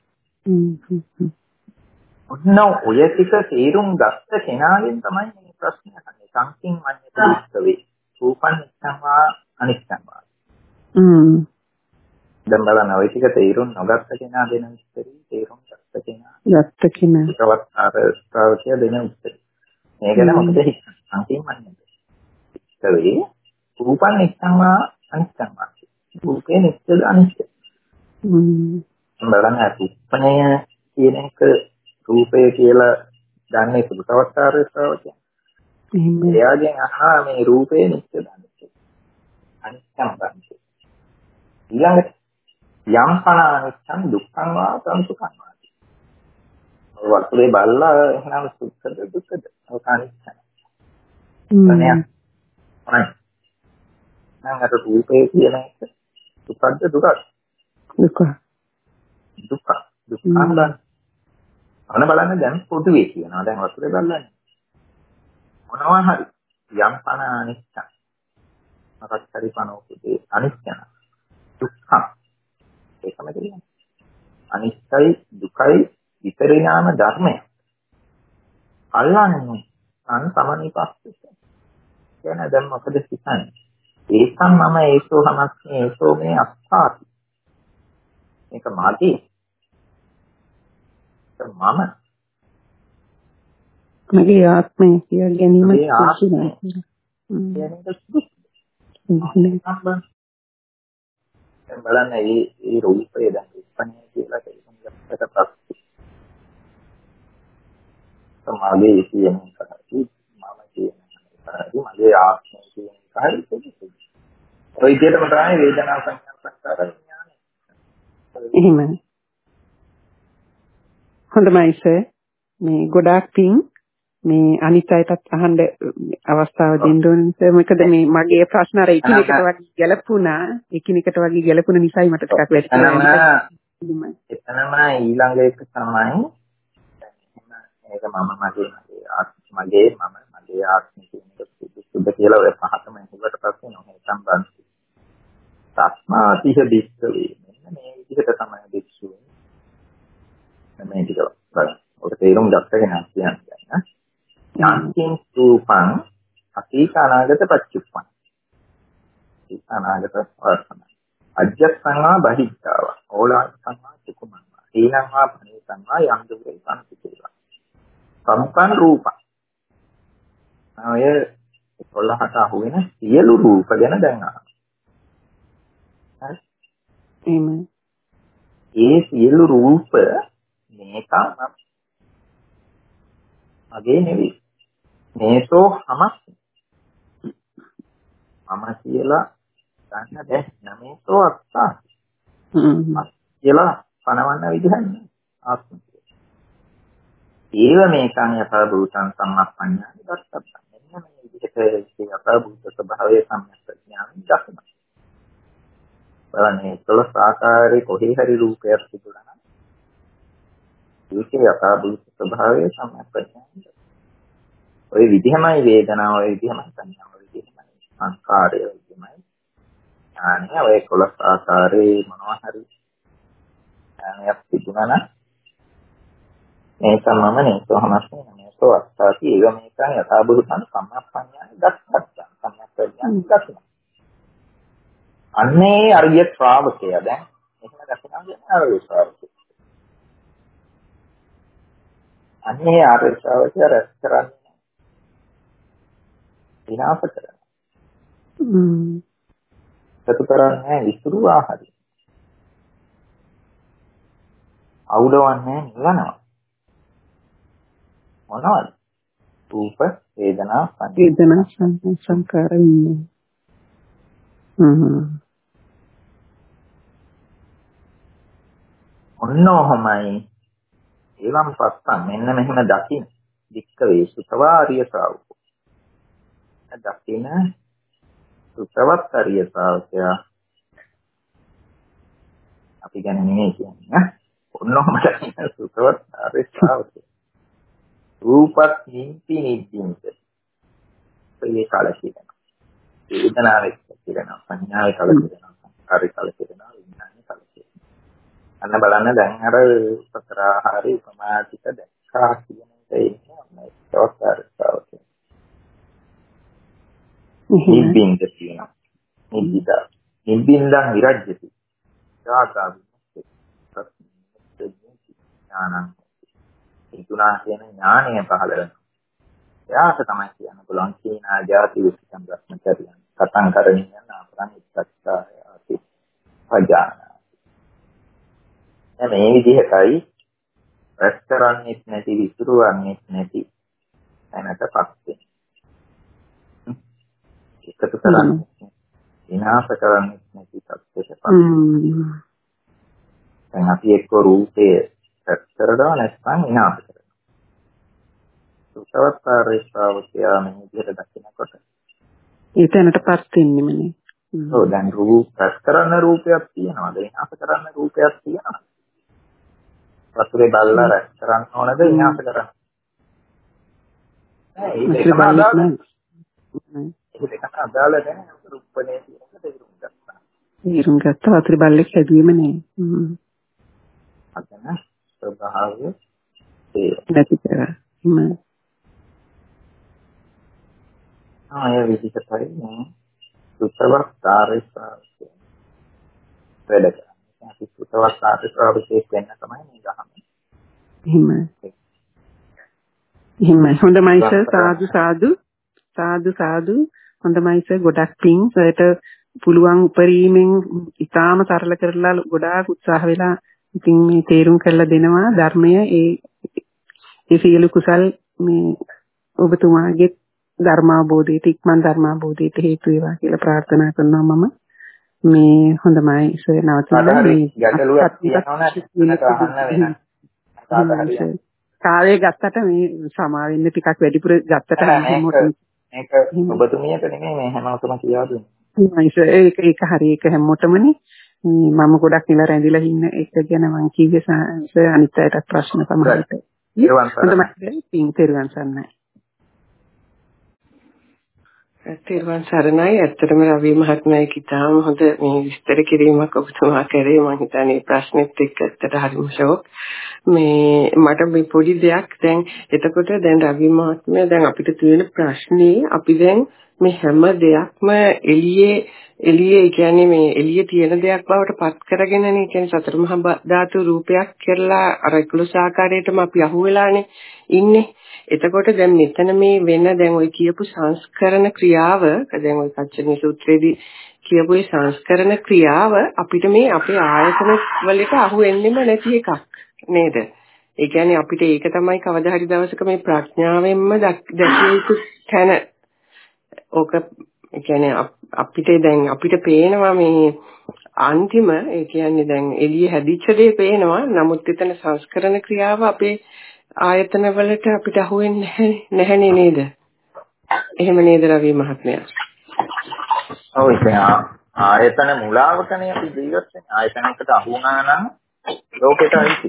ඔන්න ඔය ටික තේරුම් ගත්ත කෙනාගෙන් තමයි මේ ප්‍රශ්නේ අහන්නේ. සංකින් මඤ්ඤත විස්තවේ. රූපං නිස්සංවා අනිස්සංවා. හ්ම්. දැන් බලන්න ඔය ටික තේරුම් නොගත්ත කෙනා දෙන උත්තරේ තේරුම් ගත්ත කෙනා. ගත්ත කෙනා. ඒකවත් අර ශ්‍රාවකය දෙන උත්තරේ. මේක නම් මොකද හිතන්නේ? සංකින් මඤ්ඤත. විස්තවේ රූපං නිස්සංවා අනිස්සංවා. රූපේ නිස්සද අනිස්සද. හ්ම්. බලන්න උප්පණය කියන එක රූපය කියලා ගන්න සුදුසවස්කාරය ශ්‍රාවකයා. එහෙම. එයාගෙන් අහා මේ රූපේ නිස්සද අනිස්සද. අනිස්සංවා. ඊළඟට යම් පණ අනිස්සං දුක්ඛං වා සංසුඛං වා. වස්තුවේ බලලා එහෙනම් සුඛද දුක්ඛද ඔක අනිස්සං. හ්ම්. අනේ අනේ නම් අර රූපේ කියන එක දුක්ඛද දුකද? දුක. දුක්ඛ දුක්ඛං බං. අන බලන්න දැන් පොදුවේ කියනවා. දැන් වතුරේ බලන්න. මොනවා හරි යම් පණ අනිස්සං. මතක් හරි පණෝකේ අනිස්සං. දුක්ඛ. ඒකම කියන්නේ. අනිස්සයි දුකයි විපරිණාම ධර්මය. අල්ලන්නේ අන් සමනිපස්ස. කියන දැන් මොකද සිතන්නේ? ඒකම් මම ඒසෝ හමස්නේ ඒසෝ මේ අස්ථාති. මේක මාගේ. මම මගේ ආත්මය කියලා ගැනීම කියන්නේ බලන්න මේ මේ රූපය දැන් උපන්නේ කියලා කියනකට පස්සේ සමාධිය කියන එකයි මම කියන එකයි මගේ ආත්මය කියන එකයි ඔය විදිහටම තමයි වේදනා සංඥා සංස්කාර විඥානය. එහෙමයි. හොඳයි සර්. මේ ගොඩාක් පිං මේ අනිත් අයටත් අහන්න අවස්ථාව දෙන්න ඕනේ සර්. මොකද මේ මගේ ප්‍රශ්න අර එකිනෙකට වගේ ගැලපුණා. එකිනෙකට වගේ ගැලපුණ නිසායි මට ටිකක් වැටුණා. එතනම ඊළඟ එක තමයි මේක මම මගේ මගේ ආත්ම මගේ මම මගේ ආත්ම කියන එක සුද්ධ කියලා ඔය පහතම හිතුවට පස්සේ නෝ සම්බන්ධ. තස්මාතිහ දිස්සේ මෙන්න මේ විදිහට තමයි දිස්සුවේ. මේ ටික බලන්න. ඔක තේරුම් ගත්තගෙන කියන්නේ යන්කින් රූපං අතීත අනාගත පච්චුප්පං. අනාගත වර්තමාන. අජ්ජත්සංවා බහිද්ධාව. ඕලාස්සංවා චුකුමංවා. ඊනංවා පණිසංවා යම් දුරේ සංසිතේවා. සම්පන් රූපං. ඔය පොළහට අහුවෙන සියලු රූප ගැන දැන් අහන්න. හරි. එහෙමයි. ඒ සියලු රූප මේක මගේ නෙවෙයි. මේසෝ හමස් මම කියලා ගන්න බැහැ. නමේසෝ අත්තා. හ්ම්. කියලා පනවන්න විදිහක් නෑ. ආත්මය. ඒව මේකන් යථා භූතං සම්මප්පඤ්ඤානි දස්සප්ප. මෙන්න මේ විදිහට ඒ යථා භූත ස්වභාවය සම්මප්පඥානි දස්සප්ප. බලන්නේ සලස් ආකාරයේ කොහේ හරි රූපයක් තිබුණා නම් ඒකේ යථා භූත ස්වභාවය සම්මප්පඥානි. ඔය විදිහමයි වේදනාව, ඔය විදිහමයි සංඥාව, ඔය විදිහමයි සංස්කාරය, ඔය විදිහමයි ඥානය. ඔය සලස් ආකාරයේ මොනවා හරි ඥානයක් තිබුණා නම් මේකමම නේසෝ හමස්නේ නේසෝ අත්තාති ඒව මේකන් යථාභූතං සම්මප්පඤ්ඤාය දස්සත්තා සම්මප්පඤ්ඤාය දස්සන. අන්නේ අරිය ශ්‍රාවකය දැන් එහෙම දකිනවා කියන්නේ අරිය ශ්‍රාවකය. අන්නේ ආර්ය ශ්‍රාවකය රැස් කරන්නේ විනාශ කරනවා. හ්ම්. සතු කරන්නේ විසුරුවා හරි. අවුලවන්නේ නිවනවා. මොනවද? රූප, වේදනා, වේදනා සංස්කාර විඤ්ඤාණ. හ්ම්. ඔන්නෝමයි එවම් පස්සන් මෙන්න මෙහෙම දකින්න. වික්කවේ සුතවා ආර්ය ශ්‍රාවකෝ. දකින්න සුතවත් ආර්ය ශ්‍රාවකයා අපි ගැන නෙමෙයි කියන්නේ. ඔන්නෝම දකින්න සුතවත් ආර්ය ශ්‍රාවකයා. රූපත් නිම්පි නිම්පින්ත. ඒ කාලේ කියනවා. වේදනාවෙත් කියනවා. සංඥාවේ කාලේ කියනවා. සංස්කාරේ කාලේ කියනවා. විඥානේ කාලේ කියනවා. අන්න බලන්න දැන් අර සතරාහාරී උපමාතික දැක්කා කියන එක ඉන්නේ සෝස්තරතාවක. නිබ්බින්ද කියනවා. නිබ්බිද. නිබ්බින්දං විරජ්‍යති. යාතාවි. ඥානං. ඒ තුනා කියන ඥානය පහළ වෙනවා. එයාට තමයි කියන්න පුළුවන් කීනා ජාති විසම් ප්‍රශ්නචරියන්. කතං කරණීයන අපරං ඉස්සක්කාය ආති. පජාන. මේ විදිහටයි රැස් කරන්නේත් නැති විසිරුවන්නේත් නැති දැනටපත් වෙන්නේ. එකතු කරන්නේ විනාශ කරන්නේත් නැති සත්‍යයටපත් වෙන්නේ. දැන් අපි එක්ක රූපයේ රැස් කරනවා නැත්නම් විනාශ කරනවා. සුතවත්තාරේ ශ්‍රාවකයා මේ විදිහට දකිනකොට ඒ තැනටපත් වෙන්නේ මනේ. ඔව් දැන් රූප රැස් කරන රූපයක් තියෙනවද විනාශ කරන රූපයක් තියෙනවද? වතුරේ බල්ලා රැස් කරන්න ඕනද විනාශ කරන්න? නෑ ඒක දෙකම අදාළ නෑ. ඒක දෙකම අදාළ නැහැ. රූපනේ කියන එක තේරුම් ගත්තා. තේරුම් ගත්තා වතුරේ බල්ලෙක් හැදුවේම නෑ. හ්ම්. අතන ස්වභාවය ඒ නැති කරා. හ්ම්. ආය විදිහටයි මේ සුතවත් ආරේසාවක වැඩ කරන්නේ. අපි සුතවත් ආරේසාවකේ වෙන්න තමයි මේ ගහන්නේ. එහෙමයි. එහෙමයි. හොඳයි සර් සාදු සාදු සාදු සාදු හොඳයි සර් ගොඩක් පිං සර්ට පුළුවන් උපරිමයෙන් ඉතාම සරල කරලා ගොඩාක් උත්සාහ වෙලා ඉතින් මේ තේරුම් කරලා දෙනවා ධර්මය ඒ ඒ සියලු කුසල් මේ ඔබතුමාගේ ධර්මාභෝධයට ඉක්මන් ධර්මාභෝධයට හේතු වේවා කියලා ප්‍රාර්ථනා කරනවා මම මේ හොඳයි සර් නවතිනවා මේ ගැටලුවක් තියෙනවා නේද කාලය ගත්තට මේ සමා වෙන්න ටිකක් වැඩිපුර ගත්තට මේක ඔබතුමියට නෙමෙයි මේ හැමෝටම කියලා දුන්නේ. ඒක ඒක හරි ඒක හැමෝටමනේ මම ගොඩක් නිල රැඳිලා ඉන්න එක ගැන මං කිව්වේ අනිත් අයට ප්‍රශ්න සමහරට. හොඳයි පින් තෙරුවන් සරණයි. තෙරුවන් සරණයි. ඇත්තටම රවි මහත්මයා කිතාම හොඳ මේ විස්තර කිරීමක් ඔබතුමා කරේ. මම හිතන්නේ ප්‍රශ්නෙත් එක්ක ඇත්තට හරිම ෂෝක්. මේ මට මේ පොඩි දෙයක් දැන් එතකොට දැන් රවි මහත්මයා දැන් අපිට තියෙන ප්‍රශ්නේ අපි දැන් මේ හැම දෙයක්ම එළියේ එළියේ කියන්නේ මේ එළියේ තියෙන දෙයක් බවට පත් කරගෙනනේ කියන්නේ සතර මහා ධාතු රූපයක් කරලා අර එකොළොස් ආකාරයටම අපි අහුවෙලානේ ඉන්නේ. එතකොට දැන් මෙතන මේ වෙන දැන් ওই කියපු සංස්කරණ ක්‍රියාව දැන් ওই කච්චනී සූත්‍රයේදී කියපු ඒ සංස්කරණ ක්‍රියාව අපිට මේ අපේ ආයතන වලට අහු වෙන්නෙම නැති එකක් නේද? ඒ කියන්නේ අපිට ඒක තමයි කවදා හරි දවසක මේ ප්‍රඥාවෙන්ම දැකිය යුතු තැන. ඕක ඒ කියන්නේ අපිට දැන් අපිට පේනවා මේ අන්තිම ඒ කියන්නේ දැන් එළිය හැදිච්ච දේ පේනවා. නමුත් එතන සංස්කරණ ක්‍රියාව අපේ ආයතන වලට අපිට අහු වෙන්නේ නැහැ නේද? එහෙම නේද රවි මහත්මයා? ඔව් ඒක ආයතන මුලාවකනේ අපි ජීවත් වෙන්නේ. ආයතනයකට අහු වුණා නම් ලෝකෙට අයිති.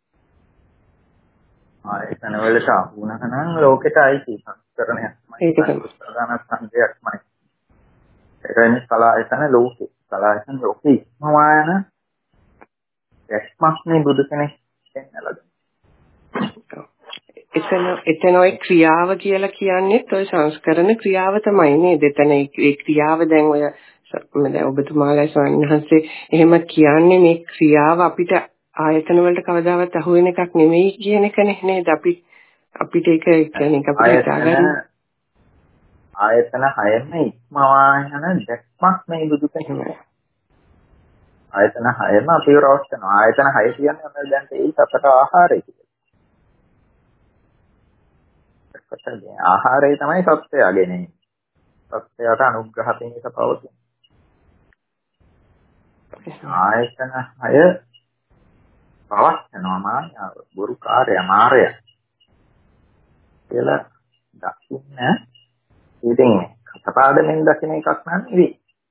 ආයතන වලට අහු වුණා නම් ලෝකෙට අයිති. සංස්කරණයක්මයි. ඒක තමයි ප්‍රධාන සංකේතයක්මයි. ඒකනේ කලායතන ලෝකේ. කලායතන ලෝකේ ඉක්මවා යන දැක්මක් නේ බුදු කෙනෙක් දෙන්නලද. එතන එතන ඔය ක්‍රියාව කියලා කියන්නේත් ඔය සංස්කරණ ක්‍රියාව තමයි නේද? එතන ඒ ක්‍රියාව දැන් ඔය දැන් ඔබතුමාලා ස්වාමීන් වහන්සේ එහෙම කියන්නේ මේ ක්‍රියාව අපිට ආයතන වලට කවදාවත් අහු වෙන එකක් නෙමෙයි කියන එකනේ නේද? අපි අපිට ඒක කියන්නේ අපිට හිතාගන්න ආයතන හයම ඉක්මවා යන දැක්මක් මේ බුදු කෙනෙක්. ආයතන හයම අපිව රවට්ටනවා. ආයතන හය කියන්නේ අපේ දැන් ඒ සතර ආහාරය කියලා. ආහාරය තමයි සත්‍යයගෙන. සත්‍යයට අනුග්‍රහ පිණිස පවතින. ආයතන හය පවත්නවා මායාව බුරු කාර්ය මායය කියලා දකින්න ඉතින් කපාදෙන් දකින්න එකක් නෙවෙයි.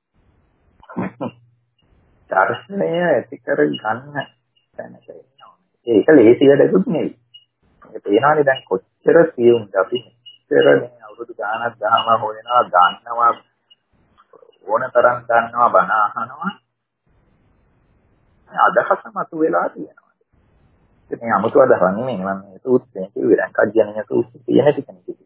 දර්ශනය ඇති කර ගන්න තැනක ඉන්නවා. ඒක ලේසි වැඩකුත් නෙවෙයි. ඒක තේරෙනවානේ දැන් කොච්චර සියුම්ද අපි මෙච්චර මේ අවුරුදු ගානක් ගහම හොයනවා ගන්නවා ඕන තරම් ගන්නවා බණ අහනවා. අදහස මතු වෙලා තියෙනවා. මේ 아무තු අදහස් නෙමෙයි මම මේ සූත්‍රයෙන් කිව්වේ දැන් කජ්ජනීය සූත්‍රය තියෙන ටික නෙවෙයි.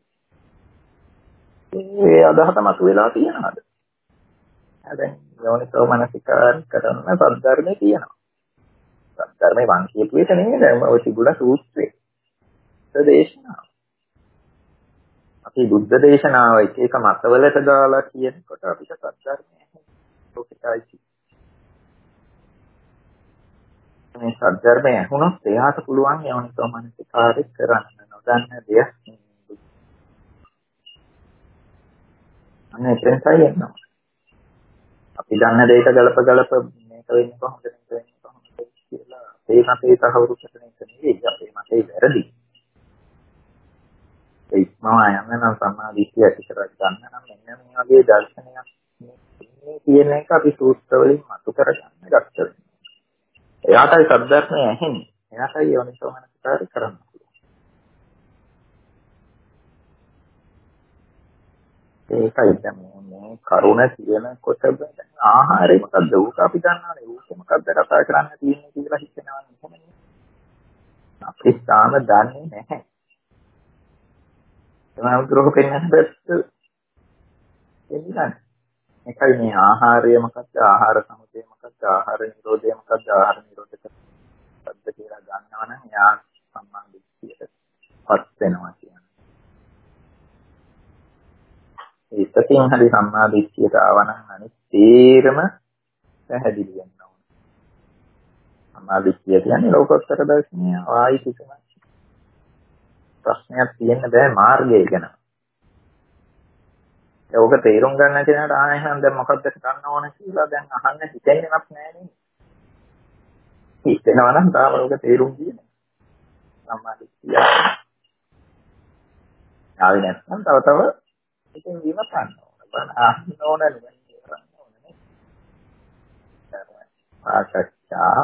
ඒ අදහස මතු වෙලා තියෙනවාද? දැන් යෝනිසෝ මනසිකාර කරන සද්ධර්මයේ තියෙනවා. සද්ධර්මයේ වන් කියපු එක නෙමෙයි දැන් ඔය තිබුණ සූත්‍රේ. දේශනාව. අපි බුද්ධ දේශනාව එක එක මතවලට දාලා කියනකොට අපිට සද්ධර්මයේ ලෝකිතයි. මේ සද්ධර්මයේ ඇහුනොත් එයාට පුළුවන් යෝනිසෝ මනසිකාරය කරන්න නොදන්න දෙයක්. අනේ එතනයි එනවා. අපි දන්න දෙයක ගලප ගලප මේක වෙන්නේ කොහොමද මේක වෙන්නේ කොහොමද කියලා ඒ මතේ තහවුරු කරන එක නෙවෙයි අපේ මතේ වැරදි. ඒ ඉක්මවා යන්න නම් සම්මා දිට්ඨිය ඇති කර ගන්න නම් මෙන්න මේ වගේ දර්ශනයක් මේ කියන එක අපි සූත්‍ර වලින් මතු කරගන්න ගත්තා. එයාටයි සද්ධර්මය ඇහෙන්නේ. එයාටයි යෝනිසෝ මනසිකාරය කරන්න පුළුවන්. ඒකයි තමයි මේ කරුණ කියනකොට ආහාරය මොකද්ද? ඌක අපි දන්නවනේ. ඌක මොකද්ද කතා කරන්න තියෙන්නේ කියලා හිතනවා නෙමෙයි. අපි තාම දන්නේ නැහැ. ඒවා උතුරක පෙන්නන්න බැස්ස එන්නේ. ඒකයි මේ ආහාරය මොකද්ද? ආහාර සමුදය මොකද්ද? ආහාර නිරෝධය මොකද්ද? ආහාර නිරෝධක මොකද්ද කියලා ගන්නවනම් යා සම්මා දිට්ඨියට පත් වෙනවා කියන්නේ. ඒකකින් හරි සම්මා දිට්ඨියට ආවනම් අනිත් තේරම පැහැදිලි වෙනවා. සම්මා දිට්ඨිය කියන්නේ ලෝකෝත්තර දර්ශනය ආයි කිසිම ප්‍රශ්නයක් තියෙන්න බෑ මාර්ගය ගැන. ඒක තේරුම් ගන්න කෙනාට ආයෙත් දැන් මොකක්ද කරන්න ඕන කියලා දැන් අහන්න හිතෙන්නේවත් නෑ නේද? හිතෙනවා නම් තාම ඔක තේරුම් ගියේ. සම්මා දිට්ඨිය. ආවෙ නැත්නම් තව තව ඉතින් විමසන්න ඕන. බණ අහන්න ඕන නෙවෙයි කරන්න ඕන නේ. ආසච්චා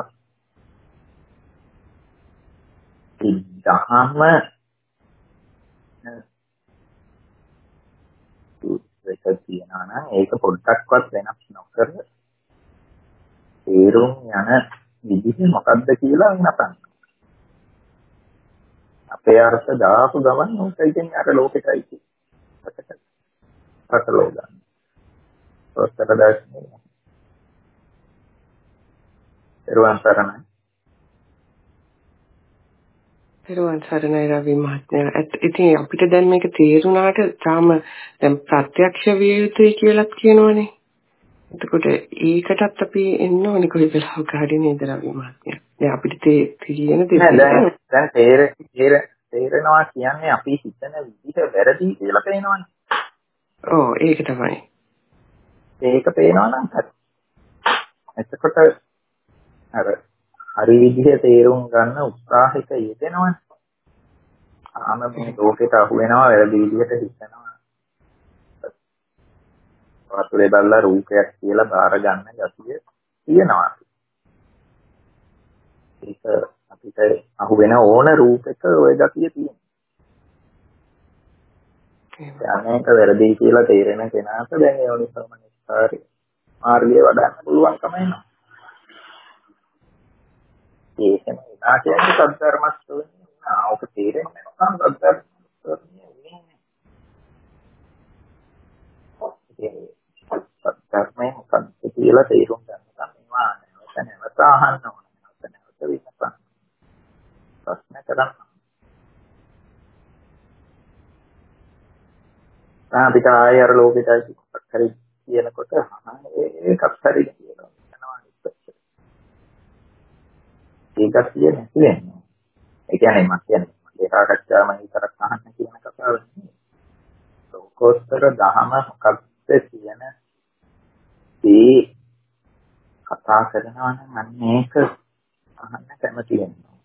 ඉදහම ඒක තියනවා නම් ඒක පොඩ්ඩක්වත් වෙනස් නොකර තේරුම් යන විදිහ මොකද්ද කියලා වෙනසන්න. අපේ අර්ථ දාපු ගමන් උන්ට ඉතින් අර ලෝකෙටයි කියන්නේ. පටලවා ගන්න. ඔස්තර දැක්නේ. පෙරවන් සරණයි. පෙරවන් සරණයි රවි මහත්මයා. ඉතින් අපිට දැන් මේක තේරුණාට තාම දැන් ප්‍රත්‍යක්ෂ විය යුතුයි කියලාත් කියනවනේ. එතකොට ඒකටත් අපි එන්න ඕනේ කොයි වෙලාවක හරි නේද රවි මහත්මයා. දැන් අපිට තේරෙන දේ දැන් දැන් තේරෙනවා කියන්නේ අපි හිතන විදිහ වැරදි කියලා පේනවනේ. ඔව් ඒක තමයි. ඒක පේනවා නම් හරි. එතකොට අර හරි විදිහ තේරුම් ගන්න උත්සාහිත යෙදෙනවනේ. ආම මේ ලෝකෙට අහු වෙනවා වැරදි විදිහට හිතනවා. වතුරේ දැල්ලා රූපයක් කියලා බාර ගන්න ගැතිය තියෙනවා. ඒක අපිට අහු වෙන ඕන රූපයක ওই ගැතිය තියෙනවා. අනේක වැරදි කියලා තේරෙන කෙනාට දැන් ඒ යෝනිසෝ මනසිකාරය මාර්ගය වඩන්න පුළුවන්කම එනවා. ඒකම ඉනා කියන්නේ සද්ධර්ම ශ්‍රවණය ආවක තේරෙන්නේ නැත්නම් අද්දක් ධර්මයේ මොකක්ද කියලා තේරුම් ගන්න මේවා නැවත නැවත අහන්න ඕන. නැවත නැවත විමසන්න. ප්‍රශ්න කරන්න. අපිට ආයෙ අර ලෝකෙට මොකක් හරි කියනකොට ඒකත් හරි කියනවා. යනවා ඉස්සෙල්ලා. ඒක කියන්නේ නැති වෙන්නේ. ඒ කියන්නේ මම කියන්නේ මේ සාකච්ඡාව මම විතරක් අහන්න කියන කතාව නෙමෙයි. ලෝකෝත්තර දහම මොකක්ද කියන ඒ කතා කරනවා නම් අන්න ඒක අහන්න කැමති වෙනවා.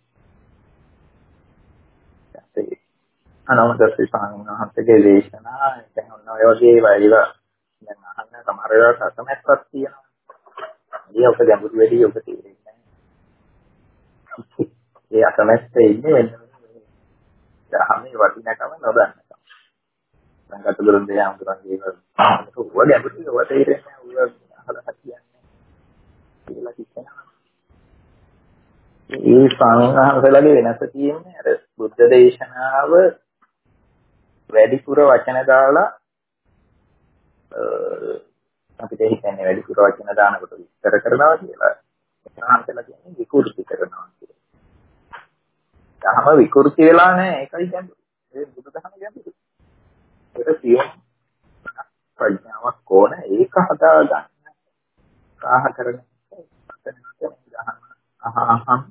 ඒ අනවදස්සී ස්වාමීන් වහන්සේගේ දේශනා දැන් ඔන්න ඔය වගේ වයිව දැන් අහන්න සමහර වෙලාවට අසමැස්සක් තියෙනවා. ඒ ඔක ගැඹුරු වෙඩි ඔක තේරෙන්නේ නැහැ. ඒ අසමැස්සේ ඉන්නේ වෙන දහමේ වටිනාකම නොදන්නකම. දැන් කටුගරුන් දෙයාම කරන්නේ ඒක ඔය ගැඹුරු ඔය තේරෙන්නේ ඔය අහලා කියන්නේ කියලා කියනවා. ඒ ස්වාමීන් වහන්සේලාගේ වෙනස තියෙන්නේ අර බුද්ධ දේශනාව වැඩිපුර වචන දාලා අපිට හිතන්නේ වැඩිපුර වචන දානකොට විස්තර කරනවා කියලා. වහන්සේලා කියන්නේ විකෘති කරනවා කියලා. දහම විකෘති වෙලා නැහැ ඒකයි කියන්නේ. ඒ බුදුදහම කියන්නේ. ඒක සියුම් ප්‍රඥාවක් ඕන ඒක හදා ගන්න. කාහ කරන අහහම්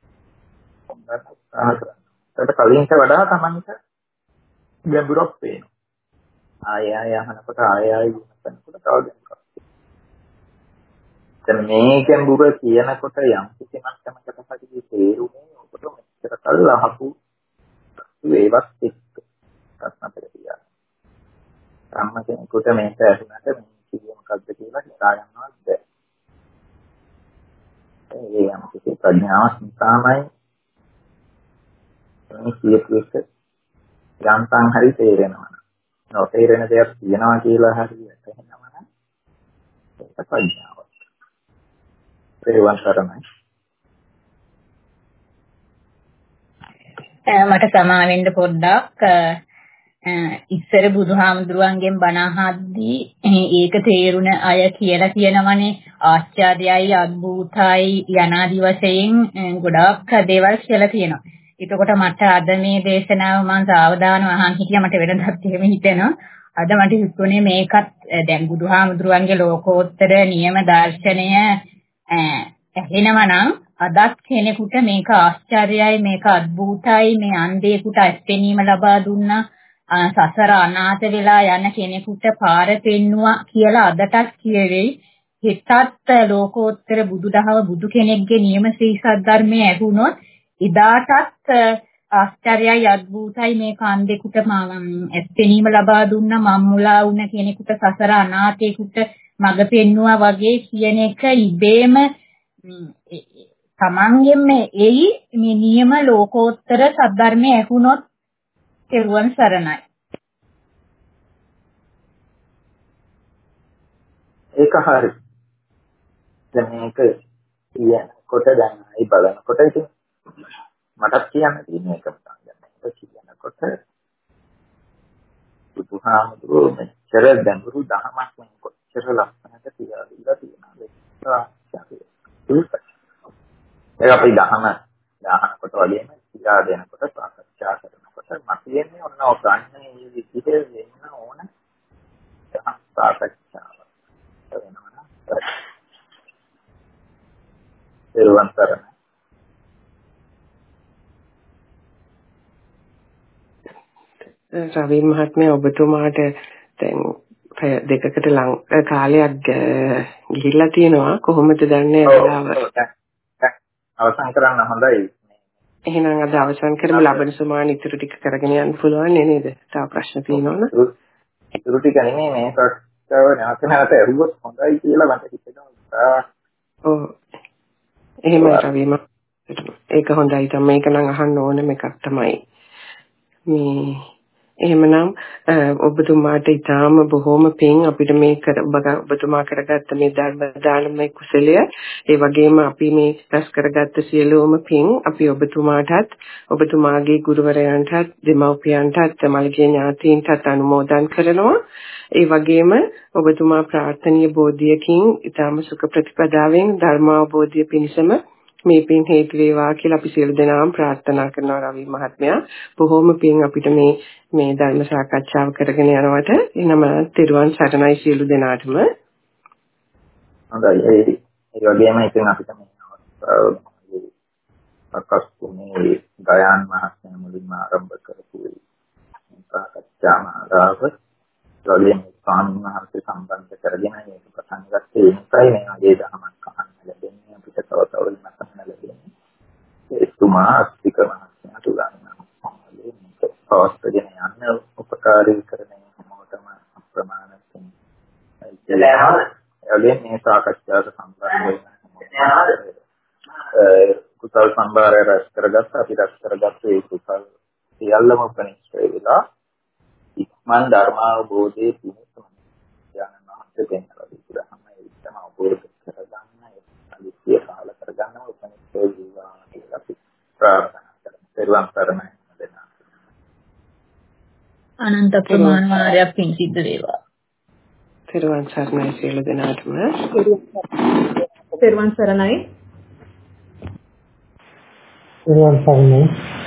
ඒකට කලින්ට වඩා තමන්ට ගැඹුරක් පේනවා. ආය ආය අහනකොට ආය ආය විමසනකොට තව ගැඹුරක්. දැන් මේ ගැඹුර කියනකොට යම් කිසි මට්ටමකට පස්සේ තේරුනේ ඔබට මෙච්චර කල් අහපු ඒවත් එක්ක ප්‍රශ්න පිළිගන්න. සම්ම කෙනෙකුට මේක ඇහුනට මේ කිව්ව මොකද්ද කියලා හිතා ගන්නවත් බැහැ. ඒ යම් කිසි ප්‍රඥාවක් නිසාමයි මේ කියපු එක යන්තම් හරි තේරෙනවා. නොතේරෙන දෙයක් තියෙනවා කියලා හරි තේරෙනවා නම් ඒක ප්‍රඥාවක්. පෙරවන් කරන්නේ. මට සමා වෙන්න පොඩ්ඩක් ඉස්සර බුදුහාමුදුරුවන්ගෙන් බණ අහද්දී ඒක තේරුණ අය කියලා කියනවනේ ආශ්චර්යයි අద్භූතයි යනාදි වශයෙන් ගොඩාක් දේවල් කියලා කියනවා. එතකොට මට අද මේ දේශනාව මම සාවධානව අහන් හිටියා මට වෙනදත් එහෙම හිතෙනවා. අද මට හිතුනේ මේකත් දැන් බුදුහාමුදුරුවන්ගේ ලෝකෝත්තර නියම දර්ශනය ඇහෙනවා නම් අදත් කෙනෙකුට මේක ආශ්චර්යයි මේක අద్භූතයි මේ අන්ධයෙකුට ඇස්පෙනීම ලබා දුන්නා සසර අනාථ වෙලා යන කෙනෙකුට පාර පෙන්නුවා කියලා අදටත් කියවෙයි. හිතත් ලෝකෝත්තර බුදුදහම බුදු කෙනෙක්ගේ නියම ශ්‍රී සද්ධර්මයේ ඇහුනොත් ඉදාටත් ආශ්චර්යයි අద్භූතයි මේක අන්ධයෙකුට ඇස්පෙනීම ලබා දුන්නා මම්මුලා වුණ කෙනෙකුට සසර අනාථයෙකුට මඟ පෙන්නුවා වගේ කියන එක ඉබේම තමන්ගෙම එයි මේ නියම ලෝකෝත්තර සද්ධර්මයේ ඇහුනොත් තෙරුවන් සරණයි. ඒක හරි. දැන් මේක කියනකොට දැන් අයි බලනකොට ඉතින් මටත් කියන්න තියෙන එකම තමයි. මේක කියනකොට බුදුහාමුදුරුවෝ මෙච්චර ගැඹුරු දහමක් මේ කොච්චර ලස්සනට කියලා දීලා තියෙනවද? ඒක අපි දහම දානකොට වගේම කියලා දෙනකොට සාකච්ඡා කරනකොට මතියෙන්නේ ඔන්න ඔගන්නේ මේ විදිහේ වෙන්න ඕන දහම් සාකච්ඡාව වෙනවා. පෙරවන් සරණයි. රවි මහත්මයා ඔබතුමාට දැන් දෙකකට ලං කාලයක් ගිහිල්ලා තියෙනවා කොහොමද දන්නේ වෙලාව? අවසන් කරන්න හොඳයි. එහෙනම් අද අවසන් කරමු ලබන සුමාන ඉතුරු ටික කරගෙන යන්න පුළුවන් නේද? තව ප්‍රශ්න තියෙනවද? ඉතුරු ටික නෙමෙයි මේ ප්‍රශ්නව නැවත නැවත අහුවොත් හොඳයි කියලා මට හිතෙනවා. ඔව්. එහෙමයි රවි මහත්මයා. ඒක හොඳයි තමයි. මේක නම් අහන්න ඕනම එකක් තමයි. මේ එහෙමනම් ඔබතුමාට ඊටාම බොහොම පිං අපිට මේ කර ඔබතුමා කරගත්ත මේ ධර්ම දානමය කුසලය ඒ වගේම අපි මේ රැස් කරගත්ත සියලුම පිං අපි ඔබතුමාටත් ඔබතුමාගේ ගුරුවරයන්ටත් දෙමව්පියන්ටත් මල්ගේ ඥාතීන්ටත් අනුමෝදන් කරනවා. ඒ වගේම ඔබතුමා ප්‍රාර්ථනීය බෝධියකින් ඊටාම සුඛ ප්‍රතිපදාවෙන් ධර්මාවබෝධය පිණිසම මේ පින් හේතු වේවා කියලා අපි සියලු දෙනාම ප්‍රාර්ථනා කරනවා රවි මහත්මයා. බොහොම පින් අපිට මේ මේ ධර්ම සාකච්ඡාව කරගෙන යනවට එනම තෙරුවන් සරණයි සියලු දෙනාටම. හොඳයි. ඒ ඒ වගේම ඉතින් අපිට මේ අකස්තුමේ ගයාන් මහත්මයා මුලින්ම ආරම්භ කරපු සාකච්ඡා මාලාව වගේම ස්වාමීන් වහන්සේ සම්බන්ධ කරගෙන මේක පටන් ගත්තේ ඒකයි මේ වගේ දහමක් අහන්න ලැබෙන්නේ අපිට තව තව ඉන්නකම් ලැබෙන්නේ. එතුමා අස්තික මහත්මයා තුලන්නා මේක පවත්වාගෙන යන්න උපකාරී කරන මොහොතම අප්‍රමාණකින් එයාලේ මේ සාකච්ඡාවට සම්බන්ධ වෙන කුසල් සම්භාරය රැස් කරගත්ත අපි රැස් කරගත්ත ඒ කුසල් සියල්ලම උපනිශ්‍රේ වෙලා ඉක්මන් ධර්මාවබෝධයේ පිණිස ඥානනාන්ත දෙන්නවා විතරම ඒකම අවබෝධ කරගන්න අලිසිය කාල කරගන්න උපනිශ්‍රේ වේවා කියලා අපි ප්‍රාර්ථනා කරමු. පෙරවන් කරමයි දෙන්නා. අනන්ත ප්‍රමාණ වාරයක් පින් සිද්ධ වේවා. පෙරවන් සරණයි සියලු දෙනාටම. පෙරවන් සරණයි. පෙරවන් සරණයි.